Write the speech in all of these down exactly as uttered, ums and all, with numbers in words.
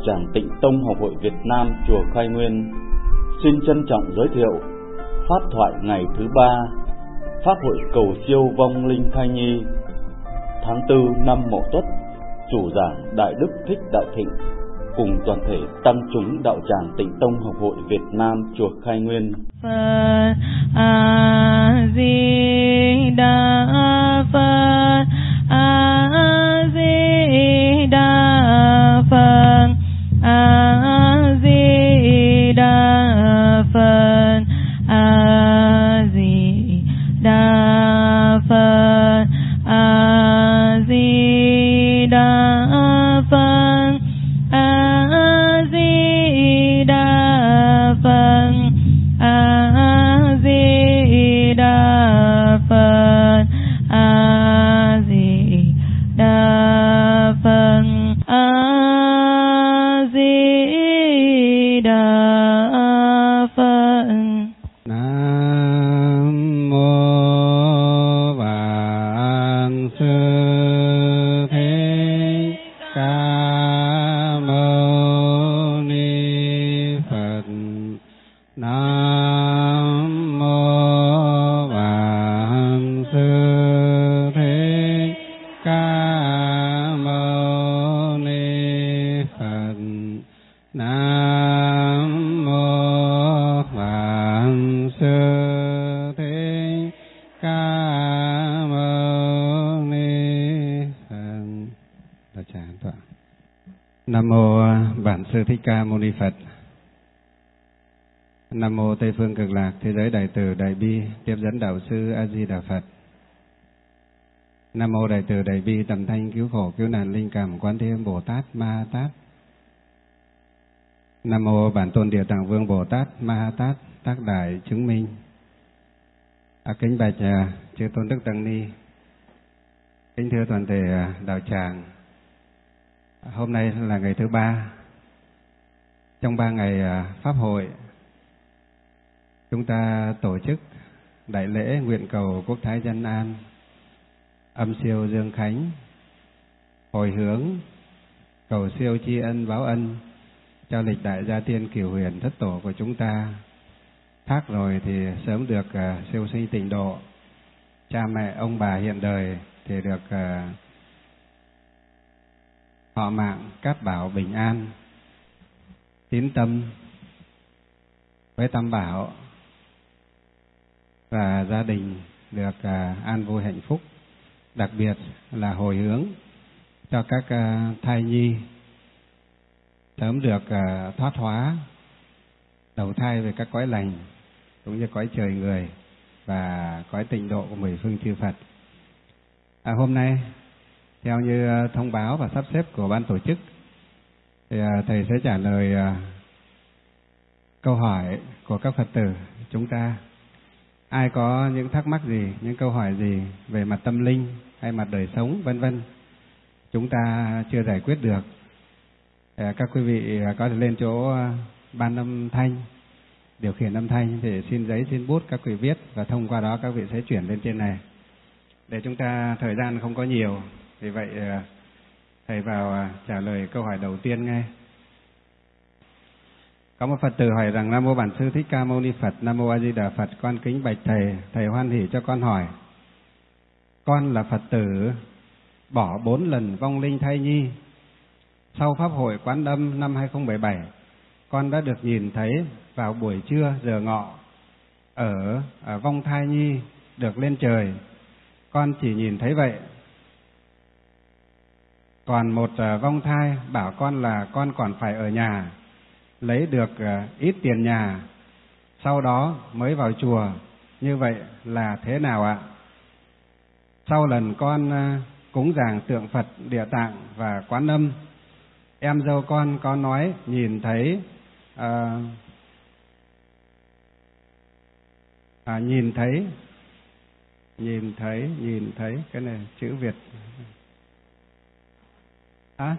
tràng Tịnh Tông Học hội Việt Nam chùa Khai Nguyên xin trân trọng giới thiệu pháp thoại ngày thứ ba, pháp hội cầu siêu vong linh thai nhi, tháng tư năm Mậu Tuất. Chủ giảng Đại Đức Thích Đại Thịnh cùng toàn thể tăng chúng đạo tràng Tịnh Tông Học hội Việt Nam chùa Khai Nguyên. Phật A Di Đà Phật, A Di Đà Phật, A Di Đà Phật, A Di Đà Phật, A Di Đà Phật, A Di Đà Phật, A Di Đà Phật, A Di Đà Phật, A Di Đà Phật. Nam mô Vạn Sư Thích Ca Mâu Ni Phật. Nam mô Vạn Sư Thích Ca Mâu Ni Phật. Nam mô Vạn Sư Thích Ca Mâu Ni Phật. Đạo tràng an toàn. Nam mô Vạn Sư Thích Ca Mâu Ni Phật. Nam mô Tây phương Cực Lạc Thế giới Đại Từ Đại Bi Tiếp dẫn Đạo sư A Di Đà Phật. Nam mô Đại Từ Đại Bi Tầm Thanh Cứu Khổ Cứu Nạn Linh Cảm Quán Thế Âm Bồ Tát Ma Ha Tát. Nam mô Bản Tôn Địa Tạng Vương Bồ Tát Ma Ha Tát Tác Đại Chứng Minh. À, kính bạch à, chư Tôn Đức Tăng Ni, kính thưa toàn thể à, đạo tràng. À, hôm nay là ngày thứ ba trong ba ngày à, pháp hội. Chúng ta tổ chức đại lễ nguyện cầu quốc thái dân an, âm siêu dương khánh, hồi hướng cầu siêu tri ân báo ân cho lịch đại gia tiên cửu huyền thất tổ của chúng ta. Thác rồi thì sớm được uh, siêu sinh tịnh độ, cha mẹ ông bà hiện đời thì được uh, họ mạng cát bảo bình an, tín tâm với tam bảo, và gia đình được uh, an vui hạnh phúc. Đặc biệt là hồi hướng cho các uh, thai nhi sớm được uh, thoát hóa, đầu thai về các cõi lành cũng như cõi trời người và cõi tịnh độ của mười phương chư Phật. À, hôm nay theo như uh, thông báo và sắp xếp của ban tổ chức thì uh, thầy sẽ trả lời uh, câu hỏi của các Phật tử chúng ta. Ai có những thắc mắc gì, những câu hỏi gì về mặt tâm linh hay mặt đời sống vân vân chúng ta chưa giải quyết được, các quý vị có thể lên chỗ ban âm thanh, điều khiển âm thanh để xin giấy xin bút các quý vị viết, và thông qua đó các vị sẽ chuyển lên trên này. Để chúng ta thời gian không có nhiều, vì vậy thầy vào trả lời câu hỏi đầu tiên ngay. Có một Phật tử hỏi rằng: Nam mô Bản Sư Thích Ca Mâu Ni Phật, Nam mô A Di Đà Phật, con kính bạch thầy, thầy hoan hỷ cho con hỏi. Con là Phật tử bỏ bốn lần vong linh thai nhi. Sau pháp hội Quán Âm năm hai không bảy bảy, con đã được nhìn thấy vào buổi trưa giờ ngọ ở, ở vong thai nhi được lên trời. Con chỉ nhìn thấy vậy. Còn một uh, vong thai bảo con là con còn phải ở nhà lấy được uh, ít tiền nhà, sau đó mới vào chùa. Như vậy là thế nào ạ? Sau lần con uh, cúng dường tượng Phật Địa Tạng và Quán Âm, em dâu con có nói nhìn thấy uh, à, nhìn thấy nhìn thấy nhìn thấy cái này chữ Việt à,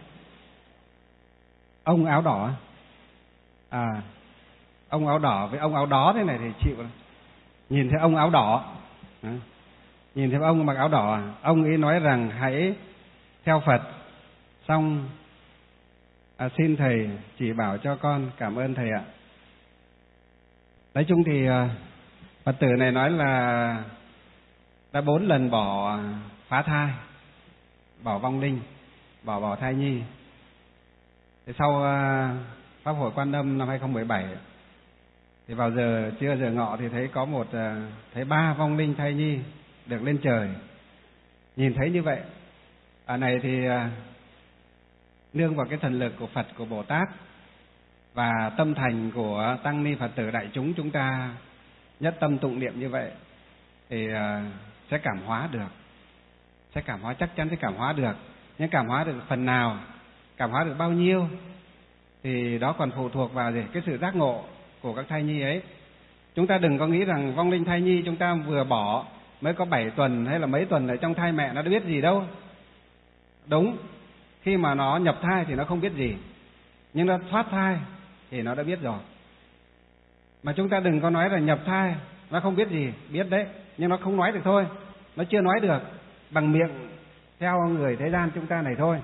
ông áo đỏ à ông áo đỏ với ông áo đó thế này thì chịu. Nhìn thấy ông áo đỏ à, nhìn thấy ông mặc áo đỏ, ông ấy nói rằng hãy theo Phật, xong À, xin thầy chỉ bảo cho con, cảm ơn thầy ạ. Nói chung thì Phật tử này nói là đã bốn lần bỏ phá thai, bỏ vong linh, bỏ bỏ thai nhi. Thì sau Pháp hội Quan Âm năm hai không một bảy thì vào giờ trưa giờ ngọ thì thấy có một thấy ba vong linh thai nhi được lên trời. Nhìn thấy như vậy, ở này thì nương vào cái thần lực của Phật, của Bồ Tát và tâm thành của tăng ni Phật tử đại chúng, chúng ta nhất tâm tụng niệm như vậy thì sẽ cảm hóa được, sẽ cảm hóa, chắc chắn sẽ cảm hóa được. Nhưng cảm hóa được phần nào, cảm hóa được bao nhiêu thì đó còn phụ thuộc vào gì? Cái sự giác ngộ của các thai nhi ấy. Chúng ta đừng có nghĩ rằng vong linh thai nhi chúng ta vừa bỏ mới có bảy tuần hay là mấy tuần ở trong thai mẹ nó đã biết gì đâu. Đúng, khi mà nó nhập thai thì nó không biết gì, nhưng nó thoát thai thì nó đã biết rồi. Mà chúng ta đừng có nói là nhập thai nó không biết gì, biết đấy, nhưng nó không nói được thôi, nó chưa nói được bằng miệng theo người thế gian chúng ta này thôi,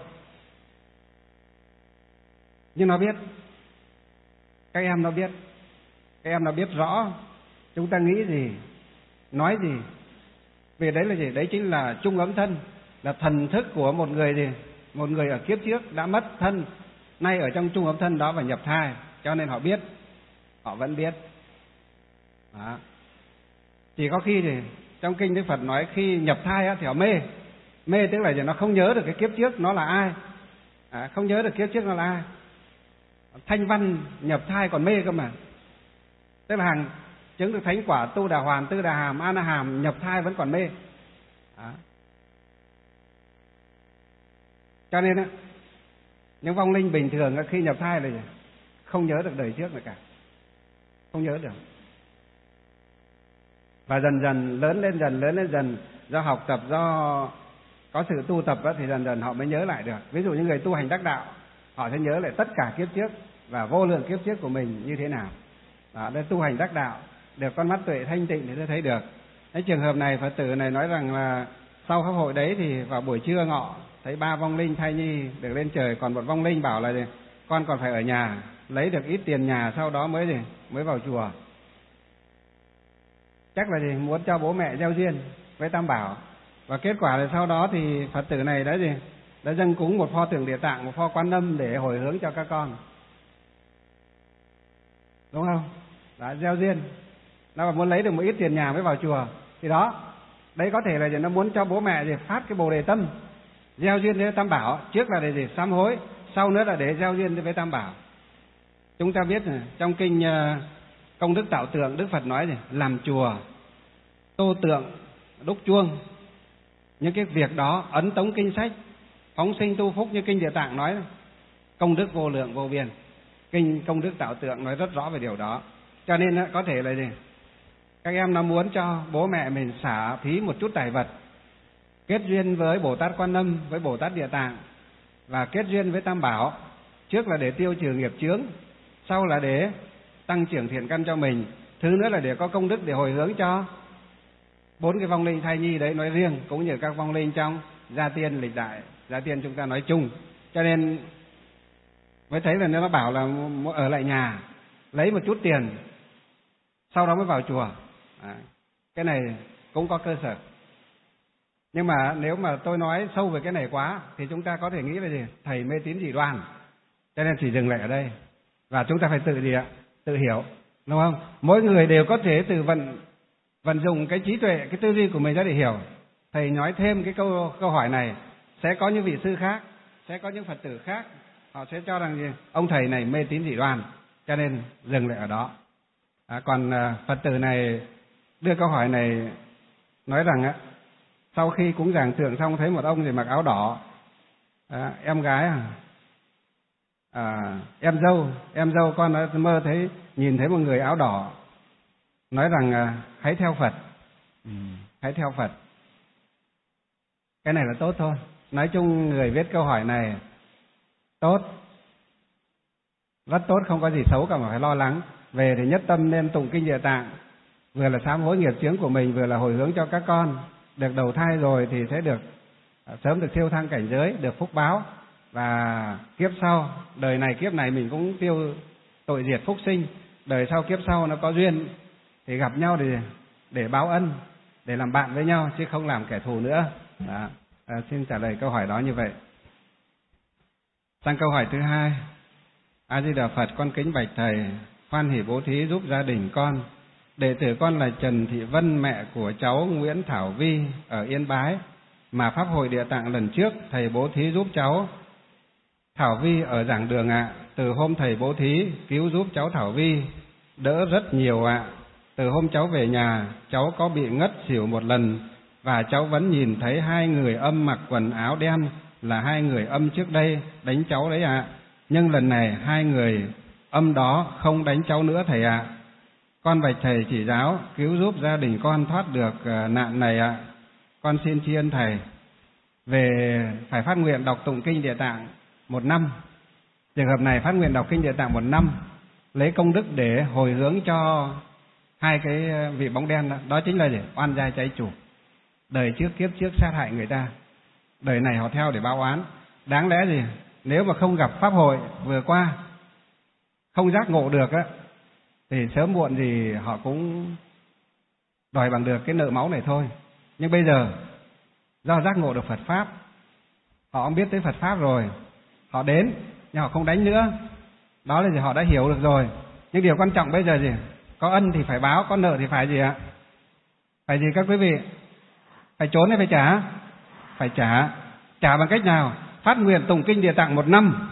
nhưng nó biết. Các em nó biết, các em nó biết rõ chúng ta nghĩ gì, nói gì. Vì đấy là gì? Đấy chính là chung ấm thân, là thần thức của một người gì? Một người ở kiếp trước đã mất thân, nay ở trong chung ấm thân đó và nhập thai, cho nên họ biết, họ vẫn biết. Đó. Chỉ có khi thì trong kinh Đức Phật nói khi nhập thai á, thì họ mê, mê tức là gì? Nó không nhớ được cái kiếp trước nó là ai, à, không nhớ được kiếp trước nó là ai. Thanh văn nhập thai còn mê cơ mà, tức là hàng chứng được thánh quả tu đà hoàn, tư đà hàm, a na hàm, nhập thai vẫn còn mê. Đó. Cho nên á, những vong linh bình thường khi nhập thai là gì? Không nhớ được đời trước nữa cả, không nhớ được. Và dần dần lớn lên dần lớn lên dần do học tập, do có sự tu tập đó, thì dần dần họ mới nhớ lại được. Ví dụ như người tu hành đắc đạo, họ sẽ nhớ lại tất cả kiếp trước và vô lượng kiếp trước của mình như thế nào. Đó, để tu hành đắc đạo được con mắt tuệ thanh tịnh thì sẽ thấy được. Cái trường hợp này Phật tử này nói rằng là sau pháp hội đấy thì vào buổi trưa ngọ thấy ba vong linh thai nhi được lên trời, còn một vong linh bảo là gì? Con còn phải ở nhà lấy được ít tiền nhà, sau đó mới gì mới vào chùa. Chắc là gì muốn cho bố mẹ gieo duyên với Tam Bảo. Và kết quả là sau đó thì Phật tử này đã gì đã dâng cúng một pho tượng Địa Tạng, một pho Quan Âm để hồi hướng cho các con, đúng không? Đã gieo duyên, nó muốn lấy được một ít tiền nhà mới vào chùa. Thì đó, đấy có thể là gì? Nó muốn cho bố mẹ gì phát cái Bồ Đề tâm, gieo duyên với Tam Bảo. Trước là để gì sám hối, sau nữa là để gieo duyên với Tam Bảo. Chúng ta biết này, trong kinh uh, Công Đức Tạo Tượng, Đức Phật nói gì? Làm chùa, tô tượng, đúc chuông, những cái việc đó, ấn tống kinh sách, phóng sinh tu phúc như kinh Địa Tạng nói, công đức vô lượng vô biên. Kinh Công Đức Tạo Tượng nói rất rõ về điều đó. Cho nên có thể là gì? Các em nó muốn cho bố mẹ mình xả phí một chút tài vật, kết duyên với Bồ Tát Quan Âm, với Bồ Tát Địa Tạng và kết duyên với Tam Bảo. Trước là để tiêu trừ nghiệp chướng, sau là để tăng trưởng thiện căn cho mình, thứ nữa là để có công đức để hồi hướng cho bốn cái vong linh thai nhi đấy nói riêng, cũng như các vong linh trong gia tiên lịch đại, gia tiên chúng ta nói chung. Cho nên mới thấy là nó bảo là ở lại nhà lấy một chút tiền, sau đó mới vào chùa. À, cái này cũng có cơ sở. Nhưng mà nếu mà tôi nói sâu về cái này quá thì chúng ta có thể nghĩ là gì? Thầy mê tín dị đoan. Cho nên chỉ dừng lại ở đây. Và chúng ta phải tự gì ạ? Tự hiểu, đúng không? Mỗi người đều có thể tự vận vận dụng cái trí tuệ, cái tư duy của mình ra để hiểu. Thầy nói thêm cái câu câu hỏi này, sẽ có những vị sư khác, sẽ có những Phật tử khác, họ sẽ cho rằng gì? Ông thầy này mê tín dị đoan, cho nên dừng lại ở đó. À, còn à, Phật tử này đưa câu hỏi này nói rằng á, sau khi cúng dường tượng xong thấy một ông thì mặc áo đỏ, à, em gái à, à em dâu em dâu con đã mơ thấy nhìn thấy một người áo đỏ, nói rằng à, hãy theo Phật, ừ. hãy theo Phật. Cái này là tốt thôi. Nói chung người viết câu hỏi này tốt, rất tốt, không có gì xấu cả mà phải lo lắng. Về thì nhất tâm nên tụng kinh Địa Tạng, vừa là sám hối nghiệp chướng của mình, vừa là hồi hướng cho các con. Được đầu thai rồi thì sẽ được sớm được siêu thăng cảnh giới, được phúc báo. và kiếp sau, đời này kiếp này mình cũng tiêu tội diệt phúc sinh, đời sau kiếp sau nó có duyên thì gặp nhau để để báo ân, để làm bạn với nhau chứ không làm kẻ thù nữa. Đó. À, xin trả lời câu hỏi đó như vậy. Sang câu hỏi thứ hai. A Di Đà Phật, con kính bạch thầy, hoan hỷ bố thí giúp gia đình con. Đệ tử con là Trần Thị Vân, mẹ của cháu Nguyễn Thảo Vi ở Yên Bái, mà Pháp hội Địa Tạng lần trước thầy bố thí giúp cháu Thảo Vi ở giảng đường ạ. Từ hôm thầy bố thí cứu giúp cháu Thảo Vi đỡ rất nhiều ạ. Từ hôm cháu về nhà, cháu có bị ngất xỉu một lần, và cháu vẫn nhìn thấy hai người âm mặc quần áo đen là hai người âm trước đây đánh cháu đấy ạ. Nhưng lần này hai người âm đó không đánh cháu nữa thầy ạ. Con bạch thầy chỉ giáo cứu giúp gia đình con thoát được nạn này ạ. Con xin tri ân thầy. Về phải phát nguyện đọc tụng kinh Địa Tạng một năm. Trường hợp này phát nguyện đọc kinh Địa Tạng một năm, lấy công đức để hồi hướng cho hai cái vị bóng đen đó, đó chính là gì? Oan gia trái chủ. Đời trước kiếp trước sát hại người ta, đời này họ theo để báo oán. Đáng lẽ gì? Nếu mà không gặp pháp hội vừa qua, không giác ngộ được á, thì sớm muộn gì họ cũng đòi bằng được cái nợ máu này thôi. Nhưng bây giờ do giác ngộ được Phật pháp, họ không biết tới Phật pháp rồi, họ đến nhưng họ không đánh nữa. Đó là gì? Họ đã hiểu được rồi. Nhưng điều quan trọng bây giờ gì? Có ân thì phải báo, có nợ thì phải gì ạ? Phải gì các quý vị? Phải trốn hay phải trả? Phải trả. Trả bằng cách nào? Phát nguyện tụng kinh Địa Tạng một năm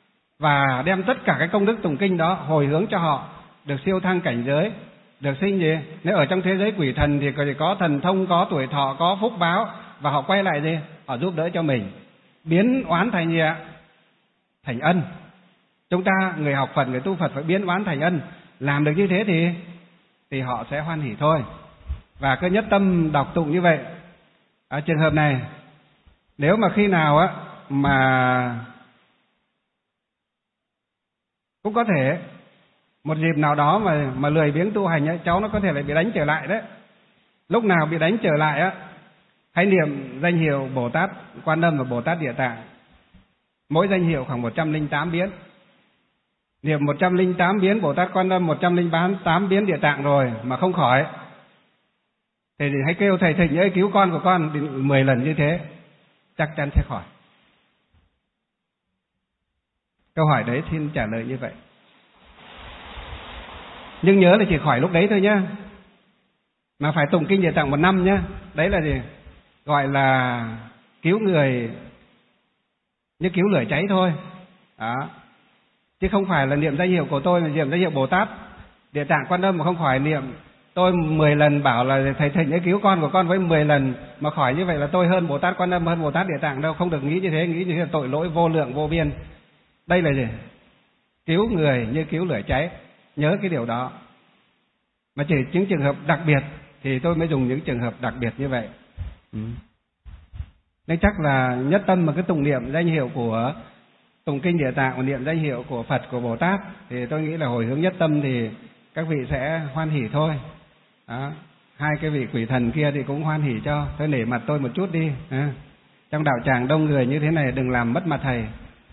và đem tất cả cái công đức tụng kinh đó hồi hướng cho họ được siêu thăng cảnh giới, được sinh gì? Nếu ở trong thế giới quỷ thần thì có thần thông, có tuổi thọ, có phúc báo, và họ quay lại gì? Họ giúp đỡ cho mình, biến oán thành gì ạ? Thành ân. Chúng ta người học Phật, người tu Phật phải biến oán thành ân. Làm được như thế thì thì họ sẽ hoan hỷ thôi. Và cứ nhất tâm đọc tụng như vậy. Ở trường hợp này, nếu mà khi nào á mà cũng có thể một dịp nào đó mà mà lười biếng tu hành ấy, cháu nó có thể lại bị đánh trở lại đấy. Lúc nào bị đánh trở lại á, hãy niệm danh hiệu Bồ Tát Quan Âm và Bồ Tát Địa Tạng. Mỗi danh hiệu khoảng một trăm lẻ tám biến. Niệm một trăm lẻ tám biến Bồ Tát Quan Âm, một trăm lẻ tám biến Địa Tạng rồi mà không khỏi, thì hãy kêu thầy Thịnh ơi cứu con của con mười lần như thế, chắc chắn sẽ khỏi. Câu hỏi đấy xin trả lời như vậy. Nhưng nhớ là chỉ khỏi lúc đấy thôi nhá. Mà phải tụng kinh Địa Tạng một năm nhá. Đấy là gì? Gọi là cứu người như cứu lửa cháy thôi. Đó. Chứ không phải là niệm danh hiệu của tôi mà niệm danh hiệu Bồ Tát Địa Tạng Quan Âm mà không khỏi niệm. Tôi mười lần bảo là thầy Thịnh ấy cứu con của con với mười lần mà khỏi như vậy là tôi hơn Bồ Tát Quan Âm, hơn Bồ Tát Địa Tạng đâu. Không được nghĩ như thế, nghĩ như thế là tội lỗi vô lượng vô biên. Đây là gì? Cứu người như cứu lửa cháy. Nhớ cái điều đó. Mà chỉ những trường hợp đặc biệt thì tôi mới dùng những trường hợp đặc biệt như vậy. Ừ. Nên chắc là nhất tâm mà cứ tụng niệm danh hiệu của tụng kinh Địa Tạng và niệm danh hiệu của Phật, của Bồ Tát thì tôi nghĩ là hồi hướng nhất tâm thì các vị sẽ hoan hỷ thôi. Đó. Hai cái vị quỷ thần kia thì cũng hoan hỷ cho. Thôi nể mặt tôi một chút đi. À. Trong đạo tràng đông người như thế này đừng làm mất mặt thầy.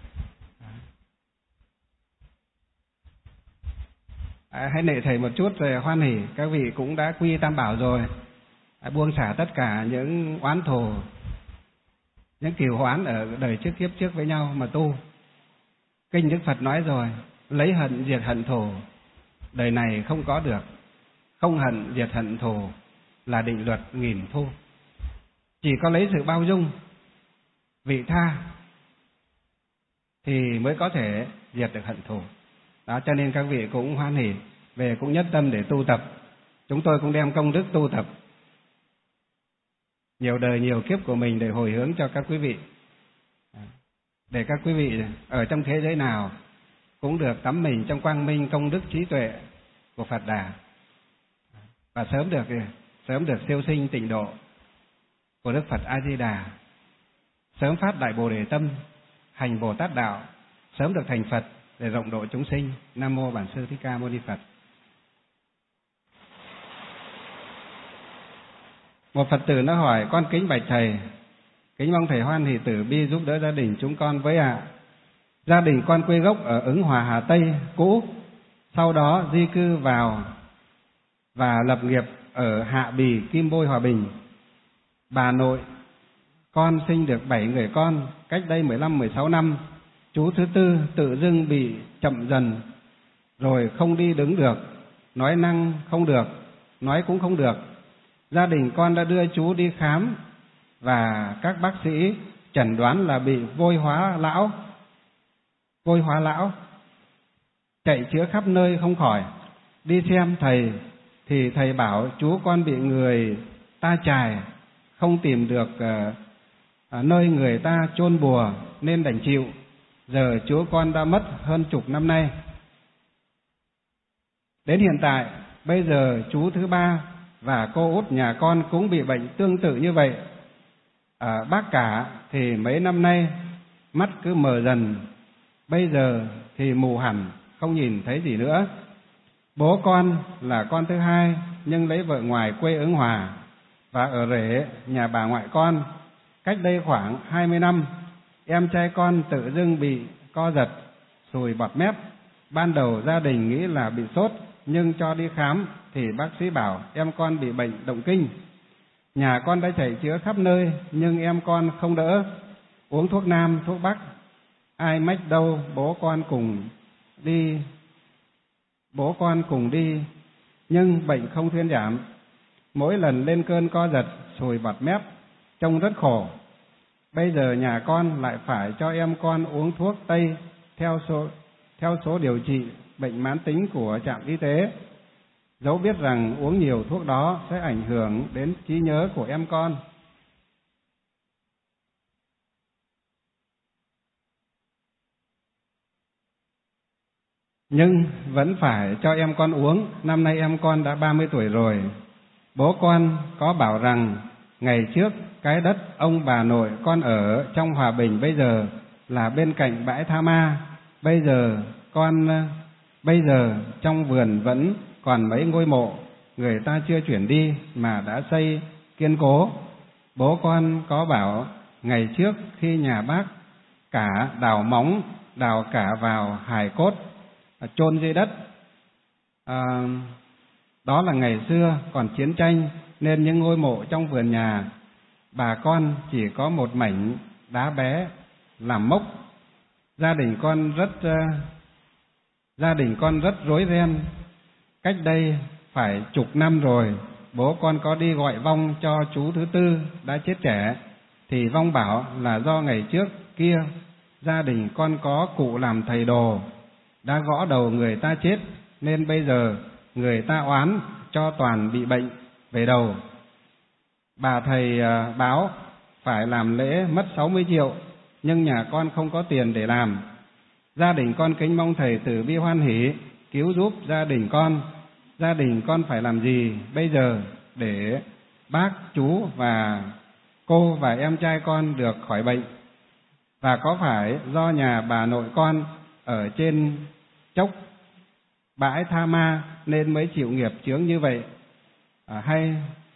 À, hãy nể thầy một chút rồi hoan hỷ. Các vị cũng đã quy tam bảo rồi. À, buông xả tất cả những oán thù, những kiều oán ở đời trước kiếp trước với nhau mà tu. Kinh Đức Phật nói rồi, lấy hận diệt hận thù, đời này không có được. Không hận diệt hận thù là định luật nghìn thu. Chỉ có lấy sự bao dung, vị tha thì mới có thể diệt được hận thù. Đó, cho nên các vị cũng hoan hỷ về, cũng nhất tâm để tu tập. Chúng tôi cũng đem công đức tu tập nhiều đời nhiều kiếp của mình để hồi hướng cho các quý vị, để các quý vị ở trong thế giới nào cũng được tắm mình trong quang minh công đức trí tuệ của Phật Đà, và sớm được sớm được siêu sinh tịnh độ của Đức Phật A Di Đà, sớm phát đại Bồ Đề tâm, hành Bồ Tát đạo, sớm được thành Phật để rộng độ chúng sinh. Nam mô Bản Sư Thích Ca Mâu Ni Phật. Một Phật tử nó hỏi: con kính bạch thầy, Kính mong Thầy hoan hỷ từ bi giúp đỡ gia đình chúng con với ạ. Gia đình con quê gốc ở Ứng Hòa, Hà Tây cũ, sau đó di cư vào và lập nghiệp ở Hạ Bì, Kim Bôi, Hòa Bình. Bà nội con sinh được bảy người con, cách đây mười lăm mười sáu năm. Chú thứ tư tự dưng bị chậm dần, rồi không đi đứng được, nói năng không được, nói cũng không được. Gia đình con đã đưa chú đi khám và các bác sĩ chẩn đoán là bị vôi hóa lão. Vôi hóa lão, chạy chữa khắp nơi không khỏi. Đi xem thầy thì thầy bảo chú con bị người ta chài, không tìm được uh, nơi người ta chôn bùa nên đành chịu. Giờ chú con đã mất hơn chục năm nay. Đến hiện tại, bây giờ chú thứ ba và cô út nhà con cũng bị bệnh tương tự như vậy. À, bác cả thì mấy năm nay mắt cứ mờ dần, bây giờ thì mù hẳn, không nhìn thấy gì nữa. Bố con là con thứ hai nhưng lấy vợ ngoài quê Ứng Hòa và ở rể nhà bà ngoại con. Cách đây khoảng hai mươi năm, em trai con tự dưng bị co giật, sùi bọt mép. Ban đầu gia đình nghĩ là bị sốt, nhưng cho đi khám thì bác sĩ bảo em con bị bệnh động kinh. Nhà con đã chạy chữa khắp nơi nhưng em con không đỡ, uống thuốc nam, thuốc bắc, ai mách đâu bố con cùng đi, bố con cùng đi, nhưng bệnh không thuyên giảm. Mỗi lần lên cơn co giật, sùi bọt mép, trông rất khổ. Bây giờ nhà con lại phải cho em con uống thuốc Tây theo số, theo số điều trị bệnh mãn tính của trạm y tế. Dẫu biết rằng uống nhiều thuốc đó sẽ ảnh hưởng đến trí nhớ của em con. Nhưng vẫn phải cho em con uống. Năm nay em con đã ba mươi tuổi rồi. Bố con có bảo rằng ngày trước cái đất ông bà nội con ở trong Hòa Bình bây giờ là bên cạnh bãi Tha Ma. Bây giờ con bây giờ trong vườn vẫn còn mấy ngôi mộ, người ta chưa chuyển đi mà đã xây kiên cố. Bố con có bảo ngày trước khi nhà bác cả đào móng, đào cả vào hài cốt, chôn dưới đất. À, đó là ngày xưa còn chiến tranh nên những ngôi mộ trong vườn nhà bà con chỉ có một mảnh đá bé làm mốc. Gia đình con rất uh, gia đình con rất rối ren. Cách đây phải chục năm rồi, bố con có đi gọi vong cho chú thứ tư đã chết trẻ, thì vong bảo là do ngày trước kia gia đình con có cụ làm thầy đồ đã gõ đầu người ta chết, nên bây giờ người ta oán cho toàn bị bệnh về đầu. Bà thầy uh, báo phải làm lễ mất sáu mươi triệu, nhưng nhà con không có tiền để làm. Gia đình con kính mong thầy từ bi hoan hỷ cứu giúp gia đình con. Gia đình con phải làm gì bây giờ để bác, chú và cô và em trai con được khỏi bệnh? Và có phải do nhà bà nội con ở trên chốc bãi Tha Ma nên mới chịu nghiệp chướng như vậy? À, hay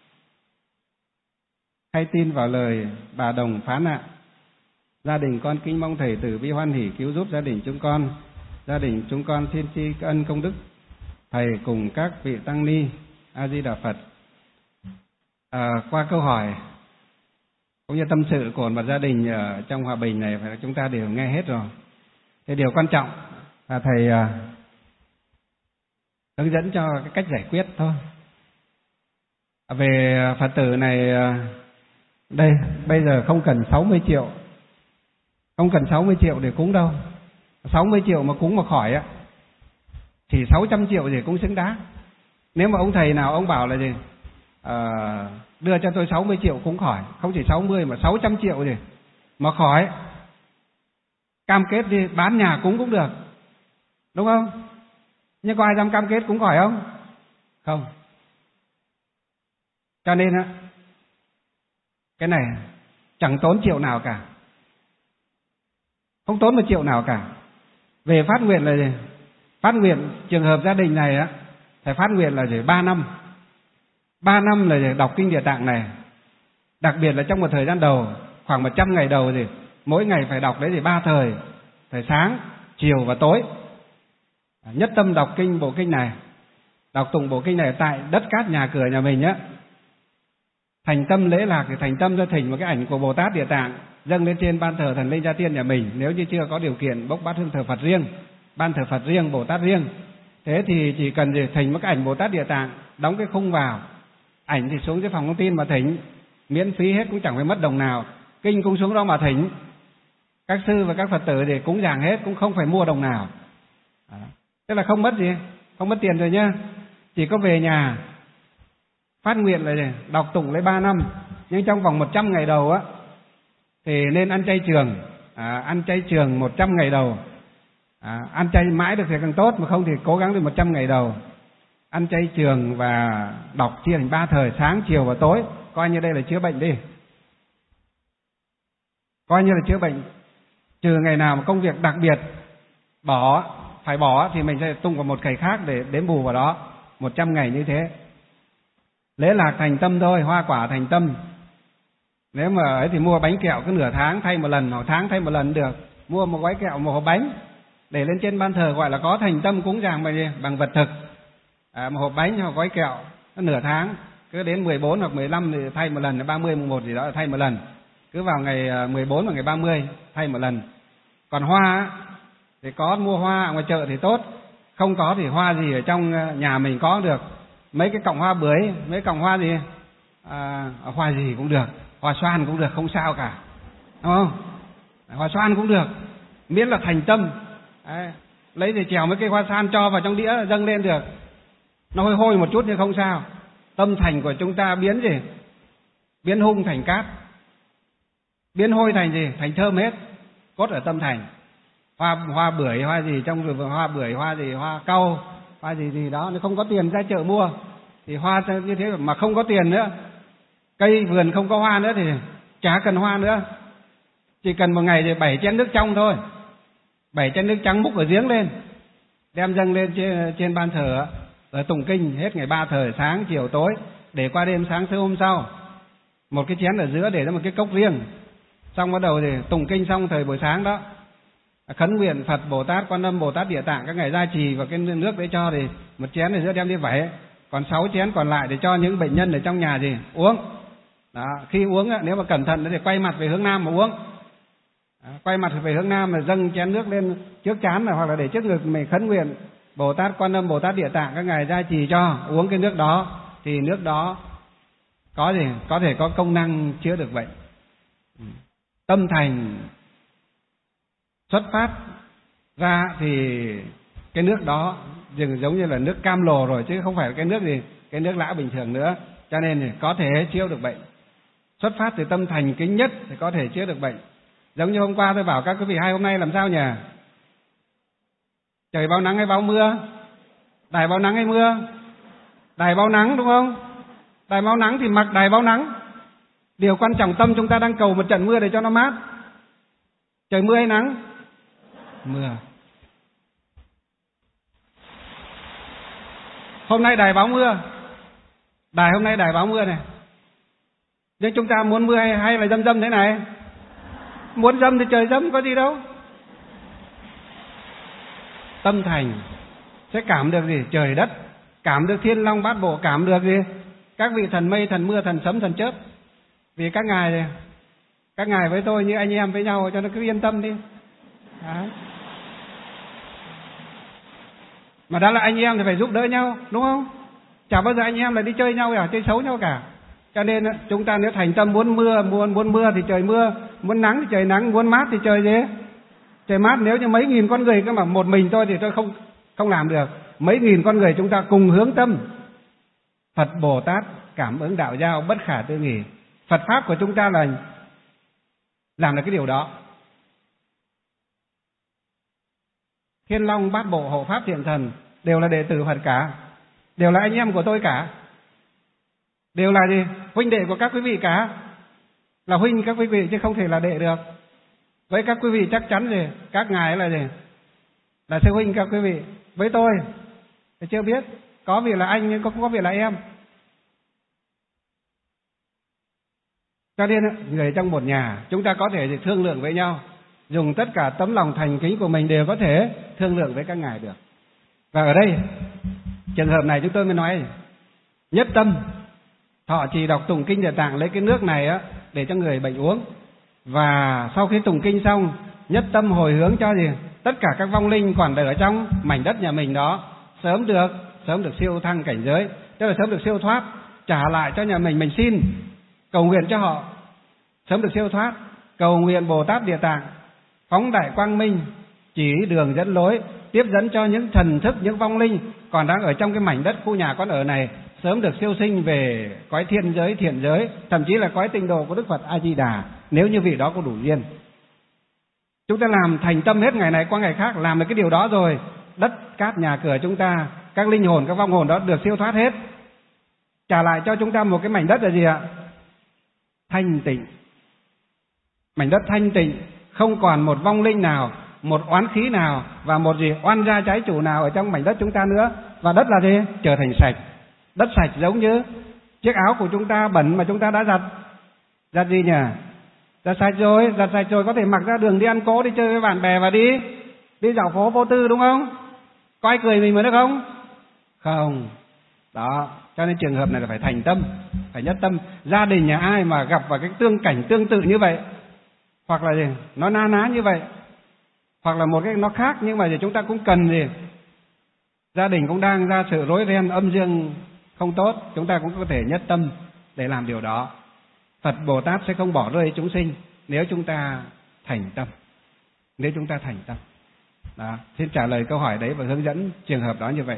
hay tin vào lời bà Đồng phán ạ. Gia đình con kính mong thầy từ bi hoan hỷ cứu giúp gia đình chúng con. Gia đình chúng con xin tri ân công đức thầy cùng các vị tăng ni. A Di Đà Phật. À, qua câu hỏi cũng như tâm sự của một gia đình ở trong Hòa Bình này phải chúng ta đều nghe hết rồi. Thì điều quan trọng là thầy uh, hướng dẫn cho cái cách giải quyết thôi. Về Phật tử này uh, đây bây giờ không cần sáu mươi triệu, không cần sáu mươi triệu để cúng đâu. sáu mươi triệu mà cúng mà khỏi á thì sáu trăm triệu gì cũng xứng đáng. Nếu mà ông thầy nào ông bảo là gì à, đưa cho tôi sáu mươi triệu cúng khỏi, không chỉ sáu mươi mà sáu trăm triệu gì mà khỏi, cam kết đi bán nhà cúng cũng được, đúng không? Nhưng có ai dám cam kết cúng khỏi không? Không. Cho nên á, cái này chẳng tốn triệu nào cả, không tốn một triệu nào cả. Về phát nguyện là gì? Phát nguyện trường hợp gia đình này á, phải phát nguyện là gì? Ba năm. Ba năm là gì? Đọc kinh Địa Tạng này. Đặc biệt là trong một thời gian đầu khoảng một trăm ngày đầu thì mỗi ngày phải đọc đấy thì ba thời, thời sáng, chiều và tối. Nhất tâm đọc kinh bộ kinh này, đọc tụng bộ kinh này tại đất cát nhà cửa nhà mình nhé. Thành tâm lễ lạc thì thành tâm cho thỉnh một cái ảnh của Bồ Tát Địa Tạng dâng lên trên ban thờ thần linh gia tiên nhà mình. Nếu như chưa có điều kiện bốc bát hương thờ Phật riêng, ban thờ Phật riêng, Bồ Tát riêng, thế thì chỉ cần gì thỉnh một cái ảnh Bồ Tát Địa Tạng, đóng cái khung vào, ảnh thì xuống cái phòng thông tin mà thỉnh, miễn phí hết, cũng chẳng phải mất đồng nào. Kinh cũng xuống đó mà thỉnh, các sư và các Phật tử thì cúng dường hết, cũng không phải mua đồng nào. Đó. Tức là không mất gì, không mất tiền rồi nhá. Chỉ có về nhà phát nguyện là đọc tụng lấy ba năm, nhưng trong vòng một trăm ngày đầu á thì nên ăn chay trường, à, ăn chay trường một trăm ngày đầu. À, ăn chay mãi được thì càng tốt, mà không thì cố gắng được một trăm ngày đầu. Ăn chay trường và đọc chia thành ba thời, sáng, chiều và tối, coi như đây là chữa bệnh đi. Coi như là chữa bệnh. Trừ ngày nào mà công việc đặc biệt bỏ, phải bỏ thì mình sẽ tung vào một ngày khác để đếm bù vào đó. Một trăm ngày như thế. Lễ lạc thành tâm thôi, hoa quả thành tâm. Nếu mà ấy thì mua bánh kẹo cứ nửa tháng thay một lần, hoặc tháng thay một lần được. Mua một gói kẹo, một hộp bánh để lên trên ban thờ, gọi là có thành tâm cúng dường bằng, bằng vật thực. À, một hộp bánh hoặc gói kẹo nửa tháng, cứ đến mười bốn hoặc mười lăm thì thay một lần, ba mươi mùng một gì đó thay một lần. Cứ vào ngày mười bốn và ngày ba mươi thay một lần. Còn hoa thì có mua hoa ở ngoài chợ thì tốt, không có thì hoa gì ở trong nhà mình có được. Mấy cái cọng hoa bưởi, mấy cọng hoa gì, à, hoa gì cũng được, hoa xoan cũng được, không sao cả, đúng không? Hoa xoan cũng được, miễn là thành tâm. Đấy, lấy thì trèo mấy cây hoa xoan cho vào trong đĩa dâng lên được, nó hôi hôi một chút nhưng không sao. Tâm thành của chúng ta biến gì? Biến hung thành cát, biến hôi thành gì? Thành thơm hết, cốt ở tâm thành. Hoa hoa bưởi, hoa gì trong hoa bưởi, hoa gì, hoa cau, hoa gì gì đó, nếu không có tiền ra chợ mua thì hoa như thế, mà không có tiền nữa, cây vườn không có hoa nữa thì chả cần hoa nữa. Chỉ cần một ngày thì bảy chén nước trong thôi, bảy chén nước trắng múc ở giếng lên, đem dâng lên trên, trên ban thờ, ở tụng kinh hết ngày ba thời, sáng chiều tối, để qua đêm sáng sớm hôm sau. Một cái chén ở giữa để ra một cái cốc riêng, xong bắt đầu thì tụng kinh xong thời buổi sáng đó, khấn nguyện Phật, Bồ Tát, Quan Âm, Bồ Tát Địa Tạng các ngài gia trì vào cái nước để cho, thì một chén ở giữa đem đi vẩy, còn sáu chén còn lại để cho những bệnh nhân ở trong nhà gì uống. Đó, khi uống nếu mà cẩn thận thì quay mặt về hướng nam mà uống. Đó, quay mặt về hướng nam mà dâng chén nước lên trước trán, hoặc là để trước ngực mình khấn nguyện Bồ Tát, Quan Âm, Bồ Tát Địa Tạng các ngài gia trì cho uống cái nước đó, thì nước đó có gì có thể có công năng chữa được bệnh. Tâm thành xuất phát ra thì cái nước đó dường giống như là nước cam lồ rồi, chứ không phải là cái nước gì, cái nước lã bình thường nữa. Cho nên thì có thể chữa được bệnh. Xuất phát từ tâm thành kính nhất thì có thể chữa được bệnh. Giống như hôm qua tôi bảo các quý vị, hai hôm nay làm sao nhỉ? Trời bao nắng hay bao mưa? Đài bao nắng hay mưa? Đài bao nắng, đúng không? Đài bao nắng thì mặc đài bao nắng. Điều quan trọng tâm chúng ta đang cầu một trận mưa để cho nó mát. Trời mưa hay nắng? Mưa. Hôm nay đài báo mưa, đài hôm nay đài báo mưa này, nhưng chúng ta muốn mưa hay, hay là dâm dâm thế này? Muốn dâm thì trời dâm, có gì đâu. Tâm thành sẽ cảm được gì? Trời đất, cảm được thiên long bát bộ, cảm được gì? Các vị thần mây, thần mưa, thần sấm, thần chớp. Vì các ngài các ngài với tôi như anh em với nhau, cho nó cứ yên tâm đi. Đấy. Mà đã là anh em thì phải giúp đỡ nhau, đúng không? Chả bao giờ anh em lại đi chơi nhau cả, chơi xấu nhau cả. Cho nên chúng ta nếu thành tâm muốn mưa, muốn muốn mưa thì trời mưa, muốn nắng thì trời nắng, muốn mát thì trời gì? Trời mát. Nếu như mấy nghìn con người cơ mà một mình tôi thì tôi không không làm được. Mấy nghìn con người chúng ta cùng hướng tâm. Phật Bồ Tát cảm ứng đạo giao bất khả tư nghì. Phật pháp của chúng ta là làm được cái điều đó. Thiên long bát bộ, hộ pháp thiện thần đều là đệ tử Phật cả, đều là anh em của tôi cả, đều là gì? Huynh đệ của các quý vị cả, là huynh các quý vị chứ không thể là đệ được. Với các quý vị chắc chắn gì? Các ngài là gì? Là sư huynh các quý vị. Với tôi thì chưa biết, có vị là anh nhưng cũng có vị là em. Cho nên người trong một nhà chúng ta có thể thương lượng với nhau, dùng tất cả tấm lòng thành kính của mình đều có thể thương lượng với các ngài được. Và ở đây trường hợp này chúng tôi mới nói nhất tâm thọ trì đọc tụng kinh Địa Tạng, lấy cái nước này á để cho người bệnh uống, và sau khi tụng kinh xong nhất tâm hồi hướng cho gì tất cả các vong linh còn ở trong mảnh đất nhà mình đó sớm được sớm được siêu thăng cảnh giới, tức là sớm được siêu thoát, trả lại cho nhà mình. Mình xin cầu nguyện cho họ sớm được siêu thoát, cầu nguyện Bồ Tát Địa Tạng phóng đại quang minh, chỉ đường dẫn lối, tiếp dẫn cho những thần thức, những vong linh còn đang ở trong cái mảnh đất khu nhà con ở này sớm được siêu sinh về cõi thiên giới, thiện giới, thậm chí là cõi tịnh độ của Đức Phật A Di Đà, nếu như vị đó có đủ duyên. Chúng ta làm thành tâm hết ngày này qua ngày khác, làm được cái điều đó rồi, đất cát nhà cửa chúng ta, các linh hồn, các vong hồn đó được siêu thoát hết, trả lại cho chúng ta một cái mảnh đất là gì ạ? Thanh tịnh. Mảnh đất thanh tịnh, không còn một vong linh nào, một oán khí nào và một gì oan gia trái chủ nào ở trong mảnh đất chúng ta nữa. Và đất là gì? Trở thành sạch. Đất sạch giống như chiếc áo của chúng ta bẩn mà chúng ta đã giặt. Giặt gì nhỉ? Giặt sạch rồi, giặt sạch rồi có thể mặc ra đường đi ăn cố, đi chơi với bạn bè và đi đi dạo phố vô tư, đúng không? Có ai cười mình mà được không? Không. Đó, cho nên trường hợp này là phải thành tâm, phải nhất tâm. Gia đình nhà ai mà gặp vào cái tương cảnh tương tự như vậy, hoặc là gì nó na ná như vậy, hoặc là một cái nó khác, nhưng mà gì chúng ta cũng cần gì, gia đình cũng đang ra sự rối ren âm dương không tốt, chúng ta cũng có thể nhất tâm để làm điều đó. Phật Bồ Tát sẽ không bỏ rơi chúng sinh nếu chúng ta thành tâm, nếu chúng ta thành tâm. Đó, xin trả lời câu hỏi đấy và hướng dẫn trường hợp đó như vậy.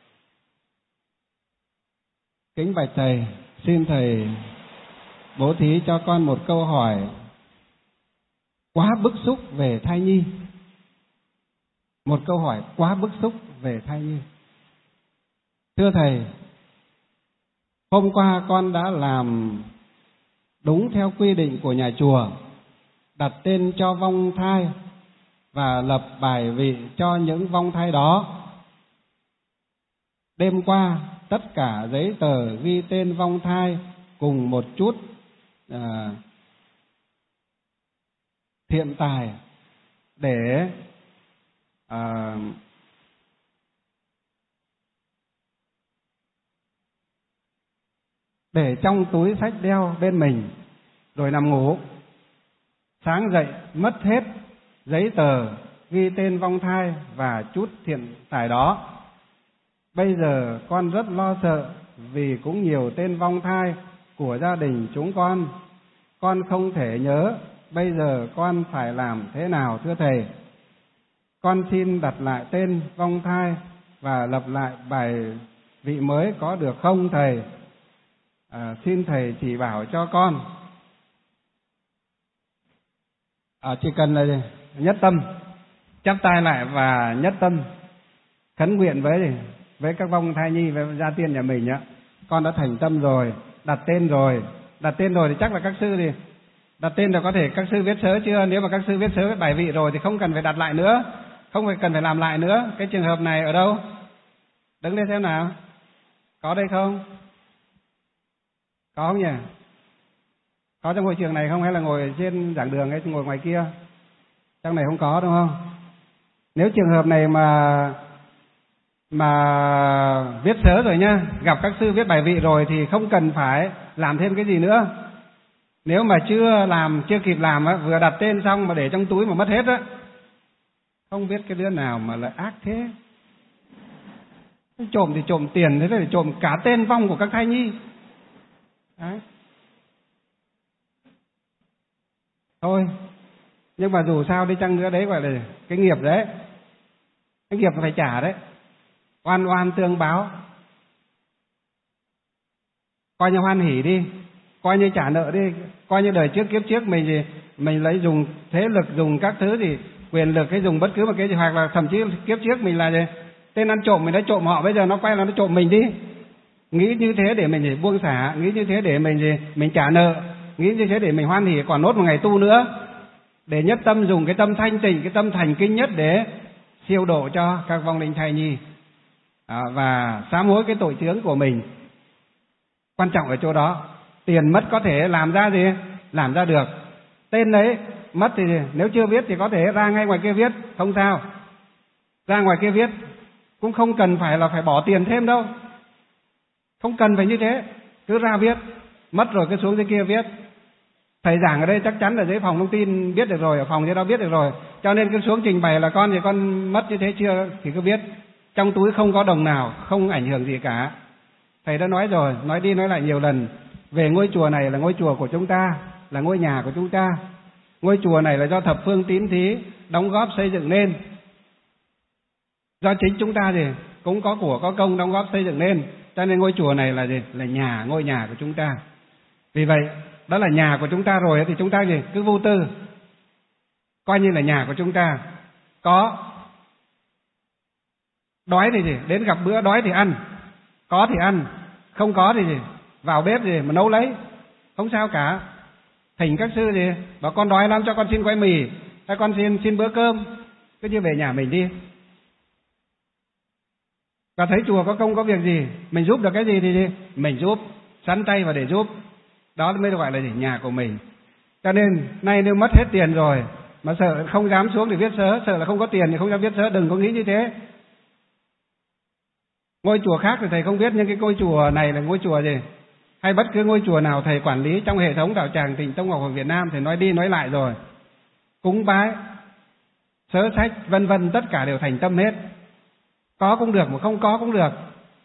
Kính bạch thầy, xin thầy bố thí cho con một câu hỏi quá bức xúc về thai nhi. Một câu hỏi quá bức xúc về thai nhi. Thưa thầy, hôm qua con đã làm đúng theo quy định của nhà chùa, đặt tên cho vong thai và lập bài vị cho những vong thai đó. Đêm qua, tất cả giấy tờ ghi tên vong thai cùng một chút à, thiện tài để à, để trong túi xách đeo bên mình, rồi nằm ngủ. Sáng dậy mất hết giấy tờ ghi tên vong thai và chút thiện tài đó. Bây giờ con rất lo sợ vì cũng nhiều tên vong thai của gia đình chúng con. Con không thể nhớ, bây giờ con phải làm thế nào thưa thầy? Con xin đặt lại tên vong thai và lập lại bài vị mới có được không thầy? À, xin thầy chỉ bảo cho con. À, chỉ cần là nhất tâm, chắp tay lại và nhất tâm khấn nguyện với với các vong thai nhi, với gia tiên nhà mình á. Con đã thành tâm rồi, đặt tên rồi, đặt tên rồi thì chắc là các sư thì đặt tên là có thể các sư viết sớ chưa? Nếu mà các sư viết sớ với bài vị rồi thì không cần phải đặt lại nữa, không phải cần phải làm lại nữa. Cái trường hợp này ở đâu? Đứng lên xem nào, có đây không? Có không nhỉ? Có trong hội trường này không, hay là ngồi trên giảng đường hay ngồi ngoài kia? Trong này không có đúng không? Nếu trường hợp này mà mà viết sớ rồi nhá, gặp các sư viết bài vị rồi thì không cần phải làm thêm cái gì nữa. Nếu mà chưa làm, chưa kịp làm á, vừa đặt tên xong mà để trong túi mà mất hết á, không biết cái đứa nào mà lại ác thế. Trộm thì trộm tiền, thế thì trộm cả tên vong của các thai nhi. Đấy. Thôi, nhưng mà dù sao đi chăng nữa đấy gọi là cái nghiệp đấy, cái nghiệp phải trả đấy, oan oan tương báo, coi như hoan hỉ đi, coi như trả nợ đi, coi như đời trước kiếp trước mình gì mình lấy dùng thế lực, dùng các thứ gì quyền lực hay dùng bất cứ một cái gì, hoặc là thậm chí kiếp trước mình là gì tên ăn trộm, mình đã trộm họ, bây giờ nó quay là nó trộm mình đi. Nghĩ như thế để mình gì buông xả, nghĩ như thế để mình gì mình trả nợ, nghĩ như thế để mình hoan hỉ còn nốt một ngày tu nữa, để nhất tâm dùng cái tâm thanh tịnh, cái tâm thành kính nhất để siêu độ cho các vong linh thai nhi à, và sám hối cái tội chướng của mình. Quan trọng ở chỗ đó, tiền mất có thể làm ra gì làm ra được. Tên đấy mất thì nếu chưa viết thì có thể ra ngay ngoài kia viết, không sao. Ra ngoài kia viết, cũng không cần phải là phải bỏ tiền thêm đâu. Không cần phải như thế, cứ ra viết, mất rồi cứ xuống dưới kia viết. Thầy giảng ở đây chắc chắn là dưới phòng thông tin biết được rồi, ở phòng dưới đó biết được rồi. Cho nên cứ xuống trình bày là con thì con mất như thế chưa thì cứ viết. Trong túi không có đồng nào, không ảnh hưởng gì cả. Thầy đã nói rồi, nói đi nói lại nhiều lần. Về ngôi chùa này là ngôi chùa của chúng ta, là ngôi nhà của chúng ta. Ngôi chùa này là do thập phương tín thí đóng góp xây dựng nên. Do chính chúng ta gì cũng có của có công đóng góp xây dựng nên. Cho nên ngôi chùa này là gì? Là nhà, ngôi nhà của chúng ta. Vì vậy, đó là nhà của chúng ta rồi thì chúng ta gì? Cứ vô tư. Coi như là nhà của chúng ta. Có đói thì gì? Đến gặp bữa đói thì ăn. Có thì ăn. Không có thì gì? Vào bếp gì mà nấu lấy. Không sao cả. Thỉnh các sư gì? Bảo con đói lắm cho con xin gói mì. Hay con xin xin bữa cơm. Cứ như về nhà mình đi. Và thấy chùa có công có việc gì, mình giúp được cái gì thì gì? Mình giúp, sắn tay vào để giúp. Đó mới gọi là gì? Nhà của mình. Cho nên nay nếu mất hết tiền rồi mà sợ không dám xuống để viết sớ, sợ là không có tiền thì không dám viết sớ, đừng có nghĩ như thế. Ngôi chùa khác thì thầy không biết, nhưng cái ngôi chùa này là ngôi chùa gì? Hay bất cứ ngôi chùa nào thầy quản lý trong hệ thống đạo tràng Tịnh Tông Ngọc Hoàng Việt Nam thì nói đi nói lại rồi. Cúng bái, sớ sách vân vân tất cả đều thành tâm hết. Có cũng được mà không có cũng được.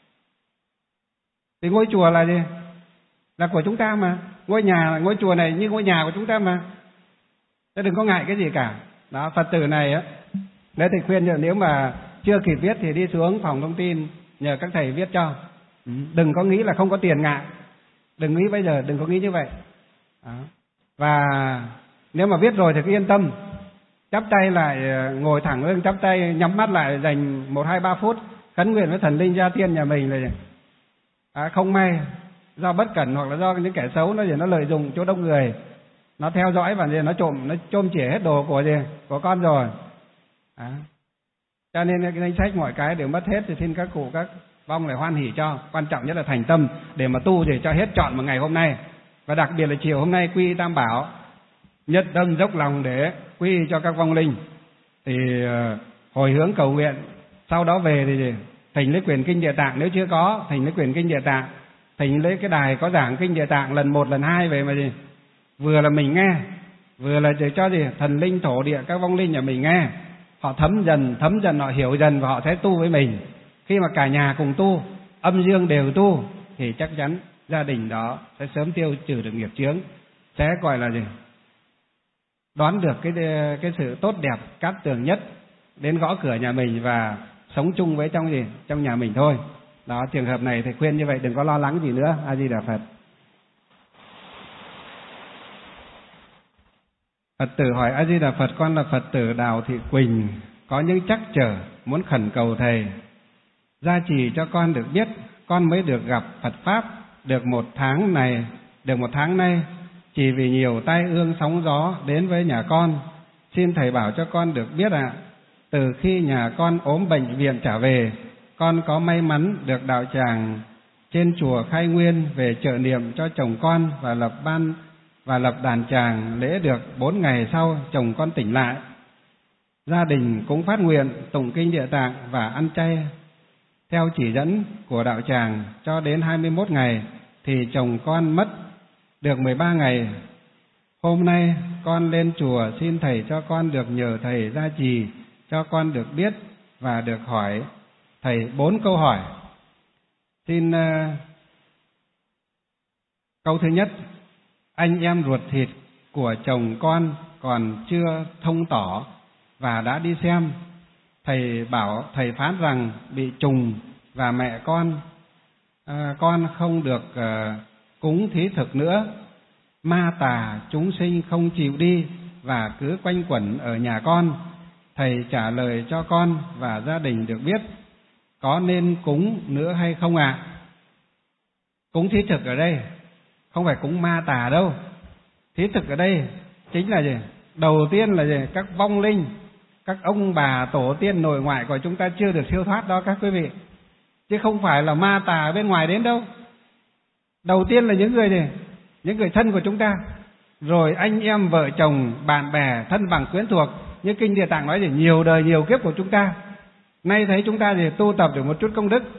Thì ngôi chùa là gì? Là của chúng ta mà. Ngôi nhà, ngôi chùa này như ngôi nhà của chúng ta mà. Chứ đừng có ngại cái gì cả. Đó, Phật tử này á, nếu thầy khuyên nếu mà chưa kịp viết thì đi xuống phòng thông tin nhờ các thầy viết cho. Đừng có nghĩ là không có tiền ngại. Đừng nghĩ bây giờ, đừng có nghĩ như vậy. Đó. Và nếu mà viết rồi thì cứ yên tâm. Chắp tay lại, ngồi thẳng lên, chắp tay, nhắm mắt lại, dành một hai ba phút khấn nguyện với thần linh gia tiên nhà mình là à, không may do bất cẩn hoặc là do những kẻ xấu nó nó lợi dụng chỗ đông người, nó theo dõi và nó trộm, nó chôm chỉa hết đồ của gì của con rồi. À. Cho nên cái danh sách mọi cái đều mất hết thì xin các cụ các vong lại hoan hỉ cho. Quan trọng nhất là thành tâm để mà tu để cho hết trọn một ngày hôm nay, và đặc biệt là chiều hôm nay quy Tam Bảo, nhất tâm dốc lòng để quy cho các vong linh thì uh, hồi hướng cầu nguyện. Sau đó về thì thỉnh lấy quyển kinh Địa Tạng, nếu chưa có thỉnh lấy quyển kinh Địa Tạng, thỉnh lấy cái đài có giảng kinh Địa Tạng lần một lần hai về mà gì vừa là mình nghe, vừa là để cho gì thần linh thổ địa các vong linh nhà mình nghe, họ thấm dần thấm dần họ hiểu dần và họ sẽ tu với mình. Khi mà cả nhà cùng tu, âm dương đều tu thì chắc chắn gia đình đó sẽ sớm tiêu trừ được nghiệp chướng, sẽ gọi là gì đoán được cái cái sự tốt đẹp cát tường nhất đến gõ cửa nhà mình và sống chung với trong gì trong nhà mình thôi. Đó, trường hợp này thầy khuyên như vậy, đừng có lo lắng gì nữa. A Di Đà Phật. Phật tử hỏi: A Di Đà Phật, con là Phật tử Đào Thị Quỳnh, có những trắc trở muốn khẩn cầu thầy gia trì cho con được biết. Con mới được gặp Phật pháp được một tháng này, được một tháng nay, chỉ vì nhiều tai ương sóng gió đến với nhà con. Xin thầy bảo cho con được biết ạ. À, từ khi nhà con ốm bệnh viện trở về, con có may mắn được đạo tràng trên chùa Khai Nguyên về trợ niệm cho chồng con và lập ban và lập đàn tràng lễ được bốn ngày sau chồng con tỉnh lại. Gia đình cũng phát nguyện tụng kinh Địa Tạng và ăn chay theo chỉ dẫn của đạo tràng cho đến hai mươi mốt ngày thì chồng con mất được mười ba ngày. Hôm nay con lên chùa xin thầy cho con được nhờ thầy gia trì cho con được biết và được hỏi thầy bốn câu hỏi. Xin uh, câu thứ nhất: anh em ruột thịt của chồng con còn chưa thông tỏ và đã đi xem. Thầy bảo thầy phán rằng bị trùng và mẹ con à, con không được uh, cúng thí thực nữa. Ma tà chúng sinh không chịu đi và cứ quanh quẩn ở nhà con. Thầy trả lời cho con và gia đình được biết có nên cúng nữa hay không ạ? À? Cúng thí thực ở đây không phải cúng ma tà đâu. Thí thực ở đây chính là gì? Đầu tiên là gì? Các vong linh, các ông bà tổ tiên nội ngoại của chúng ta chưa được siêu thoát đó các quý vị, chứ không phải là ma tà bên ngoài đến đâu. Đầu tiên là những người này, những người thân của chúng ta, rồi anh em vợ chồng, bạn bè, thân bằng quyến thuộc. Như Kinh Địa Tạng nói thì nhiều đời nhiều kiếp của chúng ta. Nay thấy chúng ta thì tu tập được một chút công đức.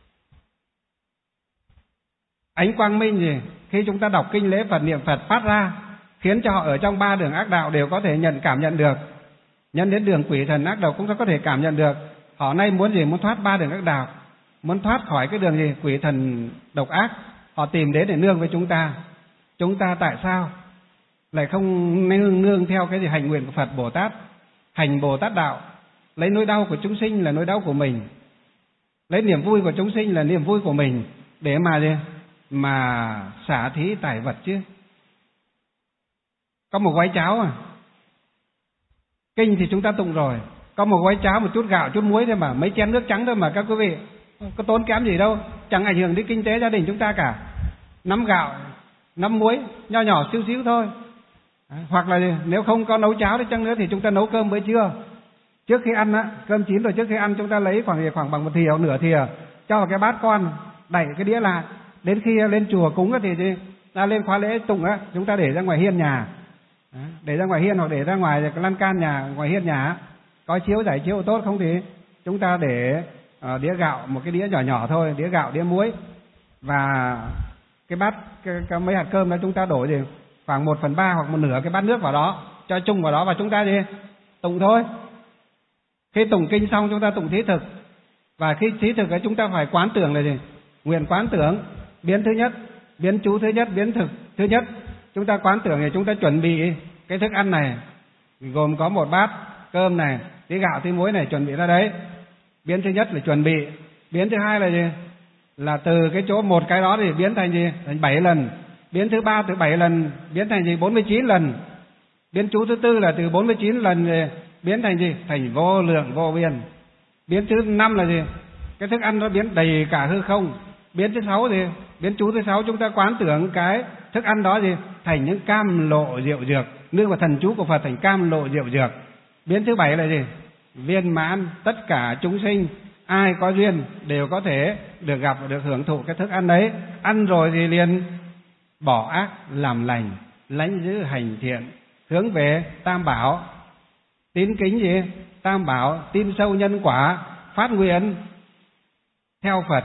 Ánh quang minh gì khi chúng ta đọc kinh lễ Phật, niệm Phật phát ra, khiến cho họ ở trong ba đường ác đạo đều có thể nhận cảm nhận được. Nhân đến đường quỷ thần ác độc cũng có thể cảm nhận được. Họ nay muốn gì? Muốn thoát ba đường ác đạo, muốn thoát khỏi cái đường gì? Quỷ thần độc ác. Họ tìm đến để nương với chúng ta. Chúng ta tại sao lại không nương, nương theo cái gì hành nguyện của Phật Bồ Tát, hành Bồ Tát đạo, lấy nỗi đau của chúng sinh là nỗi đau của mình, lấy niềm vui của chúng sinh là niềm vui của mình, để mà gì? Mà xả thí tài vật chứ. Có một gói cháo à, kinh thì chúng ta tụng rồi, có một gói cháo, một chút gạo, chút muối thôi mà, mấy chén nước trắng thôi mà các quý vị, có tốn kém gì đâu, chẳng ảnh hưởng đến kinh tế gia đình chúng ta cả. Nắm gạo, nắm muối, nho nhỏ xíu xíu thôi. Hoặc là nếu không có nấu cháo đi chăng nữa thì chúng ta nấu cơm bữa trưa. Trước khi ăn á, cơm chín rồi trước khi ăn chúng ta lấy khoảng khoảng bằng một thìa nửa thìa cho vào cái bát con, đẩy cái đĩa lại. Đến khi lên chùa cúng thì ra lên khóa lễ tụng á, chúng ta để ra ngoài hiên nhà, để ra ngoài hiên hoặc để ra ngoài cái lan can nhà, ngoài hiên nhà, có chiếu giải chiếu tốt, không thì chúng ta để uh, đĩa gạo, một cái đĩa nhỏ nhỏ thôi, đĩa gạo, đĩa muối, và cái bát cái, cái mấy hạt cơm đó chúng ta đổ thì khoảng một phần ba hoặc một nửa cái bát nước vào đó, cho chung vào đó, và chúng ta gì tụng thôi. Khi tụng kinh xong chúng ta tụng thí thực, và khi thí thực ấy chúng ta phải quán tưởng là gì? Nguyện quán tưởng biến thứ nhất, biến chú thứ nhất, biến thực thứ nhất. Chúng ta quán tưởng thì chúng ta chuẩn bị cái thức ăn này, gồm có một bát cơm này, tí gạo, tí muối này, chuẩn bị ra đấy. Biến thứ nhất là chuẩn bị. Biến thứ hai là gì? Là từ cái chỗ một cái đó thì biến thành gì? Thành bảy lần. Biến thứ ba từ bảy lần biến thành gì? bốn mươi chín lần. Biến chú thứ tư là từ bốn mươi chín lần thì biến thành gì? Thành vô lượng vô biên. Biến thứ năm là gì? Cái thức ăn nó biến đầy cả hư không. Biến thứ sáu thì biến chú thứ sáu chúng ta quán tưởng cái thức ăn đó gì? Thành những cam lộ diệu dược, nương vào thần chú của Phật thành cam lộ diệu dược. Biến thứ bảy là gì? Viên mãn, tất cả chúng sinh ai có duyên đều có thể được gặp và được hưởng thụ cái thức ăn đấy. Ăn rồi thì liền bỏ ác làm lành, lãnh giữ hành thiện, hướng về Tam Bảo, tín kính gì? Tam Bảo, tin sâu nhân quả, phát nguyện theo Phật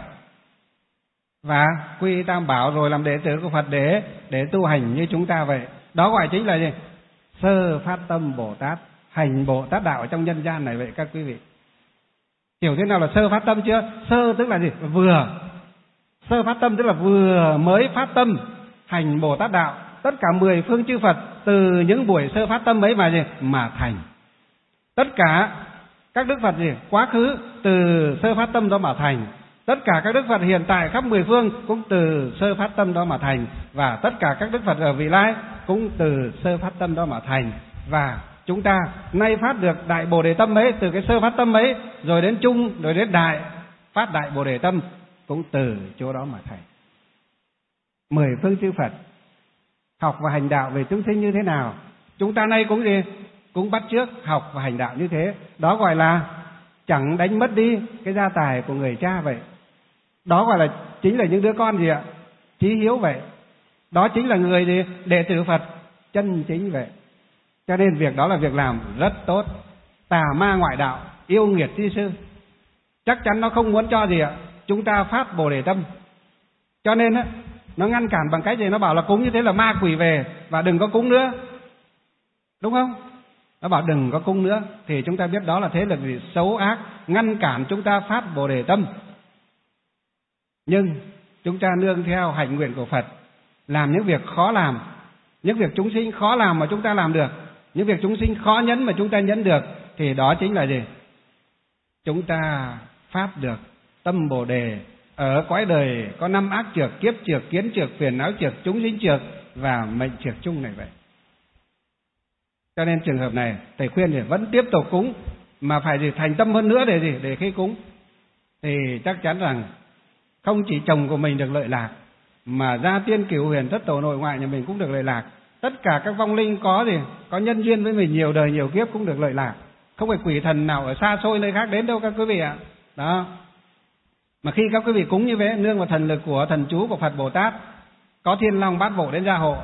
và quy Tam Bảo, rồi làm đệ tử của Phật để để tu hành như chúng ta vậy. Đó gọi chính là gì? Sơ phát tâm Bồ Tát, hành Bồ Tát đạo ở trong nhân gian này vậy các quý vị. Hiểu thế nào là sơ phát tâm chưa? Sơ tức là gì? Vừa. Sơ phát tâm tức là vừa mới phát tâm hành Bồ Tát đạo. Tất cả mười phương chư Phật từ những buổi sơ phát tâm ấy mà gì? Mà thành. Tất cả các Đức Phật gì? Quá khứ từ sơ phát tâm đó mà thành. Tất cả các Đức Phật hiện tại khắp mười phương cũng từ sơ phát tâm đó mà thành. Và tất cả các Đức Phật ở vị lai cũng từ sơ phát tâm đó mà thành. Và chúng ta nay phát được đại Bồ Đề tâm ấy từ cái sơ phát tâm ấy, rồi đến chung, rồi đến đại phát đại Bồ Đề tâm cũng từ chỗ đó mà thành. Mười phương chư Phật học và hành đạo về chúng sinh như thế nào, chúng ta nay cũng gì? Cũng bắt chước học và hành đạo như thế. Đó gọi là chẳng đánh mất đi cái gia tài của người cha vậy. Đó gọi là chính là những đứa con gì ạ? Chí hiếu vậy. Đó chính là người gì? Đệ tử Phật chân chính vậy. Cho nên việc đó là việc làm rất tốt. Tà ma ngoại đạo, yêu nghiệt thi sư, chắc chắn nó không muốn cho gì ạ? Chúng ta phát Bồ Đề tâm. Cho nên á, nó ngăn cản bằng cách gì? Nó bảo là cúng như thế là ma quỷ về và đừng có cúng nữa, đúng không? Nó bảo đừng có cúng nữa, thì chúng ta biết đó là thế lực gì? Xấu ác, ngăn cản chúng ta phát Bồ Đề tâm. Nhưng chúng ta nương theo hạnh nguyện của Phật, làm những việc khó làm, những việc chúng sinh khó làm mà chúng ta làm được, những việc chúng sinh khó nhẫn mà chúng ta nhẫn được, thì đó chính là gì? Chúng ta phát được tâm Bồ Đề. Ở cõi đời có năm ác trược, kiếp trược, kiến trược, phiền não trược, chúng sinh trược và mệnh trược chung này vậy. Cho nên trường hợp này thầy khuyên thì vẫn tiếp tục cúng, mà phải gì? Thành tâm hơn nữa để gì? Để khi cúng thì chắc chắn rằng không chỉ chồng của mình được lợi lạc, mà gia tiên cửu huyền thất tổ nội ngoại nhà mình cũng được lợi lạc. Tất cả các vong linh có gì? Có nhân duyên với mình nhiều đời nhiều kiếp cũng được lợi lạc. Không phải quỷ thần nào ở xa xôi nơi khác đến đâu các quý vị ạ. Đó. Mà khi các quý vị cúng như thế, nương vào thần lực của thần chú của Phật Bồ Tát, có Thiên Long Bát Bộ đến gia hộ,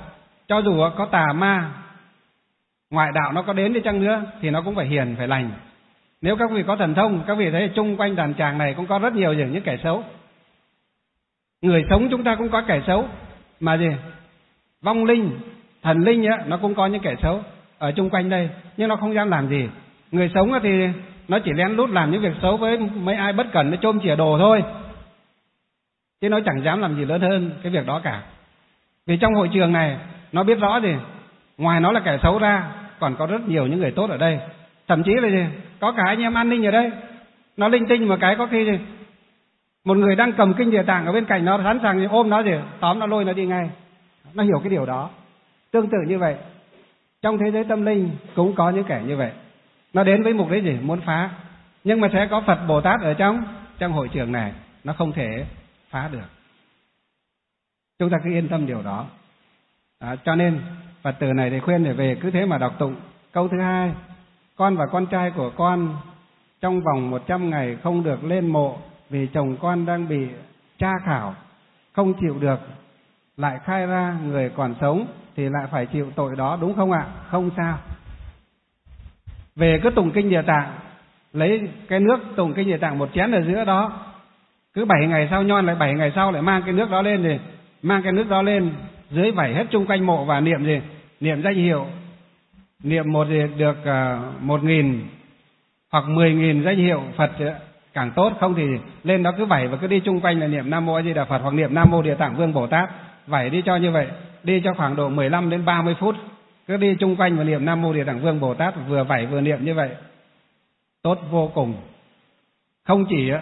cho dù có tà ma, ngoại đạo nó có đến đi chăng nữa thì nó cũng phải hiền, phải lành. Nếu các vị có thần thông, các vị thấy chung quanh đàn tràng này cũng có rất nhiều những kẻ xấu. Người sống chúng ta cũng có kẻ xấu, mà gì? Vong linh, thần linh á, nó cũng có những kẻ xấu ở chung quanh đây, nhưng nó không dám làm gì. Người sống thì nó chỉ lén lút làm những việc xấu với mấy ai bất cẩn, nó chôm chìa đồ thôi, chứ nó chẳng dám làm gì lớn hơn cái việc đó cả. Vì trong hội trường này nó biết rõ gì, ngoài nó là kẻ xấu ra còn có rất nhiều những người tốt ở đây. Thậm chí là gì, có cả anh em an ninh ở đây, nó linh tinh một cái có khi gì một người đang cầm kinh địa tạng ở bên cạnh nó, sẵn sàng ôm nó gì, tóm nó lôi nó đi ngay. Nó hiểu cái điều đó. Tương tự như vậy, trong thế giới tâm linh cũng có những kẻ như vậy. Nó đến với mục đích gì? Muốn phá. Nhưng mà sẽ có Phật Bồ Tát ở trong trong hội trường này, nó không thể phá được. Chúng ta cứ yên tâm điều đó. À, cho nên Phật tử này thì khuyên để về cứ thế mà đọc tụng. Câu thứ hai: con và con trai của con trong vòng một trăm ngày không được lên mộ vì chồng con đang bị tra khảo, không chịu được, lại khai ra người còn sống thì lại phải chịu tội đó, đúng không ạ? Không sao. Về cứ tụng kinh Địa Tạng, lấy cái nước tụng kinh Địa Tạng một chén ở giữa đó, cứ bảy ngày sau nhon lại bảy ngày sau lại mang cái nước đó lên gì, mang cái nước đó lên dưới vẩy hết chung quanh mộ và niệm gì, niệm danh hiệu, niệm một gì được uh, một nghìn hoặc mười nghìn danh hiệu Phật càng tốt. Không thì lên đó cứ vẩy và cứ đi chung quanh là niệm Nam Mô A Di Đà Phật hoặc niệm Nam Mô Địa Tạng Vương Bồ Tát, vẩy đi cho như vậy, đi cho khoảng độ mười lăm đến ba mươi phút, cứ đi chung quanh và niệm Nam Mô Địa Tạng Vương Bồ Tát, vừa vẩy vừa niệm như vậy, tốt vô cùng. Không chỉ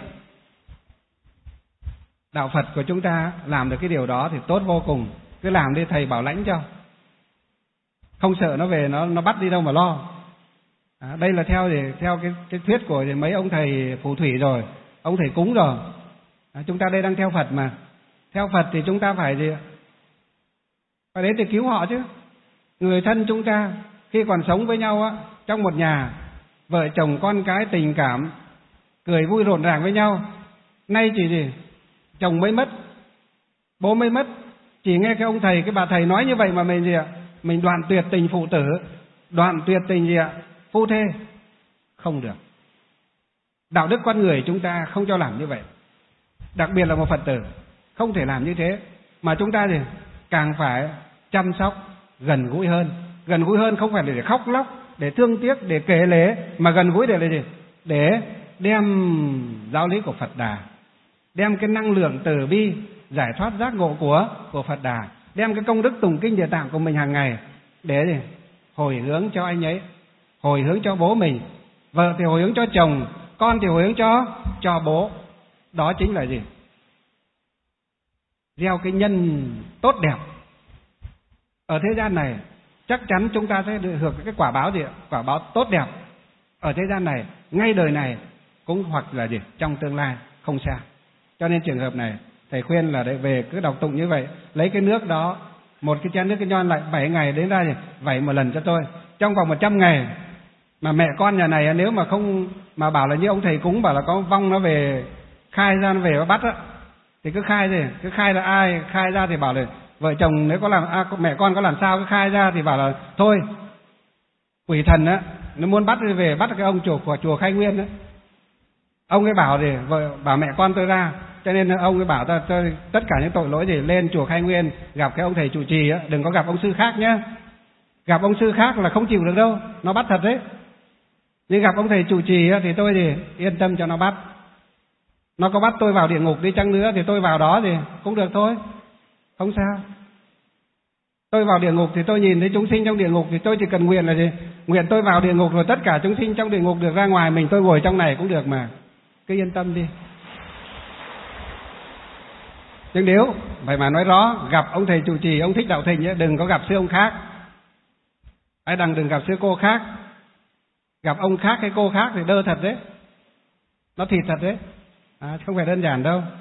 đạo Phật của chúng ta làm được cái điều đó thì tốt vô cùng, cứ làm đi, thầy bảo lãnh cho, không sợ nó về nó nó bắt đi đâu mà lo. À, đây là theo thì theo cái cái thuyết của mấy ông thầy phù thủy rồi, ông thầy cúng rồi. À, chúng ta đây đang theo Phật mà, theo Phật thì chúng ta phải gì, phải đến để cứu họ chứ. Người thân chúng ta khi còn sống với nhau á, trong một nhà, vợ chồng con cái tình cảm, cười vui rộn ràng với nhau, nay chỉ gì chồng mới mất, bố mới mất, chỉ nghe cái ông thầy, cái bà thầy nói như vậy mà mình gì ạ, mình đoạn tuyệt tình phụ tử, đoạn tuyệt tình gì ạ, phu thê, không được. Đạo đức con người chúng ta không cho làm như vậy, đặc biệt là một Phật tử không thể làm như thế. Mà chúng ta thì càng phải chăm sóc, gần gũi hơn. Gần gũi hơn không phải để khóc lóc, để thương tiếc, để kể lể, mà gần gũi để là gì? Để đem giáo lý của Phật Đà, đem cái năng lượng từ bi giải thoát giác ngộ của của Phật Đà, đem cái công đức tụng kinh Địa Tạng của mình hàng ngày để gì? Hồi hướng cho anh ấy, hồi hướng cho bố mình, vợ thì hồi hướng cho chồng, con thì hồi hướng cho cho bố. Đó chính là gì? Gieo cái nhân tốt đẹp ở thế gian này, chắc chắn chúng ta sẽ được hưởng cái quả báo gì? Quả báo tốt đẹp ở thế gian này, ngay đời này cũng hoặc là gì? Trong tương lai, không xa. Cho nên trường hợp này thầy khuyên là để về cứ đọc tụng như vậy, lấy cái nước đó, một cái chén nước cái nhon lại bảy ngày đến ra gì? Vẩy một lần cho tôi. Trong vòng một trăm ngày mà mẹ con nhà này nếu mà không mà bảo là như ông thầy cúng bảo là có vong nó về khai ra, nó về nó bắt á, thì cứ khai gì? Cứ khai là ai? Khai ra thì bảo là vợ chồng nếu có làm à, mẹ con có làm sao cứ khai ra thì bảo là thôi, quỷ thần á nó muốn bắt đi về, bắt cái ông chủ của chùa Khai Nguyên á, ông ấy bảo thì vợ bảo mẹ con tôi ra, cho nên ông ấy bảo ta tôi tất cả những tội lỗi gì lên chùa Khai Nguyên gặp cái ông thầy trụ trì á, đừng có gặp ông sư khác nhá. Gặp ông sư khác là không chịu được đâu, nó bắt thật đấy. Nhưng gặp ông thầy trụ trì á thì tôi thì yên tâm cho nó bắt. Nó có bắt tôi vào địa ngục đi chăng nữa thì tôi vào đó thì cũng được thôi, không sao. Tôi vào địa ngục thì tôi nhìn thấy chúng sinh trong địa ngục thì tôi chỉ cần nguyện là gì? Nguyện tôi vào địa ngục rồi tất cả chúng sinh trong địa ngục được ra ngoài, mình tôi ngồi trong này cũng được mà. Cứ yên tâm đi. Nhưng nếu phải mà nói rõ, gặp ông thầy trụ trì, ông Thích Đạo Thịnh ấy, đừng có gặp sư ông khác. Ai đằng đừng gặp sư cô khác. Gặp ông khác hay cô khác thì đơ thật đấy, nó thịt thật đấy, à, không phải đơn giản đâu.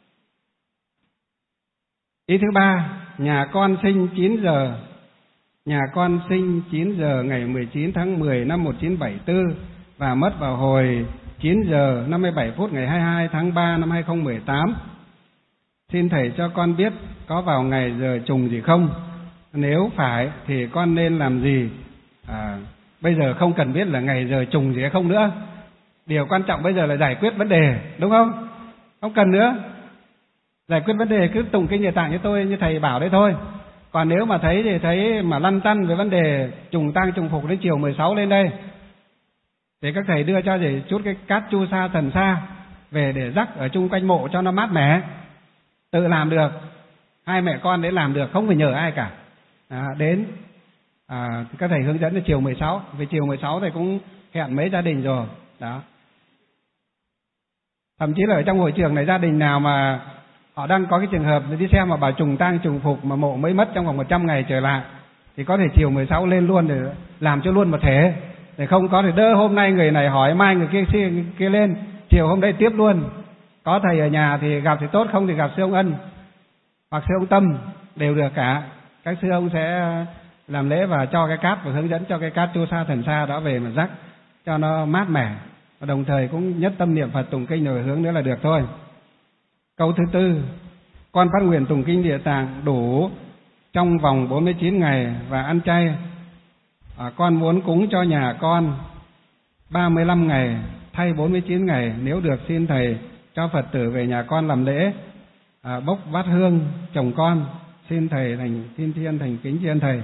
Ý thứ ba, nhà con sinh chín giờ, nhà con sinh chín giờ ngày mười chín tháng mười năm một nghìn chín trăm bảy mươi tư và mất vào hồi chín giờ năm mươi bảy phút ngày hai mươi hai tháng ba năm hai nghìn không trăm mười tám. Xin thầy cho con biết có vào ngày giờ trùng gì không? nếu phải thì con nên làm gì? À, bây giờ không cần biết là ngày giờ trùng gì hay không nữa. Điều quan trọng bây giờ là giải quyết vấn đề, đúng không? Không cần nữa. Giải quyết vấn đề cứ tụng kinh Địa Tạng như tôi, như thầy bảo đấy thôi. Còn nếu mà thấy thì thấy mà lăn tăn về vấn đề trùng tang trùng phục đến chiều mười sáu lên đây, thì các thầy đưa cho gì chút cái cát chu sa thần sa về để rắc ở chung quanh mộ cho nó mát mẻ. Tự làm được, hai mẹ con để làm được, không phải nhờ ai cả. À, đến à, các thầy hướng dẫn là chiều mười sáu, vì chiều mười sáu thầy cũng hẹn mấy gia đình rồi. Đó. Thậm chí là ở trong hội trường này, gia đình nào mà họ đang có cái trường hợp đi xem mà bảo trùng tang trùng phục mà mộ mới mất trong vòng một trăm ngày trở lại, thì có thể chiều mười sáu lên luôn để làm cho luôn một thể, để không có thể đỡ hôm nay người này hỏi mai người kia kia, kia lên, chiều hôm đấy tiếp luôn. Có thầy ở nhà thì gặp thì tốt, không thì gặp sư ông Ân hoặc sư ông Tâm đều được cả. Các sư ông sẽ làm lễ và cho cái cát và hướng dẫn cho cái cát chu sa thần sa đó về mà rắc cho nó mát mẻ, và đồng thời cũng nhất tâm niệm Phật tụng kinh rồi hướng nữa là được thôi. Câu thứ tư, con phát nguyện tụng kinh Địa Tạng đủ trong vòng bốn mươi chín ngày và ăn chay. À, con muốn cúng cho nhà con ba mươi lăm ngày thay bốn mươi chín ngày, nếu được xin thầy cho Phật tử về nhà con làm lễ, à, bốc bát hương chồng con, xin thầy thành xin thiên thành kính tri ân thầy.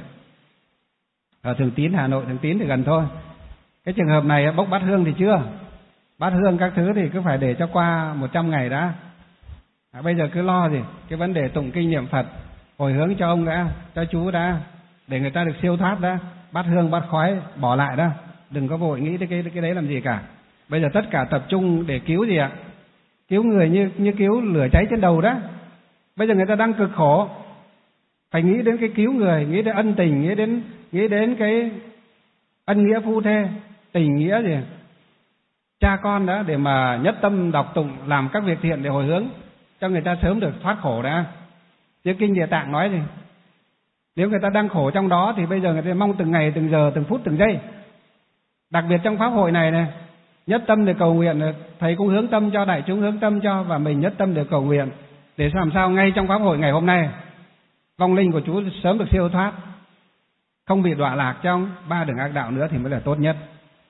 Ở Thường Tín Hà Nội, Thường Tín thì gần thôi. Cái trường hợp này bốc bát hương thì chưa, bát hương các thứ thì cứ phải để cho qua một trăm ngày đã. À, bây giờ cứ lo gì cái vấn đề tụng kinh niệm Phật hồi hướng cho ông đã, cho chú đã, để người ta được siêu thoát đã. Bát hương bát khói bỏ lại đó, đừng có vội nghĩ tới cái cái đấy làm gì cả. Bây giờ tất cả tập trung để cứu gì ạ? Cứu người như như cứu lửa cháy trên đầu đó. Bây giờ người ta đang cực khổ, phải nghĩ đến cái cứu người, nghĩ đến ân tình, nghĩ đến nghĩ đến cái ân nghĩa phu thê, tình nghĩa gì cha con đó, để mà nhất tâm đọc tụng làm các việc thiện để hồi hướng cho người ta sớm được thoát khổ đã. Chứ kinh Địa Tạng nói gì, nếu người ta đang khổ trong đó thì bây giờ người ta mong từng ngày, từng giờ, từng phút, từng giây. Đặc biệt trong pháp hội này này, nhất tâm để cầu nguyện, thầy cũng hướng tâm cho, đại chúng hướng tâm cho, và mình nhất tâm để cầu nguyện để làm sao ngay trong pháp hội ngày hôm nay vong linh của chú sớm được siêu thoát, không bị đọa lạc trong ba đường ác đạo nữa thì mới là tốt nhất.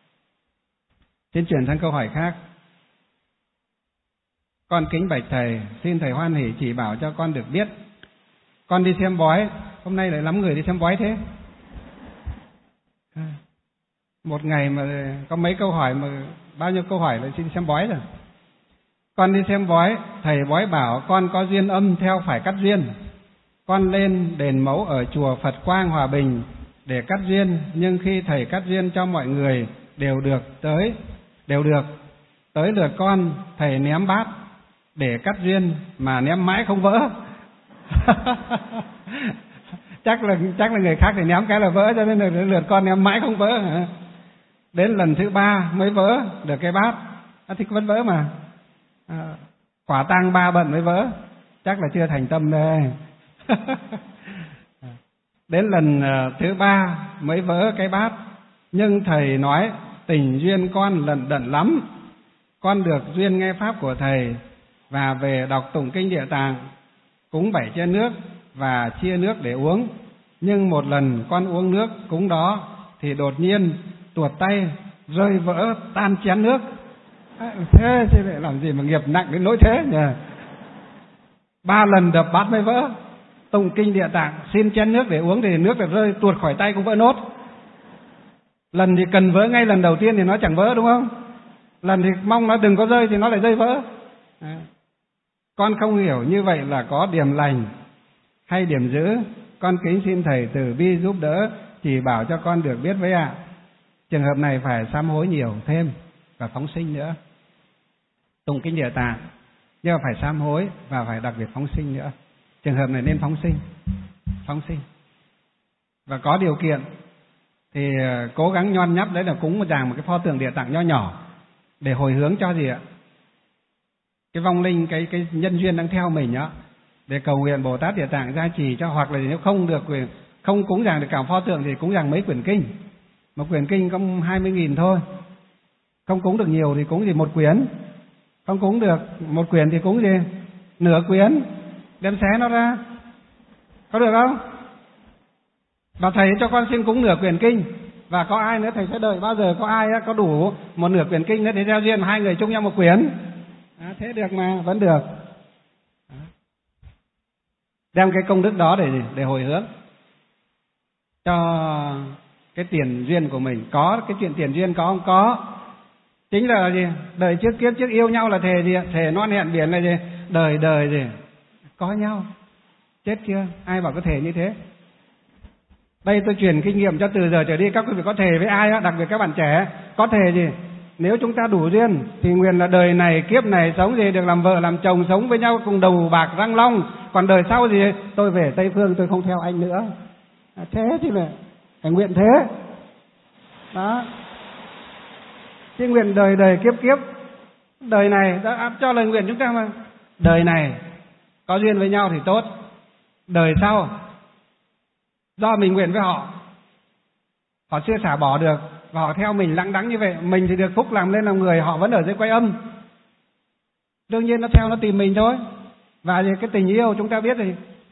Xin chuyển sang câu hỏi khác. Con kính bạch thầy, xin thầy hoan hỷ chỉ bảo cho con được biết. Con đi xem bói, hôm nay lại lắm người đi xem bói thế. Một ngày mà có mấy câu hỏi mà bao nhiêu câu hỏi lại xin xem bói rồi. Con đi xem bói, thầy bói bảo con có duyên âm theo phải cắt duyên. Con lên đền mẫu ở chùa Phật Quang Hòa Bình để cắt duyên, nhưng khi thầy cắt duyên cho mọi người đều được tới, đều được. Tới lượt con, thầy ném bát để cắt duyên mà ném mãi không vỡ. chắc là chắc là người khác thì ném cái là vỡ, cho nên là lượt con ném mãi không vỡ. Đến lần thứ ba mới vỡ được cái bát, à, thì vẫn vỡ mà. À, quả tang ba bận mới vỡ, chắc là chưa thành tâm đây. Đến lần thứ ba mới vỡ cái bát, nhưng thầy nói tình duyên con lận đận lắm. Con được duyên nghe pháp của thầy và về đọc tụng kinh Địa Tạng, cúng bảy chén nước và chia nước để uống. Nhưng một lần con uống nước cúng đó thì đột nhiên tuột tay rơi vỡ tan chén nước. À, thế thì lại làm gì mà nghiệp nặng đến nỗi thế nhỉ? Ba lần đập bát mới vỡ. Tụng kinh Địa Tạng xin chén nước để uống thì nước được rơi tuột khỏi tay cũng vỡ nốt. Lần thì cần vỡ ngay lần đầu tiên thì nó chẳng vỡ, đúng không? Lần thì mong nó đừng có rơi thì nó lại rơi vỡ. À, con không hiểu như vậy là có điểm lành hay điểm dữ. Con kính xin thầy từ bi giúp đỡ chỉ bảo cho con được biết với ạ. Trường hợp này phải sám hối nhiều thêm và phóng sinh nữa. Tụng kinh Địa Tạng nhưng mà phải sám hối và phải đặc biệt phóng sinh nữa. Trường hợp này nên phóng sinh, phóng sinh. Và có điều kiện thì cố gắng nhon nhắp, đấy là cúng một dàng một cái pho tượng Địa Tạng nho nhỏ để hồi hướng cho gì ạ? Cái vong linh, cái cái nhân duyên đang theo mình á, để cầu nguyện Bồ Tát Địa Tạng gia trì cho, hoặc là nếu không được không cúng dàng được cả pho tượng thì cúng dàng mấy quyển kinh. Một quyển kinh có hai mươi nghìn thôi. Không cúng được nhiều thì cúng gì một quyển. Không cúng được một quyển thì cúng gì nửa quyển, đem xé nó ra. Có được không? Và thầy cho con xin cúng nửa quyển kinh. Và có ai nữa thầy sẽ đợi bao giờ có ai có đủ một nửa quyển kinh nữa để gieo duyên hai người chung nhau một quyển. À, thế được mà, vẫn được. Đem cái công đức đó để để hồi hướng cho cái tiền duyên của mình. Có cái chuyện tiền duyên có không? Có. Chính là gì? Đời trước kiếp trước yêu nhau là thề gì? Thề non hẹn biển là gì? Đời đời gì? Có nhau. Chết chưa? Ai bảo có thể như thế? Đây tôi truyền kinh nghiệm cho từ giờ trở đi các quý vị có thề với ai đó, đặc biệt các bạn trẻ, có thề gì? Nếu chúng ta đủ duyên thì nguyện là đời này kiếp này sống gì được làm vợ làm chồng, sống với nhau cùng đầu bạc răng long. Còn đời sau gì? Tôi về Tây Phương tôi không theo anh nữa. À, thế thì phải, phải nguyện thế. Đó. Chứ nguyện đời đời kiếp kiếp, đời này đã cho lời nguyện chúng ta mà. Đời này có duyên với nhau thì tốt. Đời sau do mình nguyện với họ, họ chưa xả bỏ được và họ theo mình lặng đắng như vậy, mình thì được phúc làm lên làm người, họ vẫn ở dưới quay âm. Đương nhiên nó theo nó tìm mình thôi. Và cái tình yêu chúng ta biết thì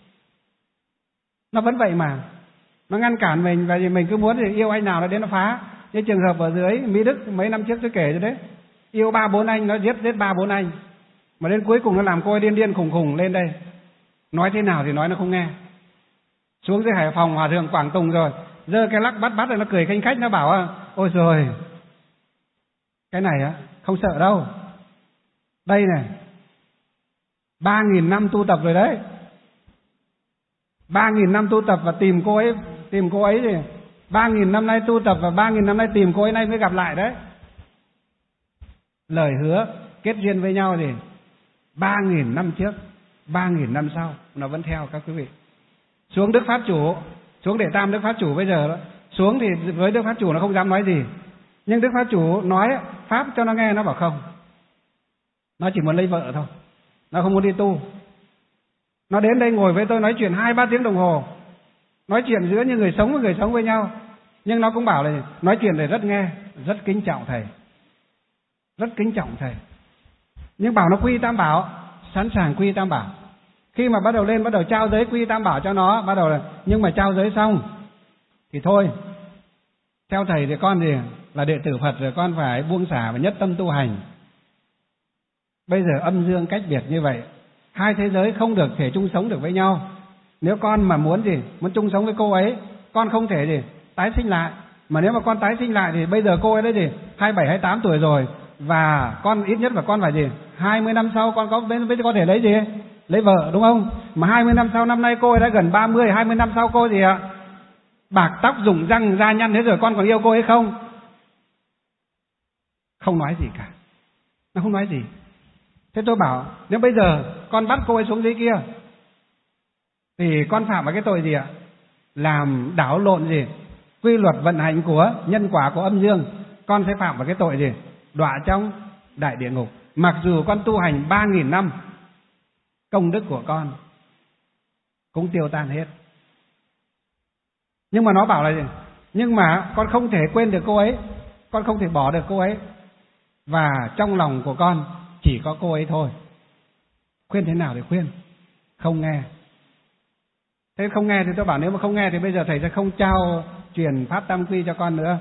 nó vẫn vậy mà, nó ngăn cản mình, và vì mình cứ muốn thì yêu anh nào nó đến nó phá. Như trường hợp ở dưới Mỹ Đức mấy năm trước tôi kể rồi đấy, yêu ba bốn anh nó giết giết ba bốn anh, mà đến cuối cùng nó làm cô ấy điên điên khùng khùng lên đây, nói thế nào thì nói nó không nghe. Xuống dưới Hải Phòng, Hòa Thượng, Quảng Tùng rồi giơ cái lắc bắt bắt rồi nó cười khanh khách, nó bảo ôi rồi cái này á không sợ đâu, đây này ba nghìn năm tu tập rồi đấy, ba nghìn năm tu tập và tìm cô ấy, tìm cô ấy thì ba nghìn năm nay tu tập và ba nghìn năm nay tìm cô ấy nay mới gặp lại đấy. Lời hứa kết duyên với nhau thì ba nghìn năm trước, ba nghìn năm sau nó vẫn theo các quý vị. Xuống Đức Pháp Chủ, xuống Đệ Tam Đức Pháp Chủ bây giờ đó, xuống thì với Đức Pháp Chủ nó không dám nói gì, nhưng Đức Pháp Chủ nói Pháp cho nó nghe, nó bảo không, nó chỉ muốn lấy vợ thôi, nó không muốn đi tu. Nó đến đây ngồi với tôi nói chuyện hai ba tiếng đồng hồ, nói chuyện giữa như người sống với người sống với nhau, nhưng nó cũng bảo là nói chuyện để rất nghe, rất kính trọng thầy, rất kính trọng thầy, nhưng bảo nó quy Tam Bảo, sẵn sàng quy Tam Bảo. Khi mà bắt đầu lên bắt đầu trao giới quy Tam Bảo cho nó, bắt đầu là nhưng mà trao giới xong thì thôi, theo thầy thì con gì là đệ tử Phật rồi, con phải buông xả và nhất tâm tu hành. Bây giờ âm dương cách biệt như vậy, hai thế giới không được thể chung sống được với nhau. Nếu con mà muốn gì, muốn chung sống với cô ấy, con không thể gì tái sinh lại. Mà nếu mà con tái sinh lại thì bây giờ cô ấy đấy gì hai mươi bảy, hai mươi tám tuổi rồi, và con ít nhất là con phải gì hai mươi năm sau con có mới có thể lấy gì lấy vợ, đúng không? Mà hai mươi năm sau, năm nay cô ấy đã gần ba mươi, hai mươi năm sau cô gì ạ? Bạc tóc, rụng răng, da nhăn thế rồi, con còn yêu cô ấy không? Không nói gì cả. Nó không nói gì. Thế tôi bảo, nếu bây giờ con bắt cô ấy xuống dưới kia thì con phạm vào cái tội gì ạ? Làm đảo lộn gì quy luật vận hành của nhân quả của âm dương. Con sẽ phạm vào cái tội gì? Đọa trong đại địa ngục. Mặc dù con tu hành ba nghìn năm, công đức của con cũng tiêu tan hết. Nhưng mà nó bảo là gì? Nhưng mà con không thể quên được cô ấy, con không thể bỏ được cô ấy, và trong lòng của con chỉ có cô ấy thôi. Khuyên thế nào để khuyên? Không nghe. Thế không nghe thì tôi bảo nếu mà không nghe thì bây giờ thầy sẽ không trao truyền pháp tam quy cho con nữa.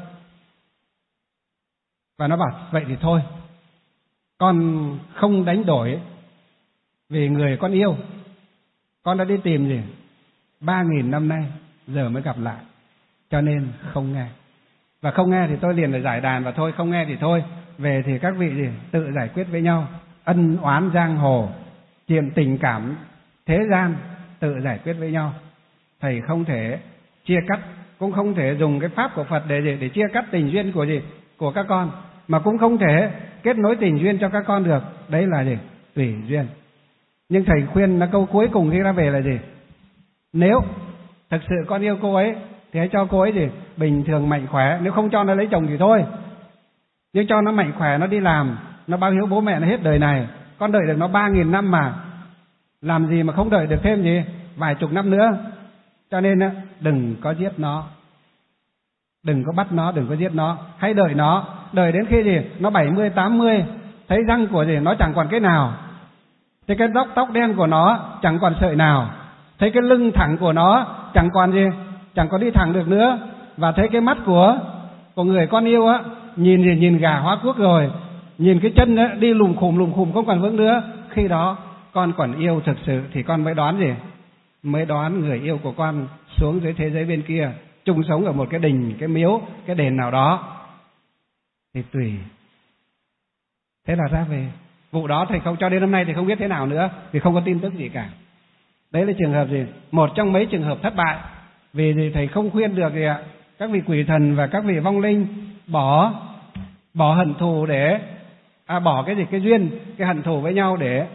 Và nó bảo vậy thì thôi, con không đánh đổi vì người con yêu. Con đã đi tìm gì ba nghìn năm nay giờ mới gặp lại, cho nên không nghe. Và không nghe thì tôi liền là giải đàn, và thôi không nghe thì thôi, về thì các vị gì tự giải quyết với nhau. Ân oán giang hồ, chuyện tình cảm thế gian tự giải quyết với nhau. Thầy không thể chia cắt, cũng không thể dùng cái pháp của Phật để gì để chia cắt tình duyên của gì của các con, mà cũng không thể kết nối tình duyên cho các con được. Đấy là gì? Tùy duyên. Nhưng thầy khuyên là câu cuối cùng khi ra về là gì? Nếu thực sự con yêu cô ấy thì hãy cho cô ấy gì bình thường mạnh khỏe. Nếu không cho nó lấy chồng thì thôi, nhưng cho nó mạnh khỏe, nó đi làm, nó báo hiếu bố mẹ nó hết đời này. Con đợi được nó ba nghìn năm mà, làm gì mà không đợi được thêm gì vài chục năm nữa. Cho nên đừng có giết nó, đừng có bắt nó, đừng có giết nó. Hãy đợi nó, đợi đến khi gì nó bảy mươi, tám mươi, thấy răng của gì nó chẳng còn cái nào, thấy cái tóc tóc đen của nó chẳng còn sợi nào, thấy cái lưng thẳng của nó chẳng còn gì chẳng có đi thẳng được nữa. Và thấy cái mắt của của người con yêu á, nhìn thì nhìn gà hóa quốc rồi, nhìn cái chân á, đi lùm khùm lùm khùm không còn vững nữa. Khi đó con còn yêu thực sự thì con mới đón gì? Mới đón người yêu của con xuống dưới thế giới bên kia, chung sống ở một cái đình, cái miếu, cái đền nào đó. Thì tùy. Thế là ra về. Vụ đó thầy không cho đến hôm nay thì không biết thế nào nữa, vì không có tin tức gì cả. Đấy là trường hợp gì? Một trong mấy trường hợp thất bại. Vì thì thầy không khuyên được gì ạ? Các vị quỷ thần và các vị vong linh bỏ bỏ hận thù để à, bỏ cái gì cái duyên, cái hận thù với nhau để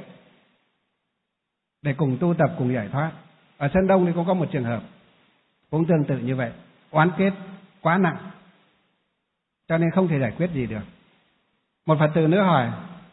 để cùng tu tập, cùng giải thoát. Ở Sơn Đông thì cũng có một trường hợp cũng tương tự như vậy, oán kết quá nặng cho nên không thể giải quyết gì được. Một Phật tử nữa hỏi,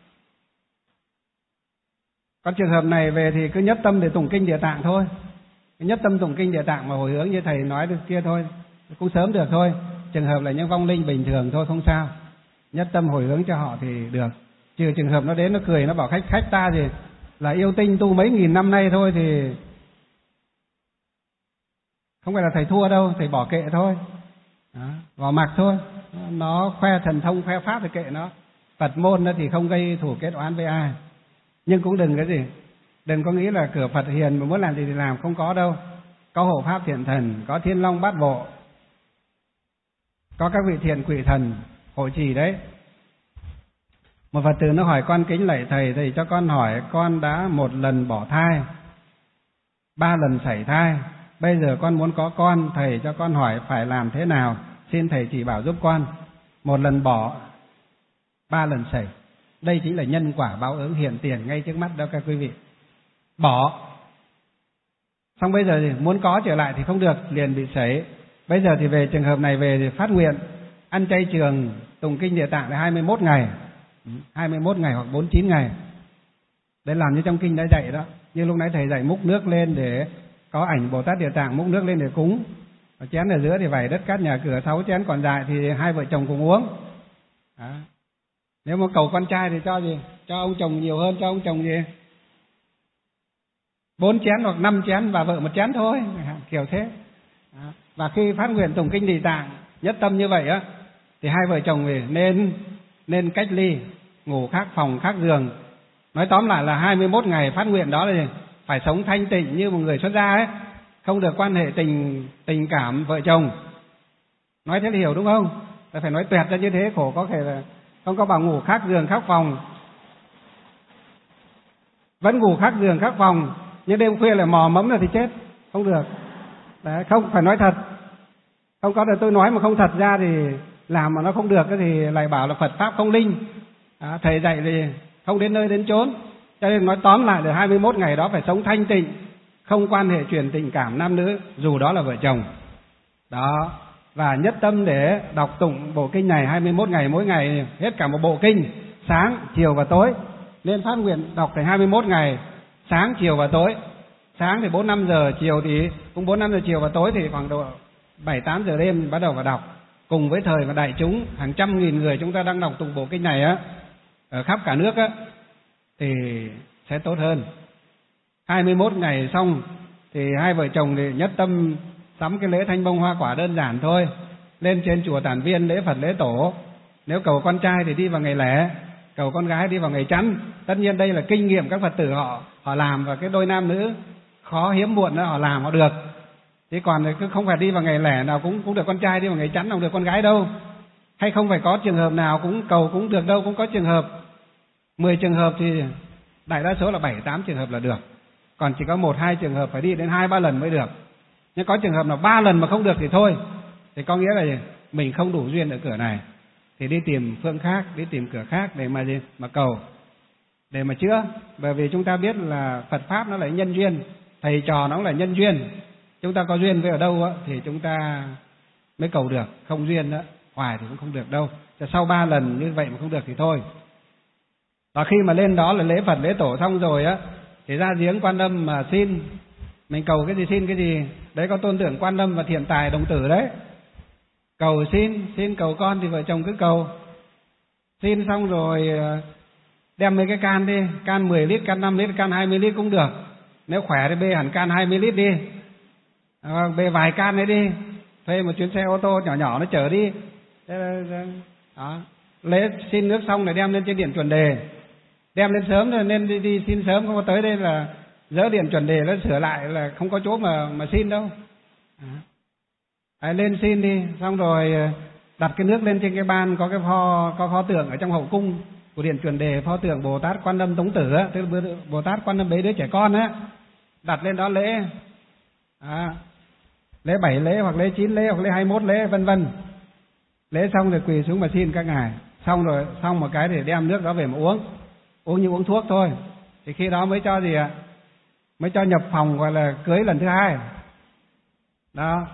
có trường hợp này về thì cứ nhất tâm để tụng kinh Địa Tạng thôi, nhất tâm tụng kinh Địa Tạng mà hồi hướng như thầy nói được kia thôi, cũng sớm được thôi. Trường hợp là những vong linh bình thường thôi không sao, nhất tâm hồi hướng cho họ thì được. Trừ trường hợp nó đến nó cười nó bảo khách khách ta gì là yêu tinh tu mấy nghìn năm nay thôi thì không phải là thầy thua đâu, thầy bỏ kệ thôi. Đó, vào mặc thôi, nó khoe thần thông khoe pháp thì kệ nó. Phật môn đó thì không gây thù kết oán với ai, nhưng cũng đừng cái gì, đừng có nghĩ là cửa Phật hiền mà muốn làm gì thì làm, không có đâu. Có hộ pháp thiện thần, có thiên long bát bộ, có các vị thiện quỷ thần hộ trì đấy. Một Phật tử nó hỏi con kính lạy thầy, thầy cho con hỏi, con đã một lần bỏ thai, ba lần sảy thai, bây giờ con muốn có con, thầy cho con hỏi phải làm thế nào, xin thầy chỉ bảo giúp con. Một lần bỏ, ba lần sảy, đây chính là nhân quả báo ứng hiện tiền ngay trước mắt đó các quý vị. Bỏ xong bây giờ thì muốn có trở lại thì không được, liền bị sảy. Bây giờ thì về trường hợp này về thì phát nguyện ăn chay trường tụng kinh Địa Tạng là hai mươi mốt ngày, hai mươi mốt ngày hoặc bốn mươi chín ngày. Đấy làm như trong kinh đã dạy đó. Như lúc nãy thầy dạy múc nước lên để có ảnh Bồ Tát Địa Tạng, múc nước lên để cúng. Và chén ở giữa thì vẩy đất cát nhà cửa, sáu chén còn lại thì hai vợ chồng cùng uống. Đó. Nếu mà cầu con trai thì cho gì? Cho ông chồng nhiều hơn, cho ông chồng gì? Bốn chén hoặc năm chén và vợ một chén thôi, kiểu thế. Đó. Và khi phát nguyện tụng kinh Địa Tạng nhất tâm như vậy á, thì hai vợ chồng thì nên nên cách ly, ngủ khác phòng khác giường. Nói tóm lại là hai mươi mốt ngày phát nguyện đó là phải sống thanh tịnh như một người xuất gia ấy, không được quan hệ tình tình cảm vợ chồng. Nói thế thì hiểu đúng không? Ta phải nói tuyệt ra như thế, khổ có thể là không có bảo ngủ khác giường khác phòng, vẫn ngủ khác giường khác phòng, nhưng đêm khuya lại mò mẫm là thì chết, không được. Đấy, không phải nói thật, không có được tôi nói mà không thật ra thì làm mà nó không được thì lại bảo là Phật pháp không linh. Đó, thầy dạy thì không đến nơi đến chốn, cho nên nói tóm lại là hai mươi mốt ngày đó phải sống thanh tịnh, không quan hệ chuyển tình cảm nam nữ dù đó là vợ chồng. Đó, và nhất tâm để đọc tụng bộ kinh này hai mươi mốt ngày, mỗi ngày hết cả một bộ kinh, sáng, chiều và tối. Nên phát nguyện đọc phải hai mươi mốt ngày, sáng, chiều và tối. Sáng thì bốn năm giờ, chiều thì cũng bốn năm giờ chiều và tối thì khoảng độ bảy tám giờ đêm bắt đầu vào đọc. Cùng với thời và đại chúng hàng trăm nghìn người chúng ta đang đọc tụng bộ kinh này á, ở khắp cả nước á, thì sẽ tốt hơn. hai mươi mốt ngày xong thì hai vợ chồng thì nhất tâm sắm cái lễ thanh bông hoa quả đơn giản thôi, lên trên chùa Tản Viên lễ Phật lễ tổ. Nếu cầu con trai thì đi vào ngày lẻ, cầu con gái đi vào ngày chẵn. Tất nhiên đây là kinh nghiệm các Phật tử họ họ làm, và cái đôi nam nữ khó hiếm muộn đó họ làm họ được. Chứ còn thì cứ không phải đi vào ngày lẻ nào cũng cũng được con trai, đi vào ngày chẵn nào được con gái đâu. Hay không phải có trường hợp nào cũng cầu cũng được đâu, cũng có trường hợp mười trường hợp thì đại đa số là bảy tám trường hợp là được. Còn chỉ có một hai trường hợp phải đi đến hai ba lần mới được. Nhưng có trường hợp nào ba lần mà không được thì thôi, thì có nghĩa là mình không đủ duyên ở cửa này, thì đi tìm phương khác, đi tìm cửa khác để mà gì? Mà cầu, để mà chữa. Bởi vì chúng ta biết là Phật Pháp nó là nhân duyên, thầy trò nó cũng là nhân duyên. Chúng ta có duyên với ở đâu á, thì chúng ta mới cầu được, không duyên đó, hoài thì cũng không được đâu. Cho sau ba lần như vậy mà không được thì thôi. Và khi mà lên đó là lễ Phật lễ tổ xong rồi á, thì ra giếng Quan Âm mà xin. Mình cầu cái gì xin cái gì. Đấy có tôn tượng Quan Âm và Thiện Tài Đồng Tử đấy. Cầu xin, xin cầu con thì vợ chồng cứ cầu. Xin xong rồi đem mấy cái can đi, can mười lít, can năm lít, can hai mươi lít cũng được. Nếu khỏe thì bê hẳn can hai mươi lít đi. À, bê vài can đấy đi, thuê một chuyến xe ô tô nhỏ nhỏ nó chở đi. Đó. Lễ xin nước xong rồi đem lên trên điện chuẩn đề, đem lên sớm rồi nên đi, đi xin sớm, không có tới đây là dỡ điện chuẩn đề nó sửa lại là không có chỗ mà mà xin đâu. À, lên xin đi, xong rồi đặt cái nước lên trên cái ban, có cái pho có pho tượng ở trong hậu cung của điện chuẩn đề, pho tượng Bồ Tát Quan Âm Tống Tử á, tức là Bồ Tát Quan Âm bế đứa trẻ con á, đặt lên đó lễ. À, lễ bảy lễ hoặc lễ chín lễ hoặc lễ hai mươi mốt lễ vân vân. Lễ xong rồi quỳ xuống mà xin các ngài, xong rồi xong một cái thì đem nước đó về mà uống, uống như uống thuốc thôi. Thì khi đó mới cho gì ạ? Mới cho nhập phòng gọi là cưới lần thứ hai. Đó.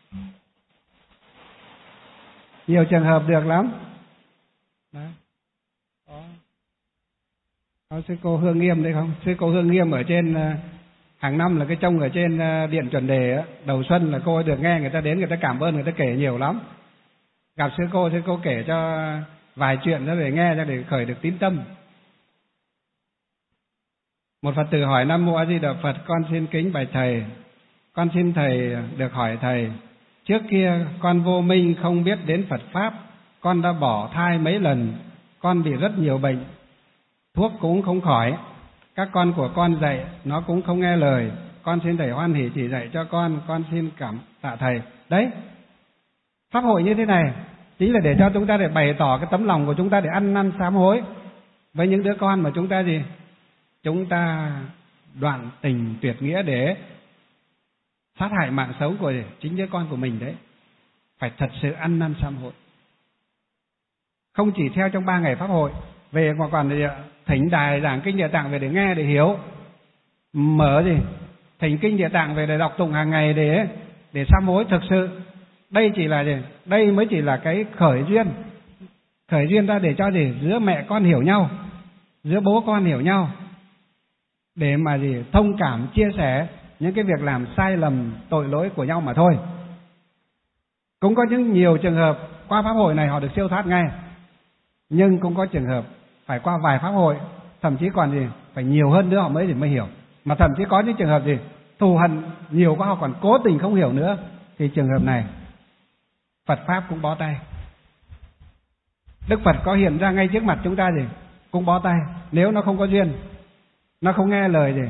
Nhiều trường hợp được lắm. Đó. Có. Có sư cô Hương Nghiêm đấy không? Sư cô Hương Nghiêm ở trên hàng năm là cái trông ở trên điện chuẩn đề á, đầu xuân là cô ấy được nghe người ta đến, người ta cảm ơn, người ta kể nhiều lắm. Gặp sư cô, sư cô kể cho vài chuyện đó để nghe, cho để khởi được tín tâm. Một Phật tử hỏi: Nam Mô A Di Đà Phật, con xin kính bạch thầy, con xin thầy được hỏi thầy, trước kia con vô minh không biết đến Phật Pháp, con đã bỏ thai mấy lần, con bị rất nhiều bệnh, thuốc cũng không khỏi, các con của con dạy nó cũng không nghe lời, con xin thầy hoan hỷ chỉ dạy cho con, con xin cảm tạ thầy. Đấy, pháp hội như thế này chính là để cho chúng ta để bày tỏ cái tấm lòng của chúng ta để ăn năn sám hối với những đứa con mà chúng ta gì? Chúng ta đoạn tình tuyệt nghĩa để sát hại mạng sống của chính đứa con của mình đấy. Phải thật sự ăn năn sám hối. Không chỉ theo trong ba ngày pháp hội, về mà còn thỉnh đài giảng kinh Địa Tạng về để nghe, để hiểu. Mở gì? Thỉnh kinh Địa Tạng về để đọc tụng hàng ngày để để sám hối thực sự. Đây chỉ là gì? Đây mới chỉ là cái khởi duyên. Khởi duyên ra để cho gì? Giữa mẹ con hiểu nhau, giữa bố con hiểu nhau, để mà gì? Thông cảm, chia sẻ những cái việc làm sai lầm, tội lỗi của nhau mà thôi. Cũng có những nhiều trường hợp qua pháp hội này họ được siêu thoát ngay, nhưng cũng có trường hợp phải qua vài pháp hội, thậm chí còn gì? Phải nhiều hơn nữa họ mới thì mới hiểu. Mà thậm chí có những trường hợp gì? Thù hận nhiều quá họ còn cố tình không hiểu nữa, thì trường hợp này Phật Pháp cũng bó tay. Đức Phật có hiện ra ngay trước mặt chúng ta gì? Cũng bó tay. Nếu nó không có duyên, nó không nghe lời gì?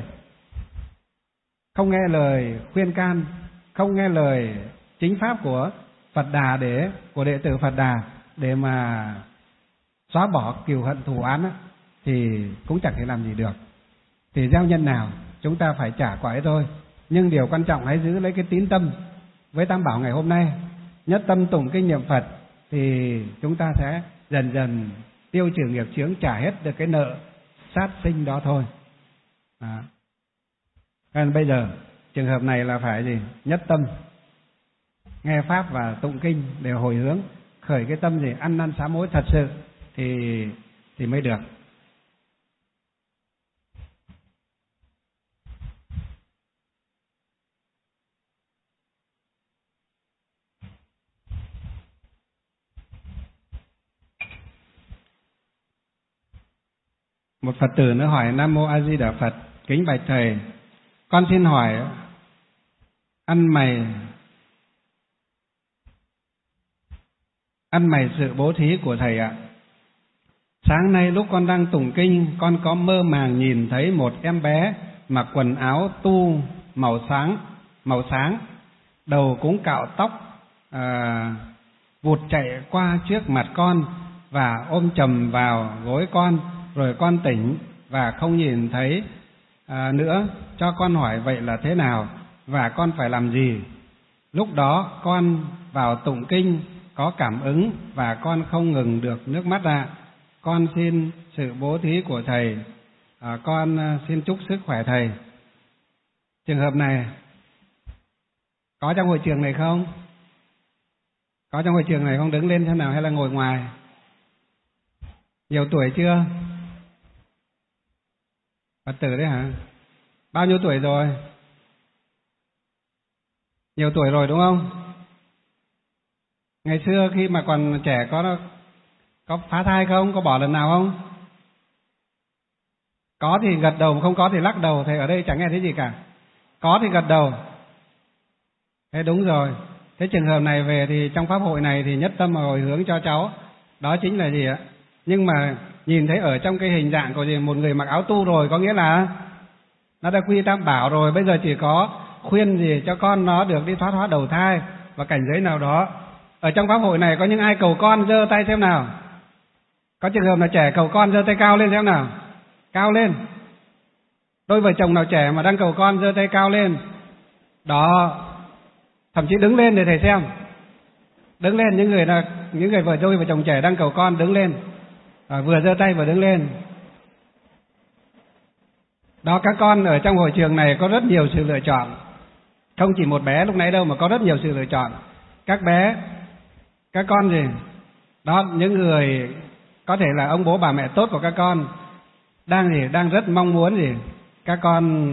Không nghe lời khuyên can, không nghe lời chính pháp của Phật Đà, để của đệ tử Phật Đà để mà xóa bỏ cừu hận thù oán á, thì cũng chẳng thể làm gì được. Thì gieo nhân nào chúng ta phải trả quả ấy thôi. Nhưng điều quan trọng hãy giữ lấy cái tín tâm với Tam Bảo ngày hôm nay, nhất tâm tụng kinh niệm Phật, thì chúng ta sẽ dần dần tiêu trừ nghiệp chướng, trả hết được cái nợ sát sinh đó thôi. À. Nên bây giờ trường hợp này là phải gì? Nhất tâm nghe pháp và tụng kinh để hồi hướng, khởi cái tâm gì? Ăn năn sám hối thật sự thì thì mới được. Một Phật tử nữa hỏi: Nam Mô A Di Đà Phật, kính bạch thầy, con xin hỏi ăn mày ăn mày sự bố thí của thầy ạ. Sáng nay lúc con đang tụng kinh, con có mơ màng nhìn thấy một em bé mặc quần áo tu màu sáng, màu sáng, đầu cũng cạo tóc, à, vụt chạy qua trước mặt con và ôm chầm vào gối con, rồi con tỉnh và không nhìn thấy à, nữa. Cho con hỏi vậy là thế nào và con phải làm gì? Lúc đó con vào tụng kinh có cảm ứng và con không ngừng được nước mắt ra. Con xin sự bố thí của thầy, à, con xin chúc sức khỏe thầy. Trường hợp này có trong hội trường này không? Có trong hội trường này không? Đứng lên thế nào hay là ngồi ngoài? Nhiều tuổi chưa? Phật tử đấy hả? Bao nhiêu tuổi rồi? Nhiều tuổi rồi đúng không? Ngày xưa khi mà còn trẻ có có phá thai không? Có bỏ lần nào không? Có thì gật đầu, không có thì lắc đầu. Thầy ở đây chẳng nghe thấy gì cả. Có thì gật đầu. Thế đúng rồi. Thế trường hợp này về thì trong pháp hội này thì nhất tâm mà hồi hướng cho cháu. Đó chính là gì ạ? Nhưng mà nhìn thấy ở trong cái hình dạng của gì một người mặc áo tu rồi, có nghĩa là nó đã quy tam bảo rồi, bây giờ chỉ có khuyên gì cho con nó được đi thoát hóa đầu thai và cảnh giới nào đó. Ở trong pháp hội này có những ai cầu con giơ tay xem nào? Có trường hợp là trẻ cầu con giơ tay cao lên xem nào? Cao lên. Đôi vợ chồng nào trẻ mà đang cầu con giơ tay cao lên. Đó. Thậm chí đứng lên để thầy xem. Đứng lên, những người là những người vợ đôi vợ chồng trẻ đang cầu con đứng lên. À, vừa giơ tay vừa đứng lên. Đó, các con ở trong hội trường này có rất nhiều sự lựa chọn. Không chỉ một bé lúc nãy đâu mà có rất nhiều sự lựa chọn. Các bé, các con gì? Đó, những người có thể là ông bố bà mẹ tốt của các con đang gì? Đang rất mong muốn gì? Các con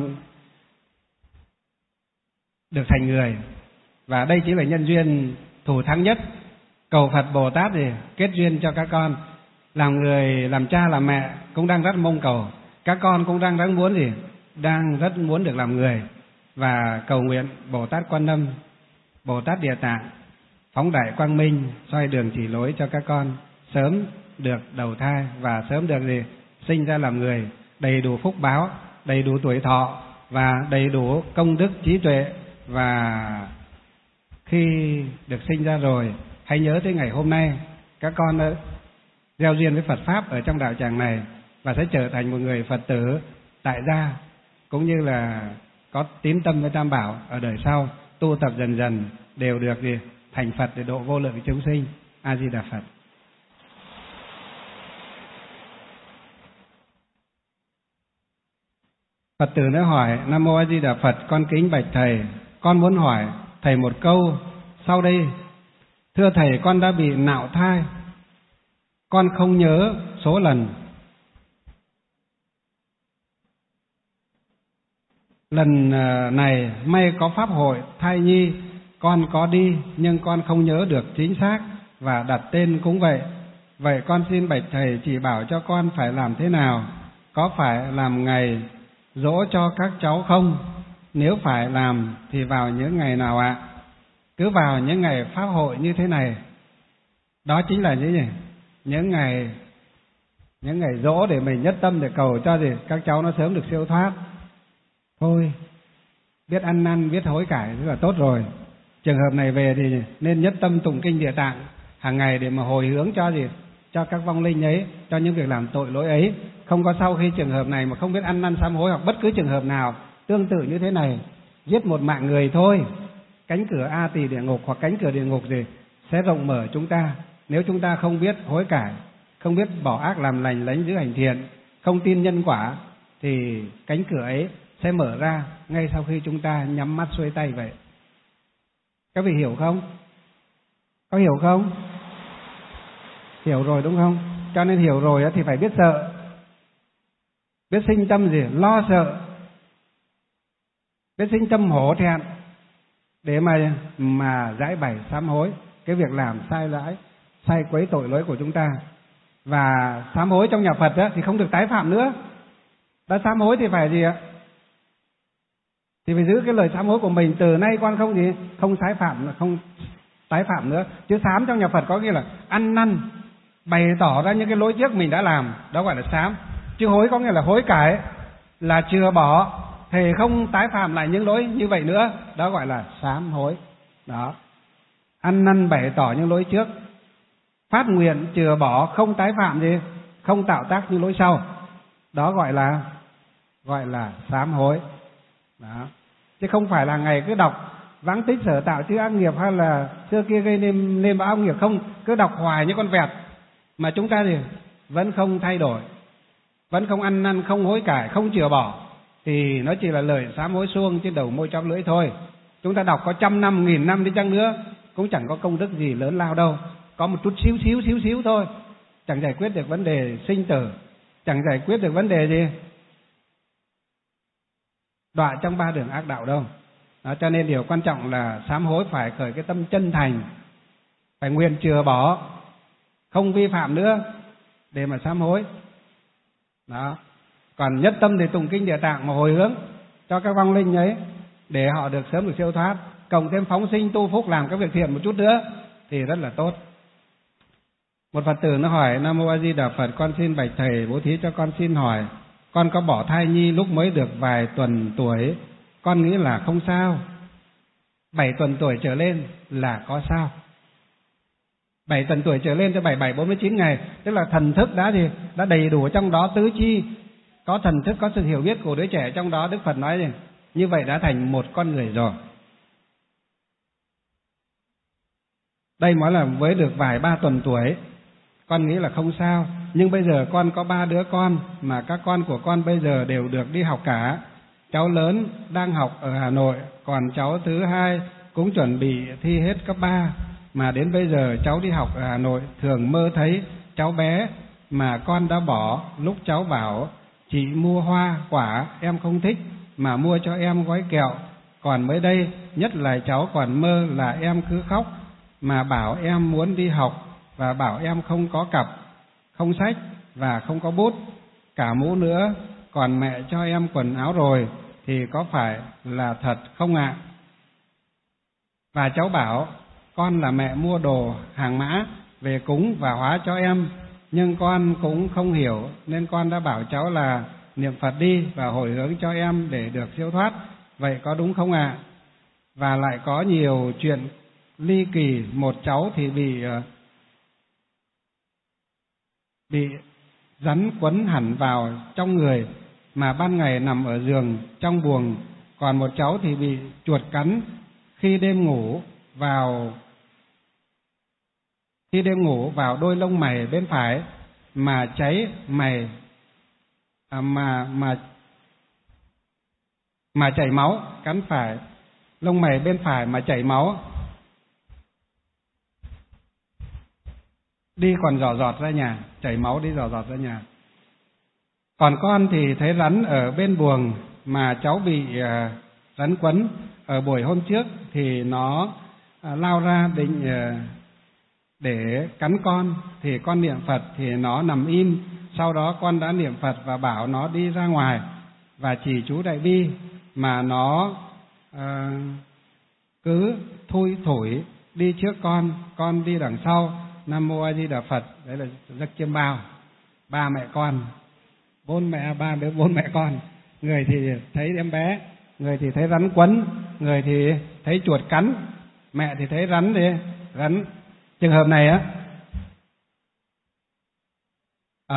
được thành người. Và đây chính là nhân duyên thủ thắng nhất. Cầu Phật Bồ Tát gì? Kết duyên cho các con. Làm người, làm cha, làm mẹ cũng đang rất mong cầu. Các con cũng đang rất muốn gì? Đang rất muốn được làm người. Và cầu nguyện Bồ Tát Quan Âm, Bồ Tát Địa Tạng phóng đại quang minh, soi đường chỉ lối cho các con sớm được đầu thai và sớm được gì? Sinh ra làm người, đầy đủ phúc báo, đầy đủ tuổi thọ và đầy đủ công đức trí tuệ. Và khi được sinh ra rồi, hãy nhớ tới ngày hôm nay các con đã gieo duyên với Phật Pháp ở trong đạo tràng này và sẽ trở thành một người Phật tử tại gia, cũng như là có tín tâm với Tam Bảo ở đời sau, tu tập dần dần đều được gì? Thành Phật để độ vô lượng chúng sinh. A Di Đà Phật. Phật tử nữa hỏi: Nam mô A Di Đà Phật, con kính bạch thầy, con muốn hỏi thầy một câu sau đây. Thưa thầy, con đã bị nạo thai, con không nhớ số lần. Lần này may có pháp hội thai nhi, con có đi nhưng con không nhớ được chính xác và đặt tên cũng vậy. Vậy con xin bạch thầy chỉ bảo cho con phải làm thế nào? Có phải làm ngày dỗ cho các cháu không? Nếu phải làm thì vào những ngày nào ạ? Cứ vào những ngày pháp hội như thế này. Đó chính là những gì? Những ngày những ngày dỗ để mình nhất tâm để cầu cho gì? Các cháu nó sớm được siêu thoát. Thôi, biết ăn năn, biết hối cải rất là tốt rồi. Trường hợp này về thì nên nhất tâm tụng kinh Địa Tạng hàng ngày để mà hồi hướng cho gì? Cho các vong linh ấy, cho những việc làm tội lỗi ấy. Không có sau khi trường hợp này mà không biết ăn năn sám hối, hoặc bất cứ trường hợp nào tương tự như thế này, giết một mạng người thôi, cánh cửa A Tỳ địa ngục hoặc cánh cửa địa ngục gì sẽ rộng mở chúng ta. Nếu chúng ta không biết hối cải, không biết bỏ ác làm lành, lánh giữ hành thiện, không tin nhân quả, thì cánh cửa ấy sẽ mở ra ngay sau khi chúng ta nhắm mắt xuôi tay vậy. Các vị hiểu không? Có hiểu không? Hiểu rồi đúng không? Cho nên hiểu rồi thì phải biết sợ, biết sinh tâm gì? Lo sợ, biết sinh tâm hổ thẹn để mà mà giải bày sám hối cái việc làm sai lãi, sai quấy tội lỗi của chúng ta. Và sám hối trong nhà Phật á, thì không được tái phạm nữa. Đã sám hối thì phải gì ạ? Thì phải giữ cái lời sám hối của mình. Từ nay con không gì, không tái phạm, không tái phạm nữa. Chứ sám trong nhà Phật có nghĩa là ăn năn, bày tỏ ra những cái lỗi trước mình đã làm, đó gọi là sám. Chứ hối có nghĩa là hối cải, là chừa bỏ, thề không tái phạm lại những lỗi như vậy nữa, đó gọi là sám hối. Đó, ăn năn bày tỏ những lỗi trước, phát nguyện chừa bỏ, không tái phạm gì, không tạo tác những lỗi sau, đó gọi là gọi là sám hối. Đó, chứ không phải là ngày cứ đọc vãng tích sở tạo chư ác nghiệp, hay là xưa kia gây nên nên báo nghiệp, không, cứ đọc hoài như con vẹt mà chúng ta thì vẫn không thay đổi, vẫn không ăn năn, không hối cải, không chừa bỏ, thì nó chỉ là lời sám hối suông trên đầu môi chóp lưỡi thôi. Chúng ta đọc có trăm năm, nghìn năm đi chăng nữa cũng chẳng có công đức gì lớn lao đâu, có một chút xíu xíu xíu xíu thôi, chẳng giải quyết được vấn đề sinh tử, chẳng giải quyết được vấn đề gì đọa trong ba đường ác đạo đâu. Đó, cho nên điều quan trọng là sám hối phải khởi cái tâm chân thành, phải nguyện chừa bỏ, không vi phạm nữa để mà sám hối. Đó, còn nhất tâm thì tụng kinh Địa Tạng mà hồi hướng cho các vong linh ấy để họ được sớm được siêu thoát. cộng thêm phóng sinh tu phúc làm các việc thiện một chút nữa thì rất là tốt. Một Phật tử nó hỏi: Nam Mô A Di Đà Phật, con xin bạch thầy bố thí cho con xin hỏi, con có bỏ thai nhi lúc mới được vài tuần tuổi, con nghĩ là không sao. Bảy tuần tuổi trở lên là có sao. Bảy tuần tuổi trở lên cho bảy bảy bốn mươi chín ngày, tức là thần thức đã thì đã đầy đủ trong đó, tứ chi có thần thức, có sự hiểu biết của đứa trẻ trong đó. Đức Phật nói gì? Như vậy đã thành một con người rồi. Đây mới là với được vài ba tuần tuổi, con nghĩ là không sao. Nhưng bây giờ con có ba đứa con, mà các con của con bây giờ đều được đi học cả. Cháu lớn đang học ở Hà Nội, còn cháu thứ hai cũng chuẩn bị thi hết cấp ba. Mà đến bây giờ cháu đi học ở Hà Nội, thường mơ thấy cháu bé mà con đã bỏ. Lúc cháu bảo chị mua hoa quả em không thích, mà mua cho em gói kẹo. Còn mới đây nhất là cháu còn mơ là em cứ khóc, mà bảo em muốn đi học, và bảo em không có cặp, không sách và không có bút, cả mũ nữa. Còn mẹ cho em quần áo rồi, thì có phải là thật không ạ? Và cháu bảo con là mẹ mua đồ hàng mã về cúng và hóa cho em, nhưng con cũng không hiểu, nên con đã bảo cháu là niệm Phật đi và hồi hướng cho em để được siêu thoát. Vậy có đúng không ạ? Và lại có nhiều chuyện ly kỳ. Một cháu thì bị bị rắn quấn hẳn vào trong người, mà ban ngày nằm ở giường trong buồng. Còn một cháu thì bị chuột cắn khi đêm ngủ vào khi đêm ngủ vào đôi lông mày bên phải mà cháy mày à, mà mà mà chảy máu. Cắn phải lông mày bên phải mà chảy máu, đi còn giỏ giọt ra nhà, chảy máu đi giỏ giọt ra nhà. Còn con thì thấy rắn ở bên buồng, mà cháu bị uh, rắn quấn ở buổi hôm trước, thì nó uh, lao ra định uh, để cắn con, thì con niệm Phật thì nó nằm im. Sau đó con đã niệm Phật và bảo nó đi ra ngoài và chỉ chú Đại Bi, mà nó uh, cứ thui thủi đi trước con, con đi đằng sau. Nam Mô A Di Đà Phật. Đấy là giấc chiêm bao. Ba mẹ con, bốn mẹ ba đứa bốn mẹ con. Người thì thấy em bé, người thì thấy rắn quấn, người thì thấy chuột cắn, mẹ thì thấy rắn đi rắn. Trường hợp này á, à,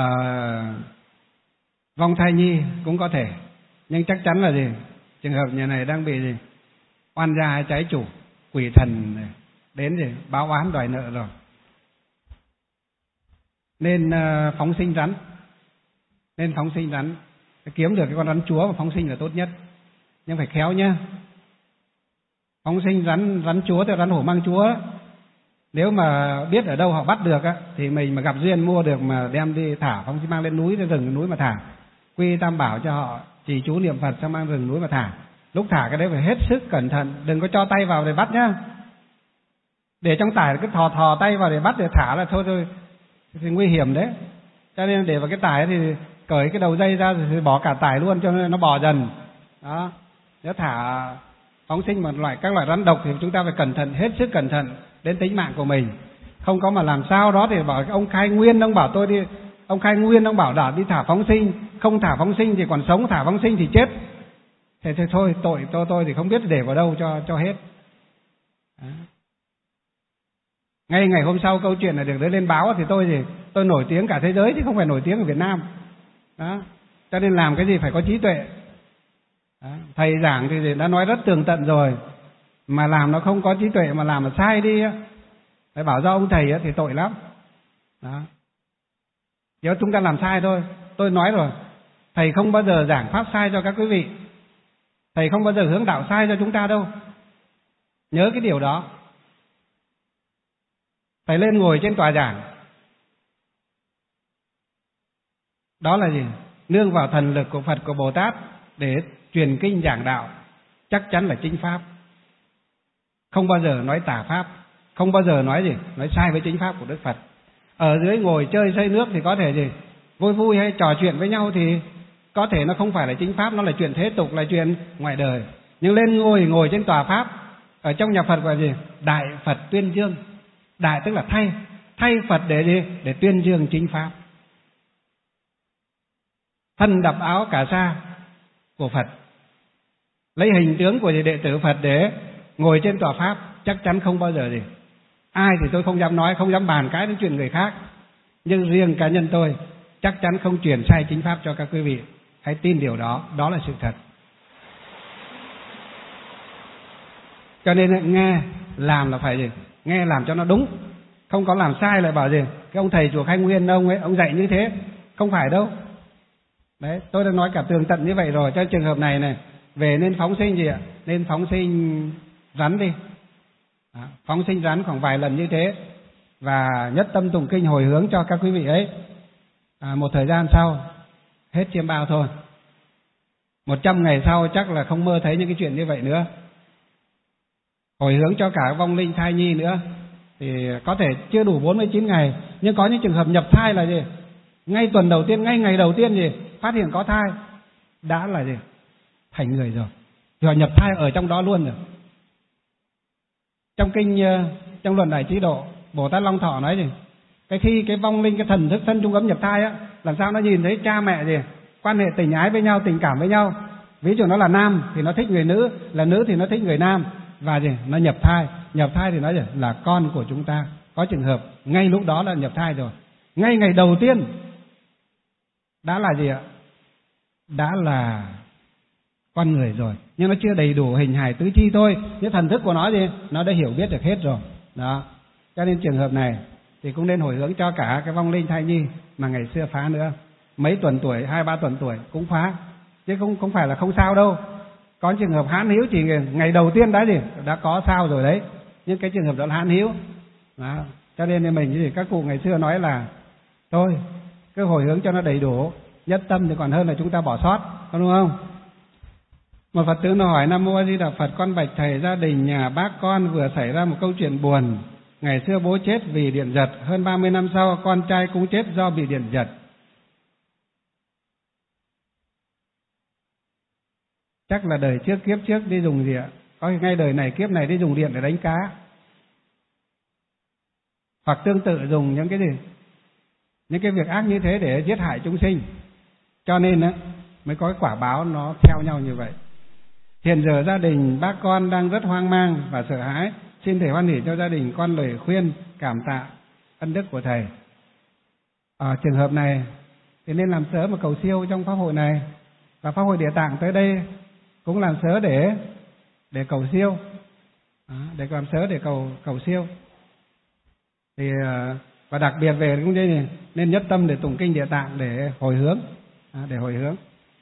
vong thai nhi cũng có thể, nhưng chắc chắn là gì? Trường hợp nhà này đang bị gì? Oan gia hay trái chủ, quỷ thần này, đến gì báo oán đòi nợ rồi, nên uh, phóng sinh rắn, nên phóng sinh rắn, kiếm được cái con rắn chúa và phóng sinh là tốt nhất, nhưng phải khéo nhá. Phóng sinh rắn rắn chúa theo rắn hổ mang chúa, nếu mà biết ở đâu họ bắt được á, thì mình mà gặp duyên mua được mà đem đi thả, phóng sinh mang lên núi, lên rừng núi mà thả, quy tam bảo cho họ, chỉ chú niệm Phật xong mang rừng núi mà thả. Lúc thả cái đấy phải hết sức cẩn thận, đừng có cho tay vào để bắt nhá. Để trong tải cứ thò thò tay vào để bắt để thả là thôi thôi thì nguy hiểm đấy. Cho nên để vào cái tải thì cởi cái đầu dây ra rồi bỏ cả tải luôn cho nên nó bò dần. Đó. Nếu thả phóng sinh một loại các loại rắn độc thì chúng ta phải cẩn thận, hết sức cẩn thận đến tính mạng của mình. Không có mà làm sao đó thì bảo ông Khai Nguyên ông bảo tôi đi, ông Khai Nguyên ông bảo đã đi thả phóng sinh, không thả phóng sinh thì còn sống, thả phóng sinh thì chết. Thế thì thôi, tội tôi tôi thì không biết để vào đâu cho cho hết. Đó. Ngay ngày hôm sau câu chuyện này được lên báo thì tôi thì tôi nổi tiếng cả thế giới chứ không phải nổi tiếng ở Việt Nam. Đó. Cho nên làm cái gì phải có trí tuệ. Đó. Thầy giảng thì đã nói rất tường tận rồi, mà làm nó không có trí tuệ mà làm mà sai đi á, phải bảo do ông thầy á thì tội lắm. Đó. Nếu chúng ta làm sai thôi, tôi nói rồi, thầy không bao giờ giảng pháp sai cho các quý vị, thầy không bao giờ hướng đạo sai cho chúng ta đâu. Nhớ cái điều đó. Thầy lên ngồi trên tòa giảng, đó là gì? Nương vào thần lực của Phật, của Bồ Tát để truyền kinh giảng đạo, chắc chắn là chính pháp. Không bao giờ nói tà pháp, không bao giờ nói gì, nói sai với chính pháp của Đức Phật. Ở dưới ngồi chơi xây nước thì có thể gì, vui vui hay trò chuyện với nhau thì có thể nó không phải là chính pháp, nó là chuyện thế tục, là chuyện ngoài đời. Nhưng lên ngồi ngồi trên tòa pháp, Ở trong nhà Phật gọi là gì? Đại Phật tuyên dương. Đại tức là thay, thay Phật để gì? Để tuyên dương chính pháp. Thân đập áo cả sa của Phật, lấy hình tướng của đệ tử Phật để ngồi trên tòa pháp, chắc chắn không bao giờ gì. Ai thì tôi không dám nói, không dám bàn cái đến chuyện người khác, nhưng riêng cá nhân tôi chắc chắn không truyền sai chính pháp cho các quý vị. Hãy tin điều đó, đó là sự thật. Cho nên nghe làm là phải gì? Nghe làm cho nó đúng, không có làm sai lại bảo gì cái ông thầy chùa Khai Nguyên ông ấy ông dạy như thế, không phải đâu. Đấy, tôi đã nói cả tường tận như vậy rồi. Cho trường hợp này này, về nên phóng sinh gì ạ? Nên phóng sinh rắn đi. Đó, phóng sinh rắn khoảng vài lần như thế, và nhất tâm tụng kinh hồi hướng cho các quý vị ấy. À, một thời gian sau hết chiêm bao thôi. Một trăm ngày sau chắc là không mơ thấy những cái chuyện như vậy nữa. Hồi hướng cho cả vong linh thai nhi nữa, thì có thể chưa đủ bốn mươi chín ngày, nhưng có những trường hợp nhập thai là gì? Ngay tuần đầu tiên, ngay ngày đầu tiên gì? Phát hiện có thai, đã là gì? Thành người rồi. Rồi nhập thai ở trong đó luôn rồi. Trong kinh, trong luận Đại Trí Độ, Bồ Tát Long Thọ nói gì? Cái khi cái vong linh, cái thần thức thân trung ấm nhập thai á, làm sao nó nhìn thấy cha mẹ gì? Quan hệ tình ái với nhau, tình cảm với nhau. Ví dụ nó là nam thì nó thích người nữ, là nữ thì nó thích người nam, và gì? Nó nhập thai. Nhập thai thì nói gì? Là con của chúng ta. Có trường hợp ngay lúc đó là nhập thai rồi. Ngay ngày đầu tiên đã là gì ạ? Đã là con người rồi, nhưng nó chưa đầy đủ hình hài tứ chi thôi. Nhưng thần thức của nó gì? Nó đã hiểu biết được hết rồi. Đó. Cho nên trường hợp này thì cũng nên hồi hướng cho cả cái vong linh thai nhi mà ngày xưa phá nữa. Mấy tuần tuổi, hai ba tuần tuổi cũng phá, chứ không không phải là không sao đâu. Có trường hợp hãn hữu chỉ ngày đầu tiên đã gì? Đã có sao rồi đấy. Nhưng cái trường hợp đó là hãn hữu. Đó. Cho nên mình thì các cụ ngày xưa nói là thôi cứ hồi hướng cho nó đầy đủ, nhất tâm thì còn hơn là chúng ta bỏ sót, có đúng không? Một Phật tử nó hỏi: Nam Mô A Di Đà Phật, con bạch thầy, gia đình nhà bác con vừa xảy ra một câu chuyện buồn. Ngày xưa bố chết vì điện giật, hơn ba mươi năm sau con trai cũng chết do bị điện giật. Chắc là đời trước kiếp trước đi dùng gì ạ? Có ngay đời này kiếp này đi dùng điện để đánh cá, hoặc tương tự dùng những cái gì, những cái việc ác như thế để giết hại chúng sinh. Cho nên á mới có cái quả báo nó theo nhau như vậy. Hiện giờ gia đình bác con đang rất hoang mang và sợ hãi. Xin thầy hoan hỷ cho gia đình con lời khuyên cảm tạ ân đức của thầy. Ở trường hợp này thì nên làm sớ mà cầu siêu trong pháp hội này, và pháp hội Địa Tạng tới đây cũng làm sớ để để cầu siêu, à, để làm sớ để cầu cầu siêu. Thì và đặc biệt về cũng như này, nên nhất tâm để tụng kinh Địa Tạng để hồi hướng, à, để hồi hướng.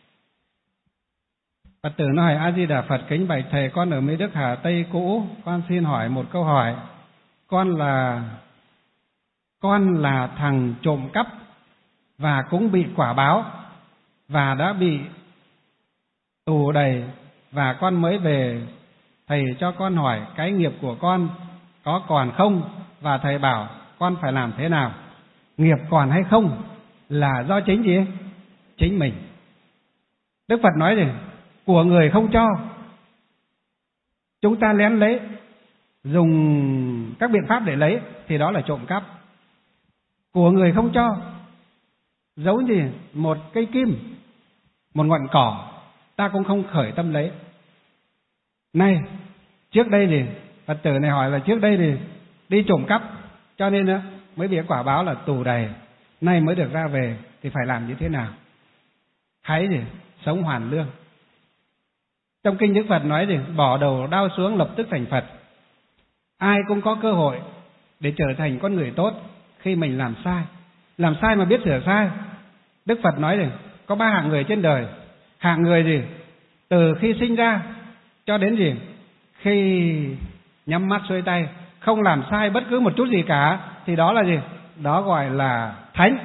Phật tử nó hỏi: A Di Đà Phật, kính bạch thầy, con ở Mỹ Đức Hà Tây cũ, con xin hỏi một câu hỏi. Con là con là thằng trộm cắp và cũng bị quả báo và đã bị tù đầy, và con mới về. Thầy cho con hỏi cái nghiệp của con có còn không, và thầy bảo con phải làm thế nào? Nghiệp còn hay không là do chính gì? Chính mình. Đức Phật nói gì? Của người không cho, chúng ta lén lấy, dùng các biện pháp để lấy, thì đó là trộm cắp. Của người không cho, giống gì một cây kim, một ngọn cỏ, ta cũng không khởi tâm lấy. Này, trước đây thì Phật tử này hỏi là trước đây thì đi trộm cắp, cho nên mới bị quả báo là tù đầy. Nay mới được ra về thì phải làm như thế nào? Hãy gì? Sống hoàn lương. Trong kinh Đức Phật nói gì? Bỏ đầu đao xuống lập tức thành Phật. Ai cũng có cơ hội để trở thành con người tốt khi mình làm sai. Làm sai mà biết sửa sai. Đức Phật nói gì? Có ba hạng người trên đời. Hạng người gì? Từ khi sinh ra cho đến gì? Khi nhắm mắt xuôi tay, không làm sai bất cứ một chút gì cả, thì đó là gì? Đó gọi là thánh.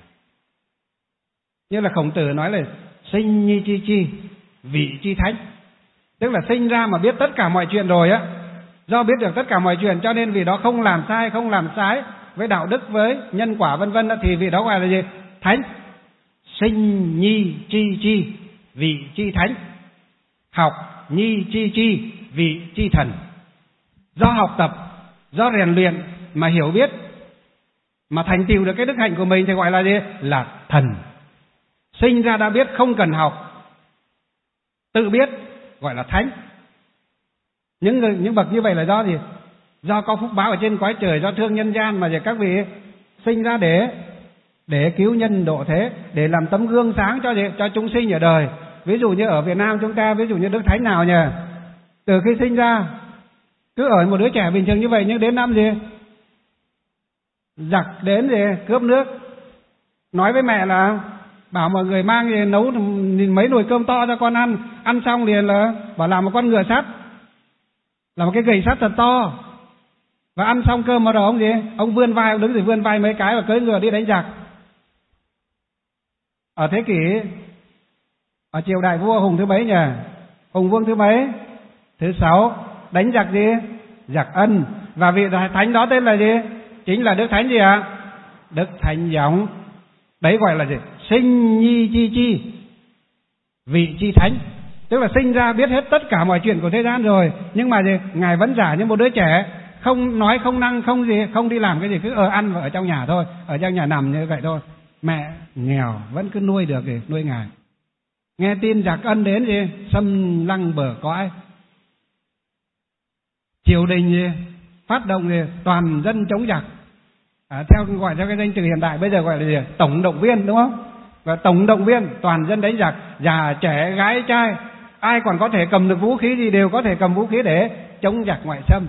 Như là Khổng Tử nói là sinh nhi chi chi, vị chi thánh. Tức là sinh ra mà biết tất cả mọi chuyện rồi á, do biết được tất cả mọi chuyện cho nên vì đó không làm sai, không làm trái với đạo đức, với nhân quả vân vân, thì vị đó gọi là gì? Thánh. Sinh nhi chi chi, vị chi thánh. Học nhi chi chi, vị chi thần. do học tập, do rèn luyện mà hiểu biết, mà thành tựu được cái đức hạnh của mình thì gọi là gì? Là thần. Sinh ra đã biết, không cần học, tự biết, gọi là thánh. Những người, những bậc như vậy là do gì? Do có phúc báo ở trên cõi trời, do thương nhân gian mà các vị sinh ra để để cứu nhân độ thế, để làm tấm gương sáng cho gì? Cho chúng sinh ở đời. Ví dụ như ở Việt Nam chúng ta, ví dụ như Đức Thánh nào nhỉ? Từ khi sinh ra cứ ở một đứa trẻ bình thường như vậy, nhưng đến năm gì? Giặc đến gì? Cướp nước. Nói với mẹ là bảo mọi người mang gì nấu mấy nồi cơm to cho con ăn, ăn xong liền là bảo làm một con ngựa sắt, làm một cái gậy sắt thật to. Và ăn xong cơm mà đầu ông gì? Ông vươn vai, ông đứng rồi vươn vai mấy cái và cưỡi ngựa đi đánh giặc. Ở thế kỷ, ở triều đại vua Hùng thứ mấy nhỉ? Hùng Vương thứ mấy? Thứ sáu. Đánh giặc gì? Giặc Ân. Và vị thánh đó tên là gì? Chính là Đức Thánh gì ạ? À? Đức Thánh Gióng. Đấy gọi là gì? Sinh nhi chi chi, vị chi thánh. Tức là sinh ra biết hết tất cả mọi chuyện của thế gian rồi, nhưng mà gì? Ngài vẫn giả như một đứa trẻ, không nói, không năng, không gì, không đi làm cái gì, cứ ở ăn và ở trong nhà thôi, ở trong nhà nằm như vậy thôi. Mẹ nghèo vẫn cứ nuôi được gì? Nuôi Ngài. Nghe tin giặc Ân đến gì? Xâm lăng bờ cõi. Triều đình gì? Phát động gì? Toàn dân chống giặc. À, theo gọi theo cái danh từ hiện đại bây giờ gọi là gì? Tổng động viên, đúng không? Và tổng động viên toàn dân đánh giặc, già trẻ gái trai, ai còn có thể cầm được vũ khí gì đều có thể cầm vũ khí để chống giặc ngoại xâm.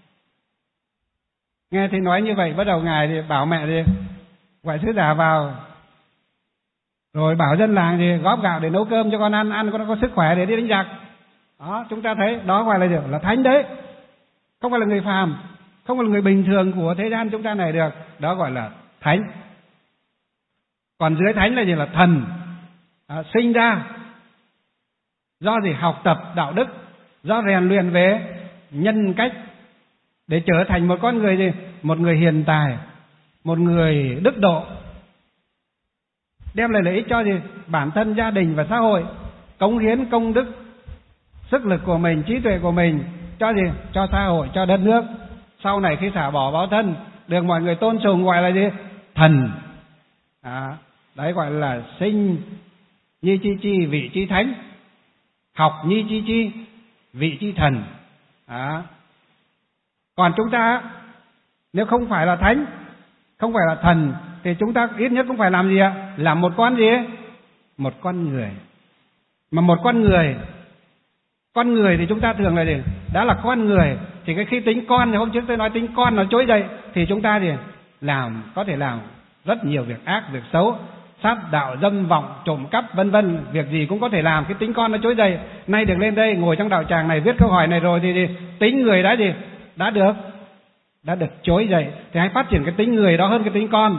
Nghe thì nói như vậy, bắt đầu Ngài thì bảo mẹ thì gọi sứ giả vào, rồi bảo dân làng thì góp gạo để nấu cơm cho con ăn, ăn con có sức khỏe để đi đánh giặc. Đó, chúng ta thấy đó gọi là gì? Là thánh đấy, không phải là người phàm, không phải là người bình thường của thế gian chúng ta này được. Đó gọi là thánh. Còn dưới thánh là gì? Là thần. À, sinh ra do gì? Học tập đạo đức, do rèn luyện về nhân cách để trở thành một con người gì? Một người hiền tài, một người đức độ, đem lại lợi ích cho gì? Bản thân, gia đình và xã hội, cống hiến công đức, sức lực của mình, trí tuệ của mình cho gì? Cho xã hội, cho đất nước. Sau này khi xả bỏ báo thân, được mọi người tôn sùng gọi là gì? Thần. À, đấy gọi là sinh nhi chi chi, vị chi thánh. Học nhi chi chi, vị chi thần. À. Còn chúng ta nếu không phải là thánh, không phải là thần, thì chúng ta ít nhất cũng phải làm gì ạ? Làm một con gì? Một con người. Mà một con người, con người thì chúng ta thường là gì? Đã là con người thì cái khi tính con, thì hôm trước tôi nói tính con nó trỗi dậy, thì chúng ta thì làm, có thể làm rất nhiều việc ác, việc xấu, sát đạo, dâm vọng, trộm cắp, vân vân, việc gì cũng có thể làm. Cái tính con nó trỗi dậy. Nay được lên đây ngồi trong đạo tràng này viết câu hỏi này rồi thì gì? Tính người đã gì? Đã được, đã được trỗi dậy. Thì hãy phát triển cái tính người đó hơn cái tính con.